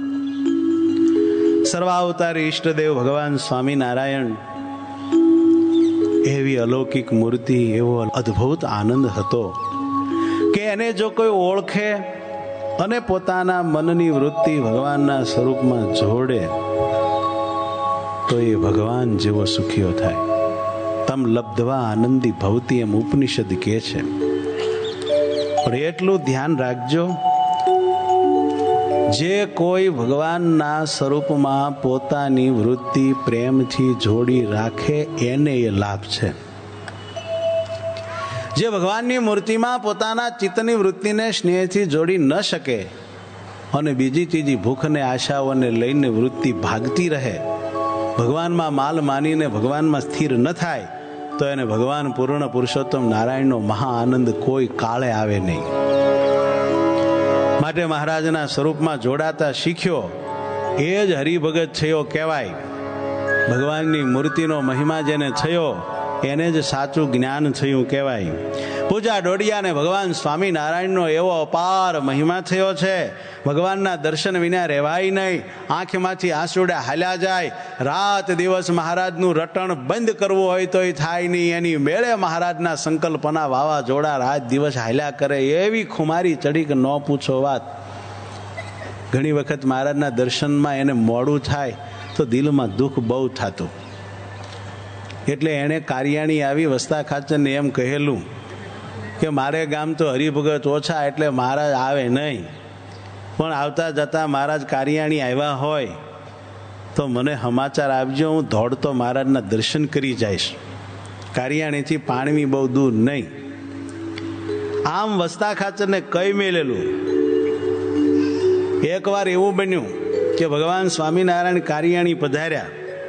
સર્વાવતારી ઈષ્ટદેવ ભગવાન સ્વામિનારાયણ એવી અલૌકિક મૂર્તિ, એવો અદ્ભુત આનંદ હતો કે એને જો કોઈ ઓળખે અને પોતાના મનની વૃત્તિ ભગવાનના સ્વરૂપમાં જોડે તો એ ભગવાન જેવો સુખીઓ થાય. તમ લબ્ધવા આનંદી ભવતી એમ ઉપનિષદ કહે છે. પણ એટલું ધ્યાન રાખજો, જે કોઈ ભગવાનના સ્વરૂપમાં પોતાની વૃત્તિ પ્રેમથી જોડી રાખે એને એ લાભ છે. જે ભગવાનની મૂર્તિમાં પોતાના ચિત્તની વૃત્તિને સ્નેહથી જોડી ન શકે અને બીજી ત્રીજી ભૂખને આશાઓને લઈને વૃત્તિ ભાગતી રહે, ભગવાનમાં માલ માનીને ભગવાનમાં સ્થિર ન થાય, તો એને ભગવાન પૂર્ણ પુરુષોત્તમ નારાયણનો મહા આનંદ કોઈ કાળે આવે નહીં. માટે મહારાજના સ્વરૂપમાં જોડાતા શીખ્યો એ જ હરિભગત થયો કહેવાય. ભગવાનની મૂર્તિનો મહિમા જેને થયો એને જ સાચું જ્ઞાન થયું કહેવાય. પૂજા ડોડિયાને ભગવાન સ્વામિનારાયણનો એવો અપાર મહિમા થયો છે. ભગવાનના દર્શન વિના રહેવાય નહીં. આંખમાંથી આંસુડા હાલ્યા જાય. રાત દિવસ મહારાજનું રટણ બંધ કરવું હોય તો એ થાય નહીં. એની મેળે મહારાજના સંકલ્પના વાવાઝોડા રાત દિવસ હાલ્યા કરે. એવી ખુમારી ચડી કે ન પૂછો વાત. ઘણી વખત મહારાજના દર્શનમાં એને મોડું થાય તો દિલમાં દુઃખ બહુ થતું. એટલે એણે કારિયાણી આવી વસ્તા ખાચરને એમ કહેલું કે મારે ગામ તો હરિભગત ઓછા એટલે મહારાજ આવે નહીં, પણ આવતા જતા મહારાજ કારિયાણી આવ્યા હોય તો મને સમાચાર આપજો, હું દોડતો મહારાજના દર્શન કરી જઈશ. કારિયાણીથી પાણવી બહુ દૂર નહીં. આમ વસ્તા ખાચરને કઈ મેલેલું. એકવાર એવું બન્યું કે ભગવાન સ્વામિનારાયણ કારિયાણી પધાર્યા.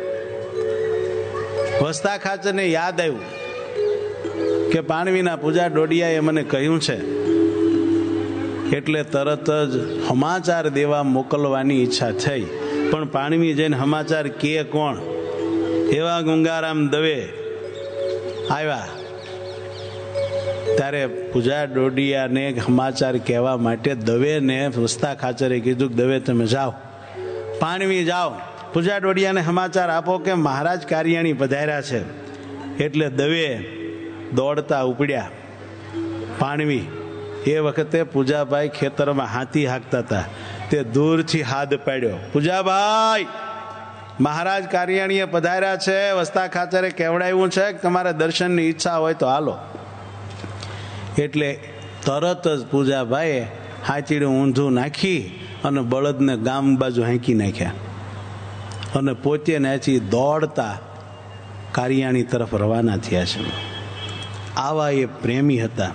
વસ્તા ખાચરને યાદ આવ્યું કે પાણવીના પૂજા ડોડિયાએ મને કહ્યું છે, એટલે તરત જ સમાચાર દેવા મોકલવાની ઈચ્છા થઈ. પણ પાણવી જઈને સમાચાર કે કોણ? એવા ગંગારામ દવે આવ્યા. ત્યારે પૂજા ડોડિયાને સમાચાર કહેવા માટે દવેને વસ્તા ખાચરે કીધું કે દવે તમે જાઓ, પાણવી જાઓ, પૂજા ડોડિયાને સમાચાર આપો કે મહારાજ કારિયાણી પધાર્યા છે. એટલે દવે દોડતા ઉપડ્યા. પાણવી એ વખતે પૂજાભાઈ ખેતરમાં હાથી હાંકતા હતા. તે દૂરથી હાથ પાડ્યો, પૂજાભાઈ મહારાજ કારિયાણીએ પધાર્યા છે, વસ્તા ખાચરે કહેવડાવ્યું છે કે તમારે દર્શનની ઈચ્છા હોય તો હાલો. એટલે તરત જ પૂજાભાઈએ હાચીડું ઊંધું નાખી અને બળદને ગામ બાજુ હાંકી નાખ્યા અને પોતે નાચી દોડતા કારિયાણી તરફ રવાના થયા છે. આવા એ પ્રેમી હતા.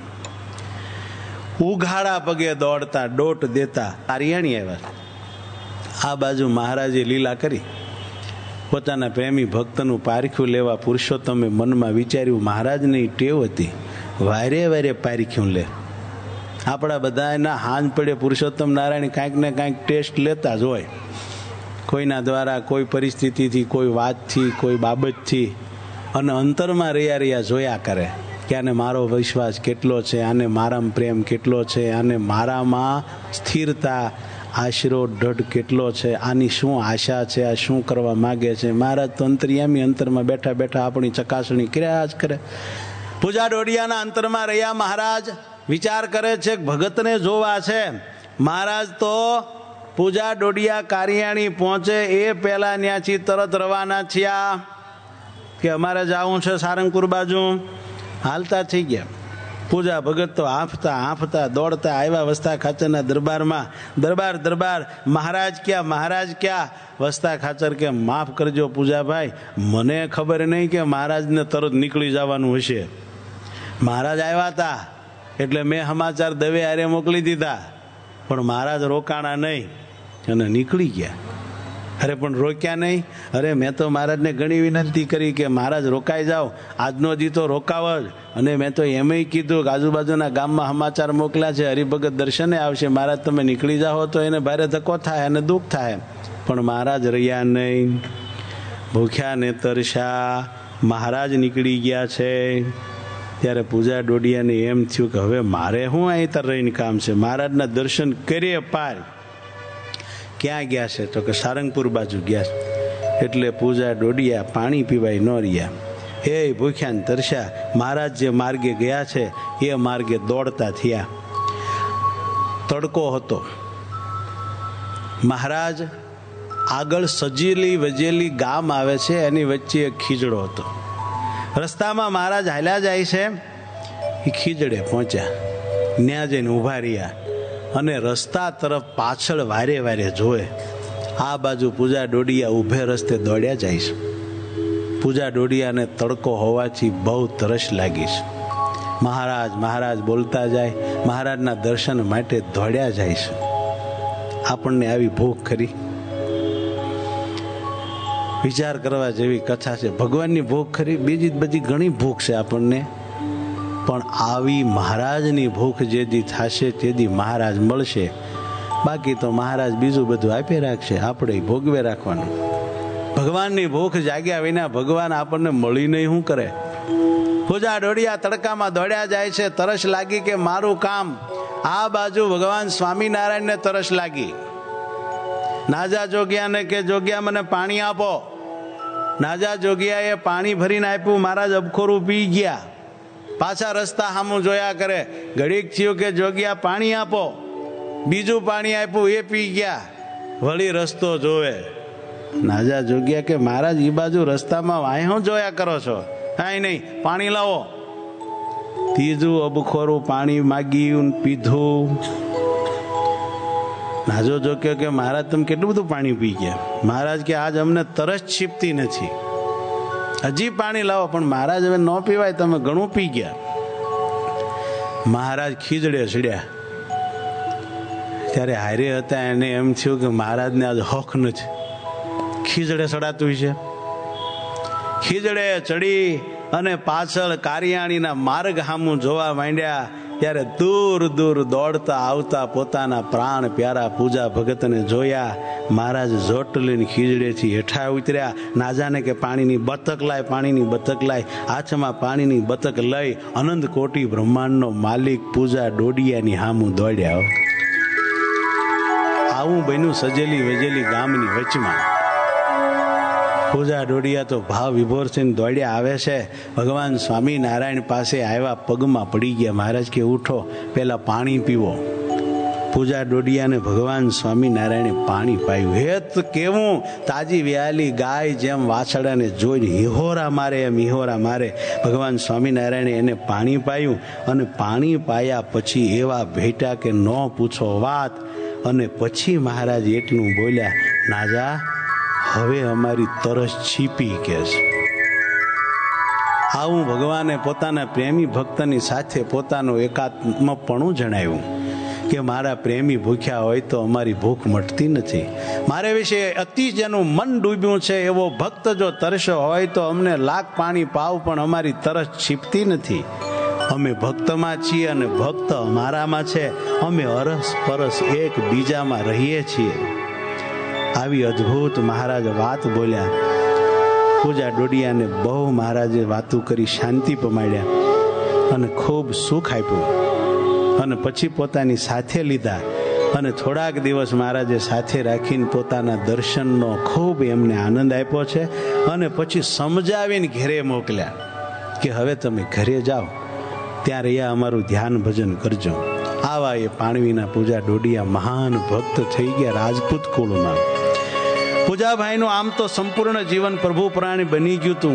ઉઘાડા પગે દોડતા, ડોટ દેતા કારિયાણી આવ્યા. આ બાજુ મહારાજે લીલા કરી. પોતાના પ્રેમી ભક્તનું પારખ્યું લેવા પુરુષોત્તમે મનમાં વિચાર્યું, મહારાજની ટેવ હતી વારે વારે પારખ્યું લે. આપણા બધાના હાંજ પડે પુરુષોત્તમ નારાયણ કાંઈક ને કાંઈક ટેસ્ટ લેતા જ હોય. કોઈના દ્વારા, કોઈ પરિસ્થિતિથી, કોઈ વાતથી, કોઈ બાબતથી, અને અંતરમાં રહ્યા રહ્યા જોયા કરે કે આને મારો વિશ્વાસ કેટલો છે, આને મારામાં પ્રેમ કેટલો છે, આને મારામાં સ્થિરતા, આશરો ઢઢ કેટલો છે, આની શું આશા છે, આ શું કરવા માગે છે. મહારાજ તો અંતર્યામી અંતરમાં બેઠા બેઠા આપણી ચકાસણી કર્યા જ કરે. પૂજા ડોડિયાના અંતરમાં રહ્યા મહારાજ વિચાર કરે છે ભગતને જોવા છે. મહારાજ તો પૂજા ડોડિયા કારિયાણી પહોંચે એ પહેલા ત્યાંથી તરત રવાના થયા કે અમારે જવું છે સારંગપુર બાજુ. હાલતા થઈ ગયા. પૂજા ભગત તો આંફતા આંફતા દોડતા આવ્યા વસ્તા ખાચરના દરબારમાં. દરબાર દરબાર મહારાજ ક્યાં, મહારાજ ક્યાં? વસ્તા ખાચર કે માફ કરજો પૂજાભાઈ, મને ખબર નહીં કે મહારાજને તરત નીકળી જવાનું હશે. મહારાજ આવ્યા હતા એટલે મેં સમાચાર દવે આરે મોકલી દીધા, પણ મહારાજ રોકાણા નહીં અને નીકળી ગયા. અરે પણ રોક્યા નહીં? અરે મેં તો મહારાજને ઘણી વિનંતી કરી કે મહારાજ રોકાઈ જાઓ, આજનો દી તો રોકાવ જ. અને મેં તો એમય કીધું કે આજુબાજુના ગામમાં સમાચાર મોકલ્યા છે, હરિભગત દર્શને આવશે, મહારાજ તમે નીકળી જાઓ તો એને ભારે ધક્કો થાય અને દુઃખ થાય. પણ મહારાજ રહ્યા નહીં. ભૂખ્યા ને તરસ્યા મહારાજ નીકળી ગયા છે. ત્યારે પૂજા ડોડિયાને એમ થયું કે હવે મારે શું અહીં તર રહીને કામ છે, મહારાજના દર્શન કરીએ પાર. ક્યાં ગયા છે? તો કે સારંગપુર બાજુ ગયા છે. એટલે પૂજા ડોડિયા પાણી પીવાય ન રહ્યા. એ ભૂખ્યા ને તરસ્યા મહારાજ જે માર્ગે ગયા છે એ માર્ગે દોડતા થયા. તડકો હતો. મહારાજ આગળ સજીલી વજેલી ગામ આવે છે, એની વચ્ચે એક ખીજડો હતો. રસ્તામાં મહારાજ હાલ્યા જાય છે, એ ખીજડે પહોંચ્યા. ન્યા જઈને ઊભા રહ્યા અને રસ્તા તરફ પાછળ વારે વારે જોવે. આ બાજુ પૂજા ડોડિયા ઊભે રસ્તે દોડ્યા જાય છે. પૂજા ડોડિયાને તડકો હોવાથી બહુ તરસ લાગી છે. મહારાજ મહારાજ બોલતા જાય, મહારાજના દર્શન માટે દોડ્યા જાય છે. આપણને આવી ભૂખ ખરી? વિચાર કરવા જેવી કથા છે. ભગવાનની ભૂખ ખરી? બીજી બધી ઘણી ભૂખ છે આપણને, પણ આવી મહારાજની ભૂખ જે દી થશે તે દી મહારાજ મળશે. બાકી તો મહારાજ બીજું બધું આપી રાખશે, આપણે ભોગવે રાખવાનું. ભગવાનની ભૂખ જાગ્યા વિના ભગવાન આપણને મળી નહીં શું કરે? પૂજા ડોડિયા તડકામાં દોડ્યા જાય છે. તરસ લાગી કે મારું કામ. આ બાજુ ભગવાન સ્વામિનારાયણને તરસ લાગી. નાજા જોગિયાને કે જોગિયા મને પાણી આપો. નાજા જોગિયાએ પાણી ભરીને આપ્યું. મહારાજ અબખોરું પી ગયા. પાછા રસ્તા સામું જોયા કરે. ઘડીક થયું કે જોગિયા પાણી આપો. બીજું પાણી આપ્યું, એ પી ગયા. વળી રસ્તો જોવે. નાજા જોગિયા કે મહારાજ એ બાજુ રસ્તામાં વાહ્યો જોયા કરો છો? કાંઈ નહીં, પાણી લાવો. ત્રીજું અબખોરું પાણી માગ્યું, પીધું. નાજો જોગ્યો કે મહારાજ તમે કેટલું બધું પાણી પી ગયા? મહારાજ કે આજ અમને તરસ છીપતી નથી, હજી પાણી લાવો. પણ મહારાજ હવે ન પીવાય, તમે ઘણું પી ગયા. મહારાજ ખીજડે ચડ્યા. ત્યારે હારે હતા એને એમ થયું કે મહારાજને આજ હોખ નથી, ખીજડે ચડાતું છે. ખીજડે ચડી અને પાછળ કારિયાણીના માર્ગ સામું જોવા માંડ્યા. ત્યારે દૂર દૂર દોડતા આવતા પોતાના પ્રાણ પ્યારા પૂજા ભગતને જોયા. મહારાજ જોટલીને ખીજડેથી હેઠા ઉતર્યા. નાજાને કે પાણીની બતક લાય, પાણીની બતક લાય. હાથમાં પાણીની બતક લઈ અનંત કોટી બ્રહ્માંડનો માલિક પૂજા ડોડિયાની સામું દોડ્યા. આવું બન્યું સજેલી વેજેલી ગામની વચમાં. પૂજા ડોડિયા તો ભાવ વિભોર થઈને દોડ્યા આવે છે. ભગવાન સ્વામિનારાયણ પાસે આવ્યા, પગમાં પડી ગયા. મહારાજ કે ઉઠો, પેલા પાણી પીવો. પૂજા ડોડિયાને ભગવાન સ્વામિનારાયણે પાણી પાયું. હેત કેવું, તાજી વ્યાલી ગાય જેમ વાછડાને જોઈને હિહોરા મારે એમ હિહોરા મારે ભગવાન સ્વામિનારાયણે એને પાણી પાયું. અને પાણી પાયા પછી એવા ભેટા કે ન પૂછો વાત. અને પછી મહારાજ એટલું બોલ્યા, નાજા હવે અમારી તરસ છીપી કે છે. આવું ભગવાને પોતાના પ્રેમી ભક્તની સાથે પોતાનું એકાત્મપણું જણાવ્યું કે મારા પ્રેમી ભૂખ્યા હોય તો અમારી ભૂખ મટતી નથી. મારે વિશે અતિ જેનું મન ડૂબ્યું છે એવો ભક્ત જો તરસ્યો હોય તો અમને લાખ પાણી પાવ પણ અમારી તરસ છીપતી નથી. અમે ભક્તમાં છીએ અને ભક્ત અમારામાં છે. અમે અરસ પરસ એક બીજામાં રહીએ છીએ. આવી અદ્ભુત મહારાજ વાત બોલ્યા. પૂજા ડોડિયાને બહુ મહારાજે વાતો કરી શાંતિ પમાડ્યા અને ખૂબ સુખ આપ્યું. અને પછી પોતાની સાથે લીધા અને થોડાક દિવસ મહારાજે સાથે રાખીને પોતાના દર્શનનો ખૂબ એમને આનંદ આપ્યો છે. અને પછી સમજાવીને ઘરે મોકલ્યા કે હવે તમે ઘરે જાઓ, ત્યાં રહ્યા અમારું ધ્યાન ભજન કરજો. આવા એ પાણવીના પૂજા ડોડિયા મહાન ભક્ત થઈ ગયા રાજપૂત કુળમાં. પૂજાભાઈનું આમ તો સંપૂર્ણ જીવન પ્રભુ પ્રાણી બની ગયું હતું.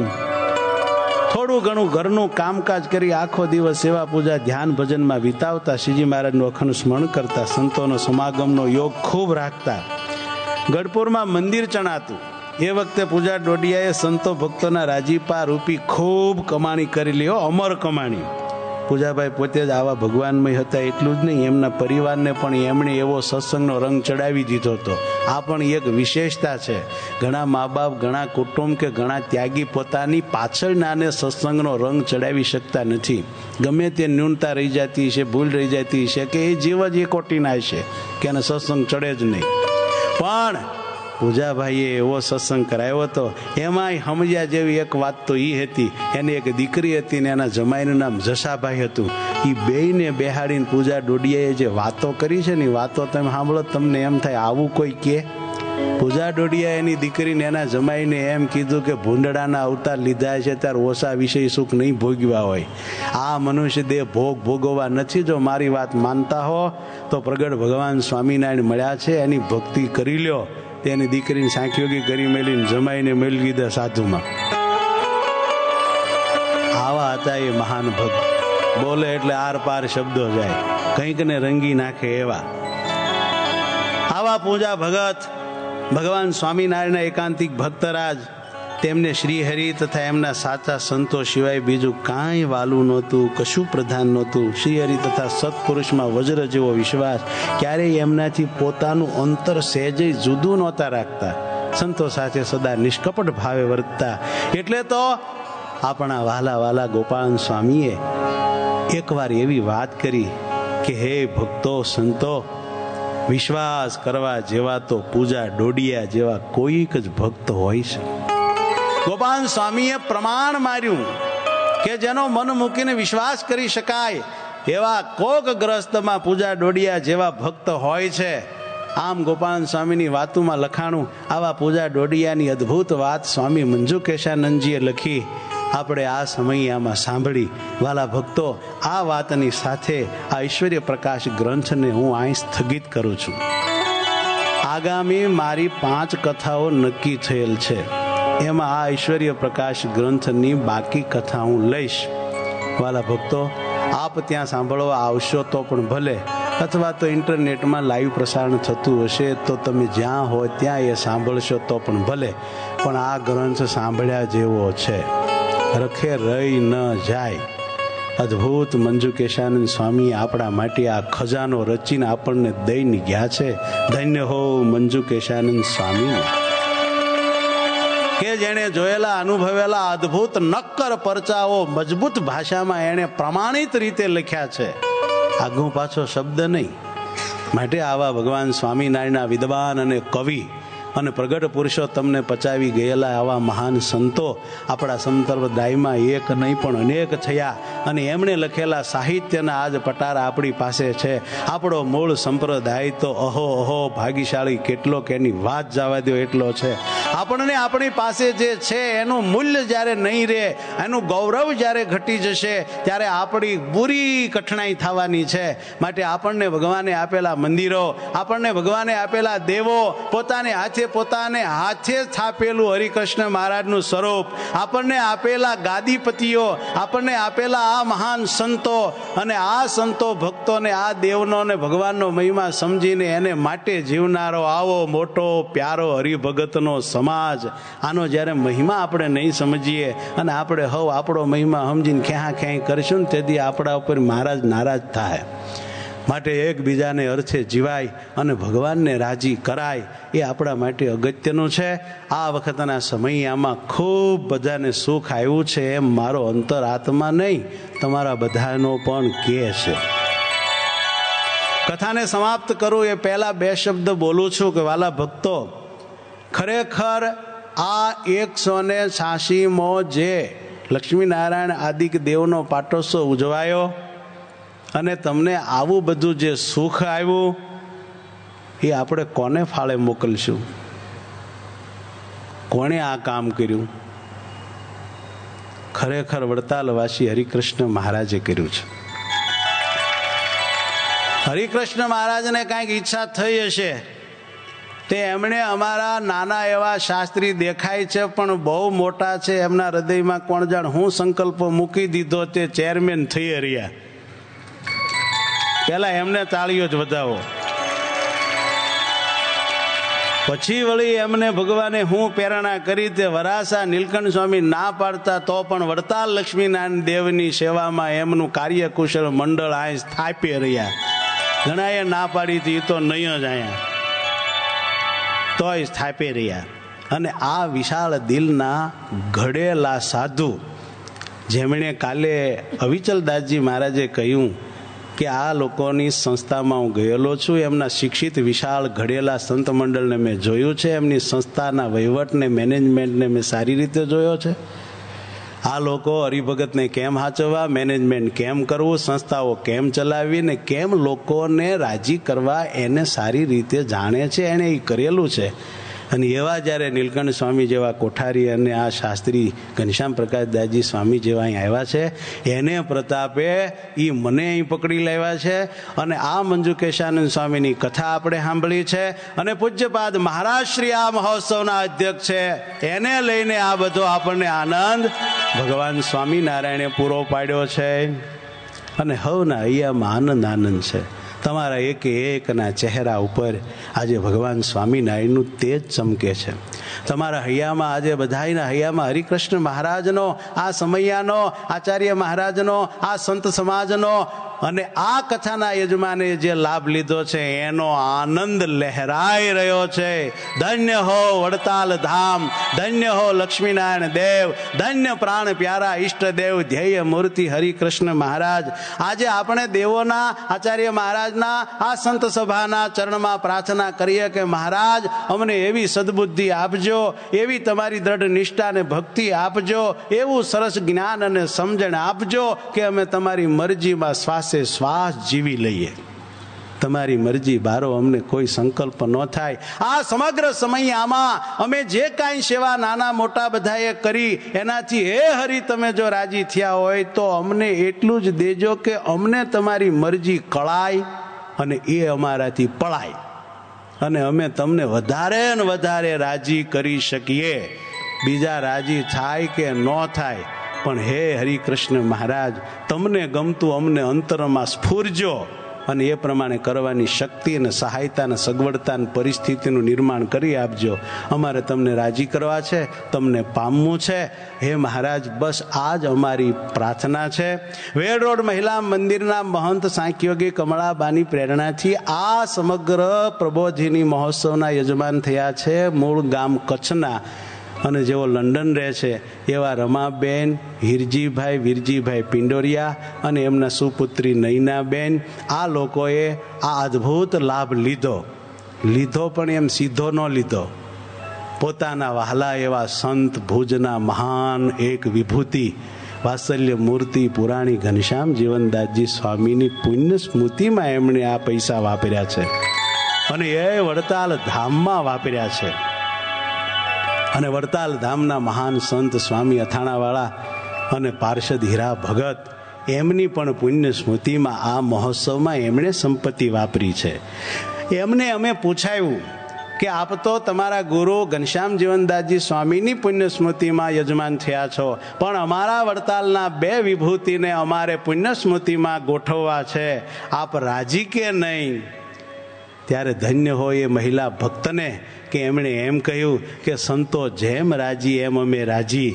થોડું ઘણું ઘરનું કામકાજ કરી આખો દિવસ સેવા પૂજા ધ્યાન ભજનમાં વિતાવતા. શ્રીજી મહારાજનું અખંડ સ્મરણ કરતા. સંતોનો સમાગમનો યોગ ખૂબ રાખતા. ગઢપુરમાં મંદિર ચણાતું. એ વખતે પૂજા ડોડિયાએ સંતો ભક્તોના રાજીપા રૂપી ખૂબ કમાણી કરેલી હો, અમર કમાણી. પૂજાભાઈ પોતે જ આવા ભગવાનમય હતા. એટલું જ નહીં, એમના પરિવારને પણ એમણે એવો સત્સંગનો રંગ ચડાવી દીધો હતો. આ પણ એક વિશેષતા છે. ઘણા મા બાપ, ઘણા કુટુંબ કે ઘણા ત્યાગી પોતાની પાછળનાને સત્સંગનો રંગ ચડાવી શકતા નથી. ગમે તે ન્યૂનતા રહી જતી છે, ભૂલ રહી જતી છે કે એ જીવ જ એકોટીના છે કે એને સત્સંગ ચડે જ નહીં. પણ પૂજાભાઈએ એવો સત્સંગ કરાયો હતો. એમાંય સમજ્યા જેવી એક વાત તો એ હતી, એની એક દીકરી હતી ને એના જમાઈનું નામ જશાભાઈ હતું. એ બેયને બેહાડીને પૂજા ડોડિયાએ જે વાતો કરી છે ને, વાતો તમે સાંભળો તમને એમ થાય આવું કોઈ કે. પૂજા ડોડિયા એની દીકરીને એના જમાઈને એમ કીધું કે ભૂંડડાના અવતાર લીધા છે ત્યારે ઓછા વિષય સુખ નહીં ભોગવ્યા હોય. આ મનુષ્ય દેહ ભોગ ભોગવવા નથી. જો મારી વાત માનતા હો તો પ્રગટ ભગવાન સ્વામિનારાયણ મળ્યા છે, એની ભક્તિ કરી લ્યો. તેની દીકરીને સાંખ્યોગી કરી મેલીને જમાઈને મેળવી દીધા સાધુમાં. આવા હતા એ મહાન ભક્ત. બોલે એટલે આર પાર શબ્દો જાય, કંઈક ને રંગી નાખે એવા. આવા પૂજા ભગત ભગવાન સ્વામિનારાયણના એકાંતિક ભક્તરાજ. તેમને શ્રીહરિ તથા એમના સાચા સંતો સિવાય બીજું કાંઈ વાલું નહોતું, કશું પ્રધાન નહોતું. શ્રીહરિ તથા સત્પુરુષમાં વજ્ર જેવો વિશ્વાસ. ક્યારેય એમનાથી પોતાનું અંતર સહેજે જુદું નહોતા રાખતા. સંતો સાથે સદા નિષ્કપટ ભાવે વર્તતા. એટલે તો આપણા વાલા વાલા ગોપાલ સ્વામીએ એકવાર એવી વાત કરી કે હે ભક્તો સંતો, વિશ્વાસ કરવા જેવા તો પૂજા ડોડિયા જેવા કોઈક જ ભક્ત હોય છે. ગોપાલ સ્વામીએ પ્રમાણ માર્યું કે જેનો મન મૂકીને વિશ્વાસ કરી શકાય એવા કોક ગ્રસ્તમાં પૂજા ડોડિયા જેવા ભક્ત હોય છે. આમ ગોપાલ સ્વામીની વાતોમાં લખાણું આવા પૂજા ડોડિયાની અદ્ભુત વાત સ્વામી મંજુકેશાનંદજીએ લખી. આપણે આ સમયમાં સાંભળી. વાલા ભક્તો, આ વાતની સાથે આ ઐશ્વર્ય પ્રકાશ ગ્રંથને હું અહીં સ્થગિત કરું છું. આગામી મારી પાંચ કથાઓ નક્કી થયેલ છે. એમાં આ ઐશ્વર્ય પ્રકાશ ગ્રંથની બાકી કથા હું લઈશ. વાલા ભક્તો, આપ ત્યાં સાંભળવા આવશો તો પણ ભલે, અથવા તો ઇન્ટરનેટમાં લાઈવ પ્રસારણ થતું હશે તો તમે જ્યાં હોય ત્યાં એ સાંભળશો તો પણ ભલે. પણ આ ગ્રંથ સાંભળ્યા જેવો છે, રખે રહી ન જાય. અદ્ભુત મંજુકેશાનંદ સ્વામી આપણા માટે આ ખજાનો રચીને આપણને દઈને ગયા છે. ધન્ય હો મંજુકેશાનંદ સ્વામી કે જેણે જોયેલા અનુભવેલા અદ્ભુત નક્કર પરચાઓ મજબૂત ભાષામાં એણે પ્રમાણિત રીતે લખ્યા છે. આગું પાછો શબ્દ નહીં. માટે આવા ભગવાન સ્વામિનારાયણના વિદ્વાન અને કવિ અને પ્રગટ પુરુષો તમને પચાવી ગયેલા આવા મહાન સંતો આપણા સંપ્રદાયમાં એક નહીં પણ અનેક થયા. અને એમણે લખેલા સાહિત્યના આજ પટાર આપણી પાસે છે. આપણો મૂળ સંપ્રદાય તો અહો અહો ભાગ્યશાળી કેટલો કે એની વાત જવા દો એટલો છે. આપણને આપણી પાસે જે છે એનું મૂલ્ય જ્યારે નહીં રહે, એનું ગૌરવ જ્યારે ઘટી જશે ત્યારે આપણી બુરી કઠણાઈ થવાની છે. માટે આપણને ભગવાને આપેલા મંદિરો, આપણને ભગવાને આપેલા દેવો, પોતાને હાથે પોતાને હાથે સ્થાપેલું હરિકૃષ્ણ મહારાજનું સ્વરૂપ, આપણને આપેલા ગાદીપતિઓ, આપણને આપેલા આ મહાન સંતો અને આ સંતો ભક્તોને આ દેવનો અને ભગવાનનો મહિમા સમજીને એને માટે જીવનારો આવો મોટો પ્યારો હરિભગતનો સમાજ, આનો જ્યારે મહિમા આપણે નહીં સમજીએ અને આપણે હવ આપણો મહિમા સમજીને ક્યાં ક્યાંય કરીશું ને તેથી આપણા ઉપર મહારાજ નારાજ થાય. માટે એકબીજાને અર્થે જીવાય અને ભગવાનને રાજી કરાય એ આપણા માટે અગત્યનું છે. આ વખતના સમયમાં ખૂબ બધાને સુખ આવ્યું છે એમ મારો અંતર આત્મા નહીં, તમારા બધાનો પણ કહે છે. કથાને સમાપ્ત કરું એ પહેલા બે શબ્દ બોલું છું કે વાલા ભક્તો, ખરેખર આ એકસો ને છ્યાસીમો જે લક્ષ્મીનારાયણ આદિક દેવનો પાટોત્સવ ઉજવાયો અને તમને આવું બધું જે સુખ આવ્યું એ આપણે કોને ફાળે મોકલશું? કોણે આ કામ કર્યું? ખરેખર વડતાલવાસી હરિકૃષ્ણ મહારાજે કર્યું છે. હરિકૃષ્ણ મહારાજને કાંઈક ઈચ્છા થઈ હશે તે એમણે અમારા નાના એવા શાસ્ત્રી દેખાય છે પણ બહુ મોટા છે, એમના હૃદયમાં કોણ જાણ હું સંકલ્પો મૂકી દીધો તે ચેરમેન થઈ રહ્યા. પેલા એમને તાળીઓ જ વધાવો, પછી વળી એમને ભગવાને હું પ્રેરણા કરી તે વરાસા નીલકંઠ સ્વામી ના પાડતા તો પણ વડતાલ લક્ષ્મીનારાયણ દેવની સેવામાં એમનું કાર્યકુશળ મંડળ અહીં સ્થાપી રહ્યા. ઘણાએ ના પાડી હતી તો નહીં જ અહીંયા તોય સ્થાપી રહ્યા. અને આ વિશાળ દિલના ઘડેલા સાધુ જેમણે કાલે અવિચલદાસજી મહારાજે કહ્યું કે આ લોકોની સંસ્થામાં હું ગયેલો છું, એમના શિક્ષિત વિશાળ ઘડેલા સંત મંડળને મેં જોયું છે, એમની સંસ્થાના વહીવટને મેનેજમેન્ટને મેં સારી રીતે જોયો છે. આ લોકો હરિભગતને કેમ સાચવવા, મેનેજમેન્ટ કેમ કરવું, સંસ્થાઓ કેમ ચલાવવી ને કેમ લોકોને રાજી કરવા એને સારી રીતે જાણે છે, એણે એ કરેલું છે. અને એવા જ્યારે નીલકંઠ સ્વામી જેવા કોઠારી અને આ શાસ્ત્રી ઘનશ્યામ પ્રકાશદાસજી સ્વામી જેવા અહીં આવ્યા છે, એને પ્રતાપે એ મને અહીં પકડી લાવ્યા છે. અને આ મંજુકેશાનંદ સ્વામીની કથા આપણે સાંભળી છે અને પૂજ્યપાદ મહારાજ શ્રી આ મહોત્સવના અધ્યક્ષ છે, એને લઈને આ બધો આપણને આનંદ ભગવાન સ્વામિનારાયણે પૂરો પાડ્યો છે. અને હવના અહીંયામાં આનંદ આનંદ છે. તમારા એક એકના ચહેરા ઉપર આજે ભગવાન સ્વામિનારાયણનું તેજ ચમકે છે. તમારા હૈયામાં આજે બધાના હૈયામાં હરિકૃષ્ણ મહારાજનો, આ સમૈયાનો, આચાર્ય મહારાજનો, આ સંત સમાજનો અને આ કથાના યજમાને જે લાભ લીધો છે એનો આનંદ લહેરાઈ રહ્યો છે. ધન્ય હો વડતાલ ધામ, ધન્ય હો લક્ષ્મીનારાયણ દેવ, ધન્ય પ્રાણ પ્યારા ઈષ્ટદેવ ધ્યેય મૂર્તિ હરિકૃષ્ણ મહારાજ. આજે આપણે દેવોના આચાર્ય મહારાજના આ સંત સભાના ચરણમાં પ્રાર્થના કરીએ કે મહારાજ અમને એવી સદબુદ્ધિ આપજો, એવી તમારી દ્રઢ નિષ્ઠા અને ભક્તિ આપજો, એવું સરસ જ્ઞાન અને સમજણ આપજો કે અમે તમારી મરજીમાં શ્વાસે શ્વાસ જીવી લઈએ. તમારી મરજી બારો અમને કોઈ સંકલ્પ ન થાય. આ સમગ્ર સમય આમાં અમે જે કાંઈ સેવા નાના મોટા બધાએ કરી એનાથી હે હરિ તમે જો રાજી થયા હોય તો અમને એટલું જ દેજો કે અમને તમારી મરજી કળાય અને એ અમારાથી પળાય અને અમે તમને વધારે ને વધારે રાજી કરી શકીએ. બીજા રાજી થાય કે ન થાય પણ હે હરિકૃષ્ણ મહારાજ તમને ગમતું અમને અંતરમાં સ્ફૂરજો અને એ પ્રમાણે કરવાની શક્તિ અને સહાયતા અને સગવડતા અને પરિસ્થિતિનું નિર્માણ કરી આપજો. અમારે તમને રાજી કરવા છે, તમને પામવું છે હે મહારાજ. બસ આ જ અમારી પ્રાર્થના છે. વેડ રોડ મહિલા મંદિરના મહંત સાંખ્યોગી કમળાબાની પ્રેરણાથી આ સમગ્ર પ્રબોધિની મહોત્સવના યજમાન થયા છે. મૂળ ગામ કચ્છના અને જેઓ લંડન રહે છે એવા રમાબેન, હિરજીભાઈ, વીરજીભાઈ પિંડોરિયા અને એમના સુપુત્રી નૈનાબેન, આ લોકોએ આ અદ્ભુત લાભ લીધો. લીધો પણ એમ સીધો ન લીધો. પોતાના વહાલા એવા સંત ભુજના મહાન એક વિભૂતિ વાત્સલ્ય મૂર્તિ પુરાણી ઘનશ્યામ જીવનદાસજી સ્વામીની પુણ્ય સ્મૃતિમાં એમણે આ પૈસા વાપર્યા છે અને એ વડતાલ ધામમાં વાપર્યા છે. અને વડતાલ ધામના મહાન સંત સ્વામી અથાણાવાળા અને પાર્ષદ હીરા ભગત એમની પણ પુણ્ય સ્મૃતિમાં આ મહોત્સવમાં એમણે સંપત્તિ વાપરી છે. એમને અમે પૂછાયું કે આપ તો તમારા ગુરુ ઘનશ્યામ જીવનદાસજી સ્વામીની પુણ્ય સ્મૃતિમાં યજમાન થયા છો, પણ અમારા વડતાલના બે વિભૂતિને અમારે પુણ્ય સ્મૃતિમાં ગોઠવવા છે, આપ રાજી કે નહીં? ત્યારે ધન્ય હોય એ મહિલા ભક્તને કે એમણે એમ કહ્યું કે સંતો જેમ રાજી એમ અમે રાજી.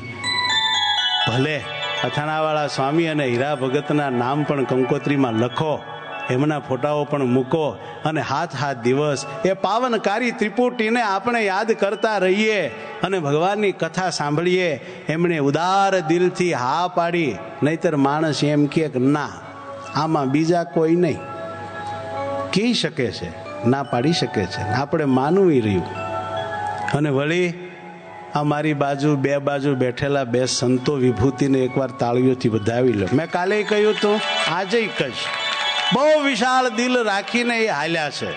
ભલે અથાણાવાળા સ્વામી અને હીરા ભગતના નામ પણ કંકોત્રીમાં લખો, એમના ફોટાઓ પણ મૂકો અને હાથ હાથ દિવસ એ પાવનકારી ત્રિપુટીને આપણે યાદ કરતા રહીએ અને ભગવાનની કથા સાંભળીએ. એમણે ઉદાર દિલથી હા પાડી, નહીતર માણસ એમ કે ના આમાં બીજા કોઈ નહીં કહી શકે છે, ના પાડી શકે છે, આપણે માનવું રહ્યું. અને વળી આ મારી બાજુ બે બાજુ બેઠેલા બે સંતો વિભૂતિને એકવાર તાળીઓથી વધાવી લો. મેં કાલે કહ્યું હતું, આજે કહીશ, બહુ વિશાળ દિલ રાખીને એ હાલ્યા છે.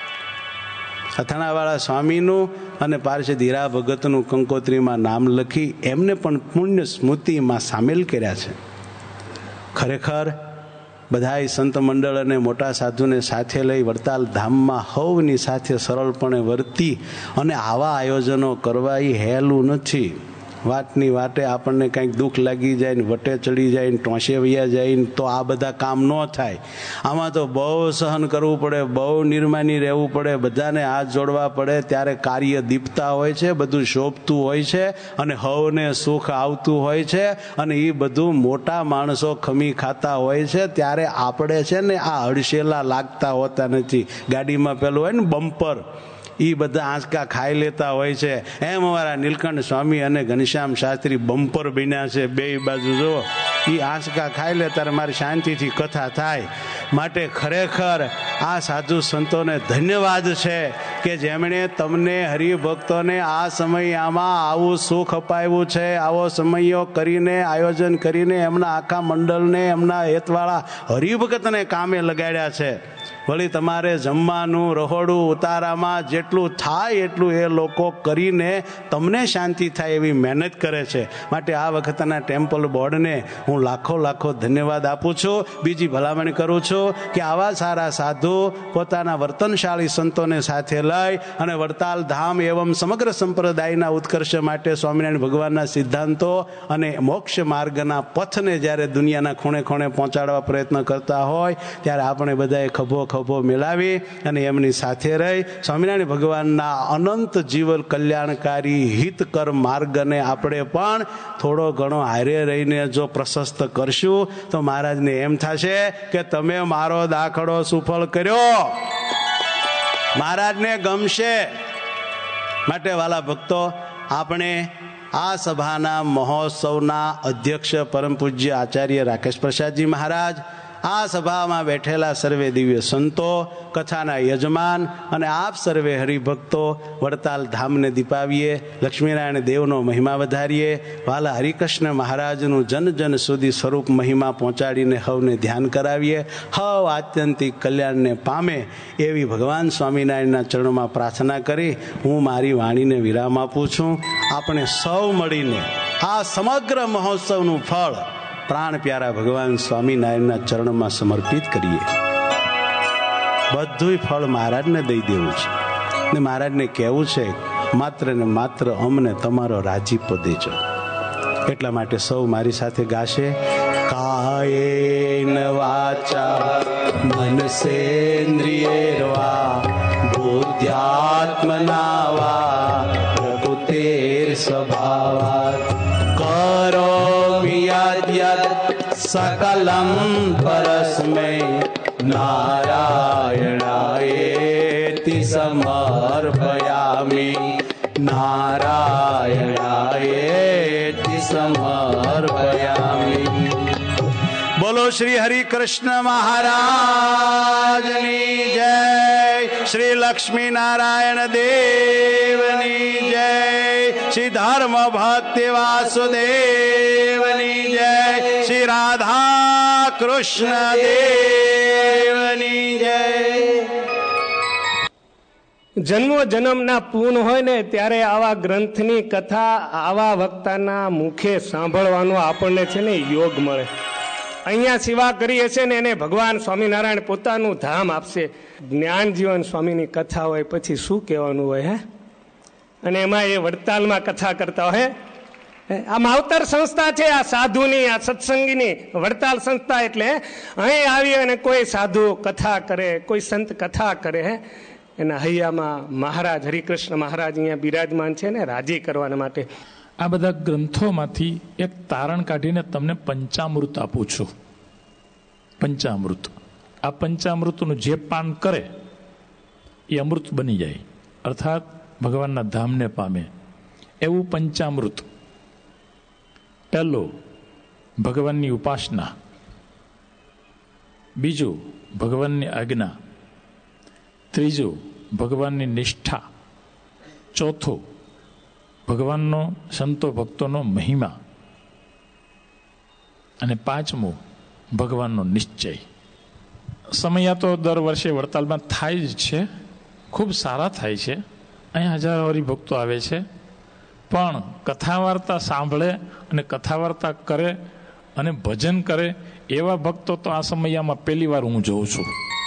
અથાણાવાળા સ્વામીનું અને પાર્ષદ હીરા ભગતનું કંકોત્રીમાં નામ લખી એમને પણ પુણ્ય સ્મૃતિમાં સામેલ કર્યા છે. ખરેખર બધાય સંત મંડળ અને મોટા સાધુને સાથે લઈ વડતાલ ધામમાં હવની સાથે સરળપણે વર્તી અને આવા આયોજનો કરવા એ હેલું નથી. વાટની વાટે આપણને કંઈક દુઃખ લાગી જાય ને વટે ચડી જાય ને ટોંશે વૈયા જાય ને તો આ બધા કામ ન થાય. આમાં તો બહુ સહન કરવું પડે, બહુ નિર્માની રહેવું પડે, બધાને હાથ જોડવા પડે. ત્યારે કાર્ય દીપતા હોય છે, બધું શોભતું હોય છે અને હવને સુખ આવતું હોય છે અને એ બધું મોટા માણસો ખમી ખાતા હોય છે. ત્યારે આપણે છે ને આ હડસેલા લાગતા હોતા નથી. ગાડીમાં પેલું હોય ને બમ્પર, એ બધા આંચકા ખાઈ લેતા હોય છે. એમ અમારા નીલકંઠ સ્વામી અને ઘનશ્યામ શાસ્ત્રી બમ્પર બન્યા છે. બે બાજુ જો એ આંચકા ખાઈ લે ત્યારે મારી શાંતિથી કથા થાય. માટે ખરેખર આ સાધુ સંતોને ધન્યવાદ છે કે જેમણે તમને હરિભક્તોને આ સમયમાં આવું સુખ અપાવ્યું છે. આવો સમયો કરીને આયોજન કરીને એમના આખા મંડળને એમના હેતવાળા હરિભક્તને કામે લગાડ્યા છે. વળી તમારે જમવાનું રહોડું ઉતારામાં જેટલું થાય એટલું એ લોકો કરીને તમને શાંતિ થાય એવી મહેનત કરે છે. માટે આ વખતના ટેમ્પલ બોર્ડને હું લાખો લાખો ધન્યવાદ આપું છું. બીજી ભલામણ કરું છું કે આવા સારા સાધુ પોતાના વર્તનશાળી સંતોને સાથે લઈ અને વડતાલ ધામ એવં સમગ્ર સંપ્રદાયના ઉત્કર્ષ માટે સ્વામિનારાયણ ભગવાનના સિદ્ધાંતો અને મોક્ષ માર્ગના પથને જ્યારે દુનિયાના ખૂણે ખૂણે પહોંચાડવા પ્રયત્ન કરતા હોય ત્યારે આપણે બધાએ ખભો ખભો ખભો મિલાવી અને એમની સાથે રહી સ્વામિનારાયણ ભગવાનના અનંત જીવન કલ્યાણકારી હિતકર માર્ગને આપણે પણ થોડો ઘણો હારે રહીને જો પ્રશસ્ત કરશું તો મહારાજને એમ થશે કે તમે મારો દાખલો સુફળ કર્યો, મહારાજને ગમશે. માટે વાલા ભક્તો, આપણે આ સભાના મહોત્સવના અધ્યક્ષ પરમ પૂજ્ય આચાર્ય રાકેશ પ્રસાદજી મહારાજ, આ સભામાં બેઠેલા સર્વે દિવ્ય સંતો, કથાના યજમાન અને આપ સર્વે હરિભક્તો વડતાલ ધામને દીપાવીએ, લક્ષ્મીનારાયણ દેવનો મહિમા વધારીએ, વાલા હરિકૃષ્ણ મહારાજનું જન જન સુધી સ્વરૂપ મહિમા પહોંચાડીને હવને ધ્યાન કરાવીએ, હવ આત્યંતિક કલ્યાણને પામે એવી ભગવાન સ્વામિનારાયણના ચરણોમાં પ્રાર્થના કરી હું મારી વાણીને વિરામ આપું છું. આપણે સૌ મળીને આ સમગ્ર મહોત્સવનું ફળ પ્રાણ પ્યારા ભગવાન સ્વામિનારાયણના ચરણમાં સમર્પિત કરીએ. બધું ફળ મહારાજને દઈ દેવું છે ને મહારાજને કહેવું છે માત્ર ને માત્ર અમને તમારો રાજીપો દેજો. એટલા માટે સૌ મારી સાથે ગાશે. કાયેન વાચા મનસેન્દ્રિયેર્વા બુદ્ધ્યાત્મના વા પ્રકૃતિર સ્વભાવાત કરોમિ યદ્યત સકલં પરસ્મૈ નારાયણાયેતિ સમર્પયામિ, નારાયણાયેતિ સમર્પયામિ. બોલો શ્રી હરિ કૃષ્ણ મહારાજની જય, શ્રી લક્ષ્મી નારાયણ દેવની જય, શ્રી ધર્મ ભક્તિ વાસુદેવની જય, શ્રી રાધા કૃષ્ણ દેવની જય. જન્મો જન્મના પૂન હોય ને ત્યારે આવા ગ્રંથની કથા આવા વક્તાના મુખે સાંભળવાનો આપણને છે ને યોગ મળે. અહીંયા સેવા કરીએ છે ને એને ભગવાન સ્વામિનારાયણ પોતાનું ધામ આપશે. જ્ઞાન જીવન સ્વામીની કથા હોય પછી શું કહેવાનું હોય હે. અને એમાં એ વડતાલમાં કથા કરતા હોય. આ માવતર સંસ્થા છે, આ સાધુની, આ સત્સંગીની વડતાલ સંસ્થા. એટલે અહીં આવી અને કોઈ સાધુ કથા કરે, કોઈ સંત કથા કરે હે, એના હૈયામાં મહારાજ હરિકૃષ્ણ મહારાજ અહીંયા બિરાજમાન છે ને રાજી કરવાના માટે. આ બધા ગ્રંથોમાંથી એક તારણ કાઢીને તમને પંચામૃત આપું છું. પંચામૃત, આ પંચામૃતનું જે પાન કરે એ અમૃત બની જાય, અર્થાત ભગવાનના ધામને પામે એવું પંચામૃત. પહેલું ભગવાનની ઉપાસના, બીજું ભગવાનની આજ્ઞા, ત્રીજું ભગવાનની નિષ્ઠા, ચોથું ભગવાનનો સંતો ભક્તોનો મહિમા, અને પાંચમું ભગવાનનો નિશ્ચય. સમયા તો દર વર્ષે વડતાલમાં થાય જ છે, ખૂબ સારા થાય છે. અહીંયા હજારો હરિભક્તો આવે છે, પણ કથા વાર્તા સાંભળે અને કથા વાર્તા કરે અને ભજન કરે એવા ભક્તો તો આ સમયમાં પહેલી વાર હું જોઉં છું.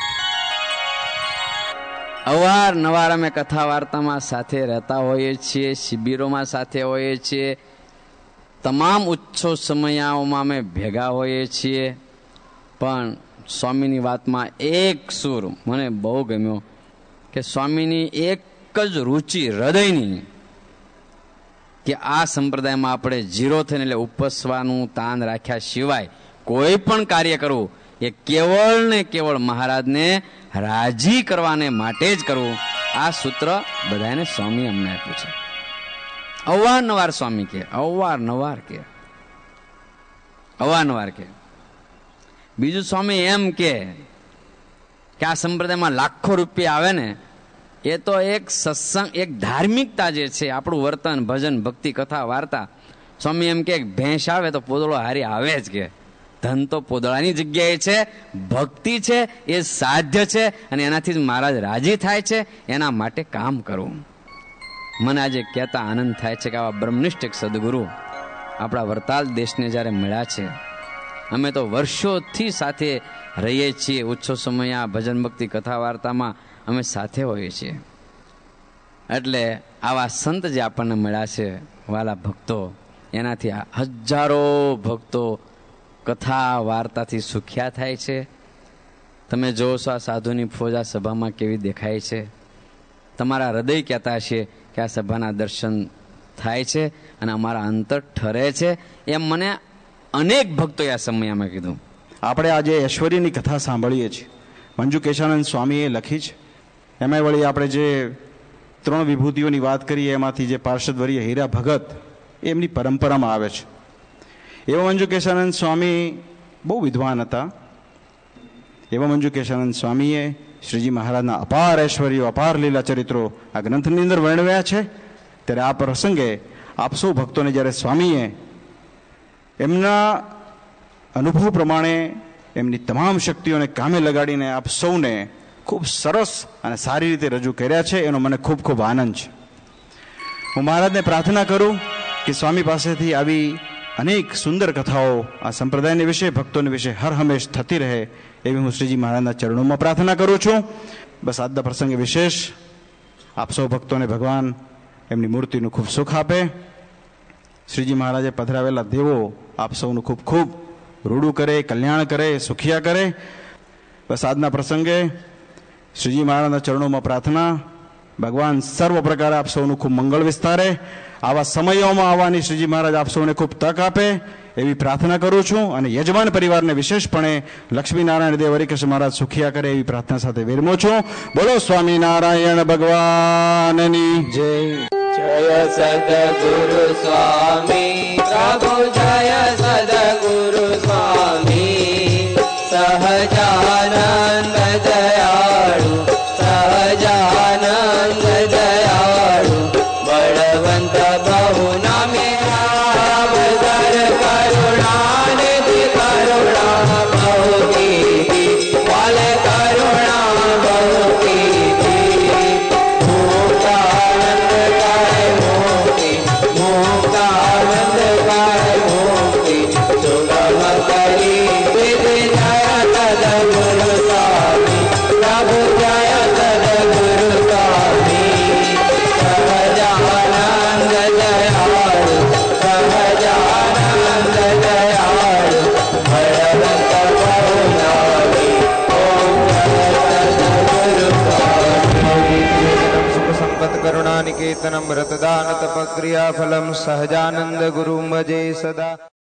અવારનવાર અમે કથા વાર્તામાં સાથે રહેતા હોઈએ છીએ, શિબિરોમાં સાથે હોઈએ છીએ, તમામ ઉત્સવ સમયાઓમાં અમે ભેગા હોઈએ છીએ. પણ સ્વામીની વાતમાં એક સુર મને બહુ ગમ્યો કે સ્વામીની એક જ રુચિ હૃદયની કે આ સંપ્રદાયમાં આપણે જીરો થઈને એટલે ઉપસવાનું તાન રાખ્યા સિવાય કોઈ પણ કાર્ય કરવું એ કેવળ ને કેવળ મહારાજને રાજી કરવાને માટે જ કરવું. આ સૂત્ર બધાને સ્વામી અમને આપ્યું છે. અવારનવાર સ્વામી કે અવારનવાર કે અવારનવાર કે બીજું સ્વામી એમ કે આ સંપ્રદાયમાં લાખો રૂપિયા આવે ને એ તો એક સત્સંગ, એક ધાર્મિકતા જે છે, આપણું વર્તન, ભજન, ભક્તિ, કથા, વાર્તા. સ્વામી એમ કે ભેંસ આવે તો પોદળો હારી આવે જ કે ધન તો પોદળાની જગ્યાએ છે, ભક્તિ છે એ સાધ્ય છે અને એનાથી જ મહારાજ રાજી થાય છે. એના માટે કામ કરવું. મને આજે કહેતા આનંદ થાય છે કે આવા બ્રહ્મનિષ્ઠ એક સદગુરુ આપણા વડતાલ દેશને જ્યારે મળ્યા છે. અમે તો વર્ષોથી સાથે રહીએ છીએ, ઉત્સવ સમય ભજન ભક્તિ કથા વાર્તામાં અમે સાથે હોઈએ છીએ. એટલે આવા સંત જે આપણને મળ્યા છે વાલા ભક્તો, એનાથી હજારો ભક્તો કથા વાર્તાથી સુખ્યા થાય છે તમે જોવો છો આ સાધુની ફોજ આ સભામાં કેવી દેખાય છે. તમારા હૃદય કહેતા છે કે આ સભાના દર્શન થાય છે અને અમારા અંતર ઠરે છે, એમ મને અનેક ભક્તોએ આ સમયમાં કીધું. આપણે આજે ઐશ્વર્યની કથા સાંભળીએ છીએ, મંજુ કેશાનંદ સ્વામીએ લખી છે. એમાં વળી આપણે જે ત્રણ વિભૂતિઓની વાત કરીએ એમાંથી જે પાર્ષદવર્ય હીરા ભગત એમની પરંપરામાં આવે છે. એવા મંજુ કેશાનંદ સ્વામી બહુ વિદ્વાન હતા. એવા મંજુ કેશાનંદ સ્વામીએ શ્રીજી મહારાજના અપાર ઐશ્વર્યો, અપાર લીલા ચરિત્રો આ ગ્રંથની અંદર વર્ણવ્યા છે. ત્યારે આ પ્રસંગે આપ સૌ ભક્તોને જ્યારે સ્વામીએ એમના અનુભવ પ્રમાણે એમની તમામ શક્તિઓને કામે લગાડીને આપ સૌને ખૂબ સરસ અને સારી રીતે રજૂ કર્યા છે, એનો મને ખૂબ ખૂબ આનંદ છે. હું મહારાજને પ્રાર્થના કરું કે સ્વામી પાસેથી આવી અનેક સુંદર કથાઓ આ સંપ્રદાયને વિશે, ભક્તોને વિશે હર હંમેશ થતી રહે એવી હું શ્રીજી મહારાજના ચરણોમાં પ્રાર્થના કરું છું. બસ આજના પ્રસંગે વિશેષ આપ સૌ ભક્તોને ભગવાન એમની મૂર્તિનું ખૂબ સુખ આપે. શ્રીજી મહારાજે પધરાવેલા દેવો આપ સૌનું ખૂબ ખૂબ રૂડું કરે, કલ્યાણ કરે, સુખિયા કરે. બસ આજના પ્રસંગે શ્રીજી મહારાજના ચરણોમાં પ્રાર્થના, ભગવાન સર્વ પ્રકારે આપ સૌનું ખૂબ મંગળ વિસ્તારે. આવા સમયોમાં આવવાની શ્રીજી મહારાજ આપ સૌને ખૂબ તક આપે એવી પ્રાર્થના કરું છું. અને યજમાન પરિવારને વિશેષપણે લક્ષ્મીનારાયણ દેવ હરિકૃષ્ણ મહારાજ સુખિયા કરે એવી પ્રાર્થના સાથે વિરમું છું. બોલો સ્વામિનારાયણ ભગવાનની જય. જય સદગુરુ સ્વામી પ્રભુ, જય સદગુરુ સ્વામી. સહજાનંદ દયાળુ, સહજાનંદ દયાળુ, બળવંત બહુ નામે રામ, ધર કરુણા નિધિ, કરુણા બહુ કીધી, પાલ કરુણા બહુ કીધી. મુક્તાનંદ કરે મુક્તિ, મુક્તાનંદ કરે મુક્તિ, સુગમ કરી વિધિ. જય સદગુરુ સ્વામી પ્રભુ, જય સદગુરુ સ્વામી. સહજાનંદ દયાળુ, સહજાનંદ દયાળુ, ભળવંત બહુ નામી. ઓમ જય સદગુરુ સ્વામી. સુખ સંપત કરુણા નિકેતનમ રતદાન તપક્રિયા ફલમ સહજાનંદ ગુરુ ભજે સદા.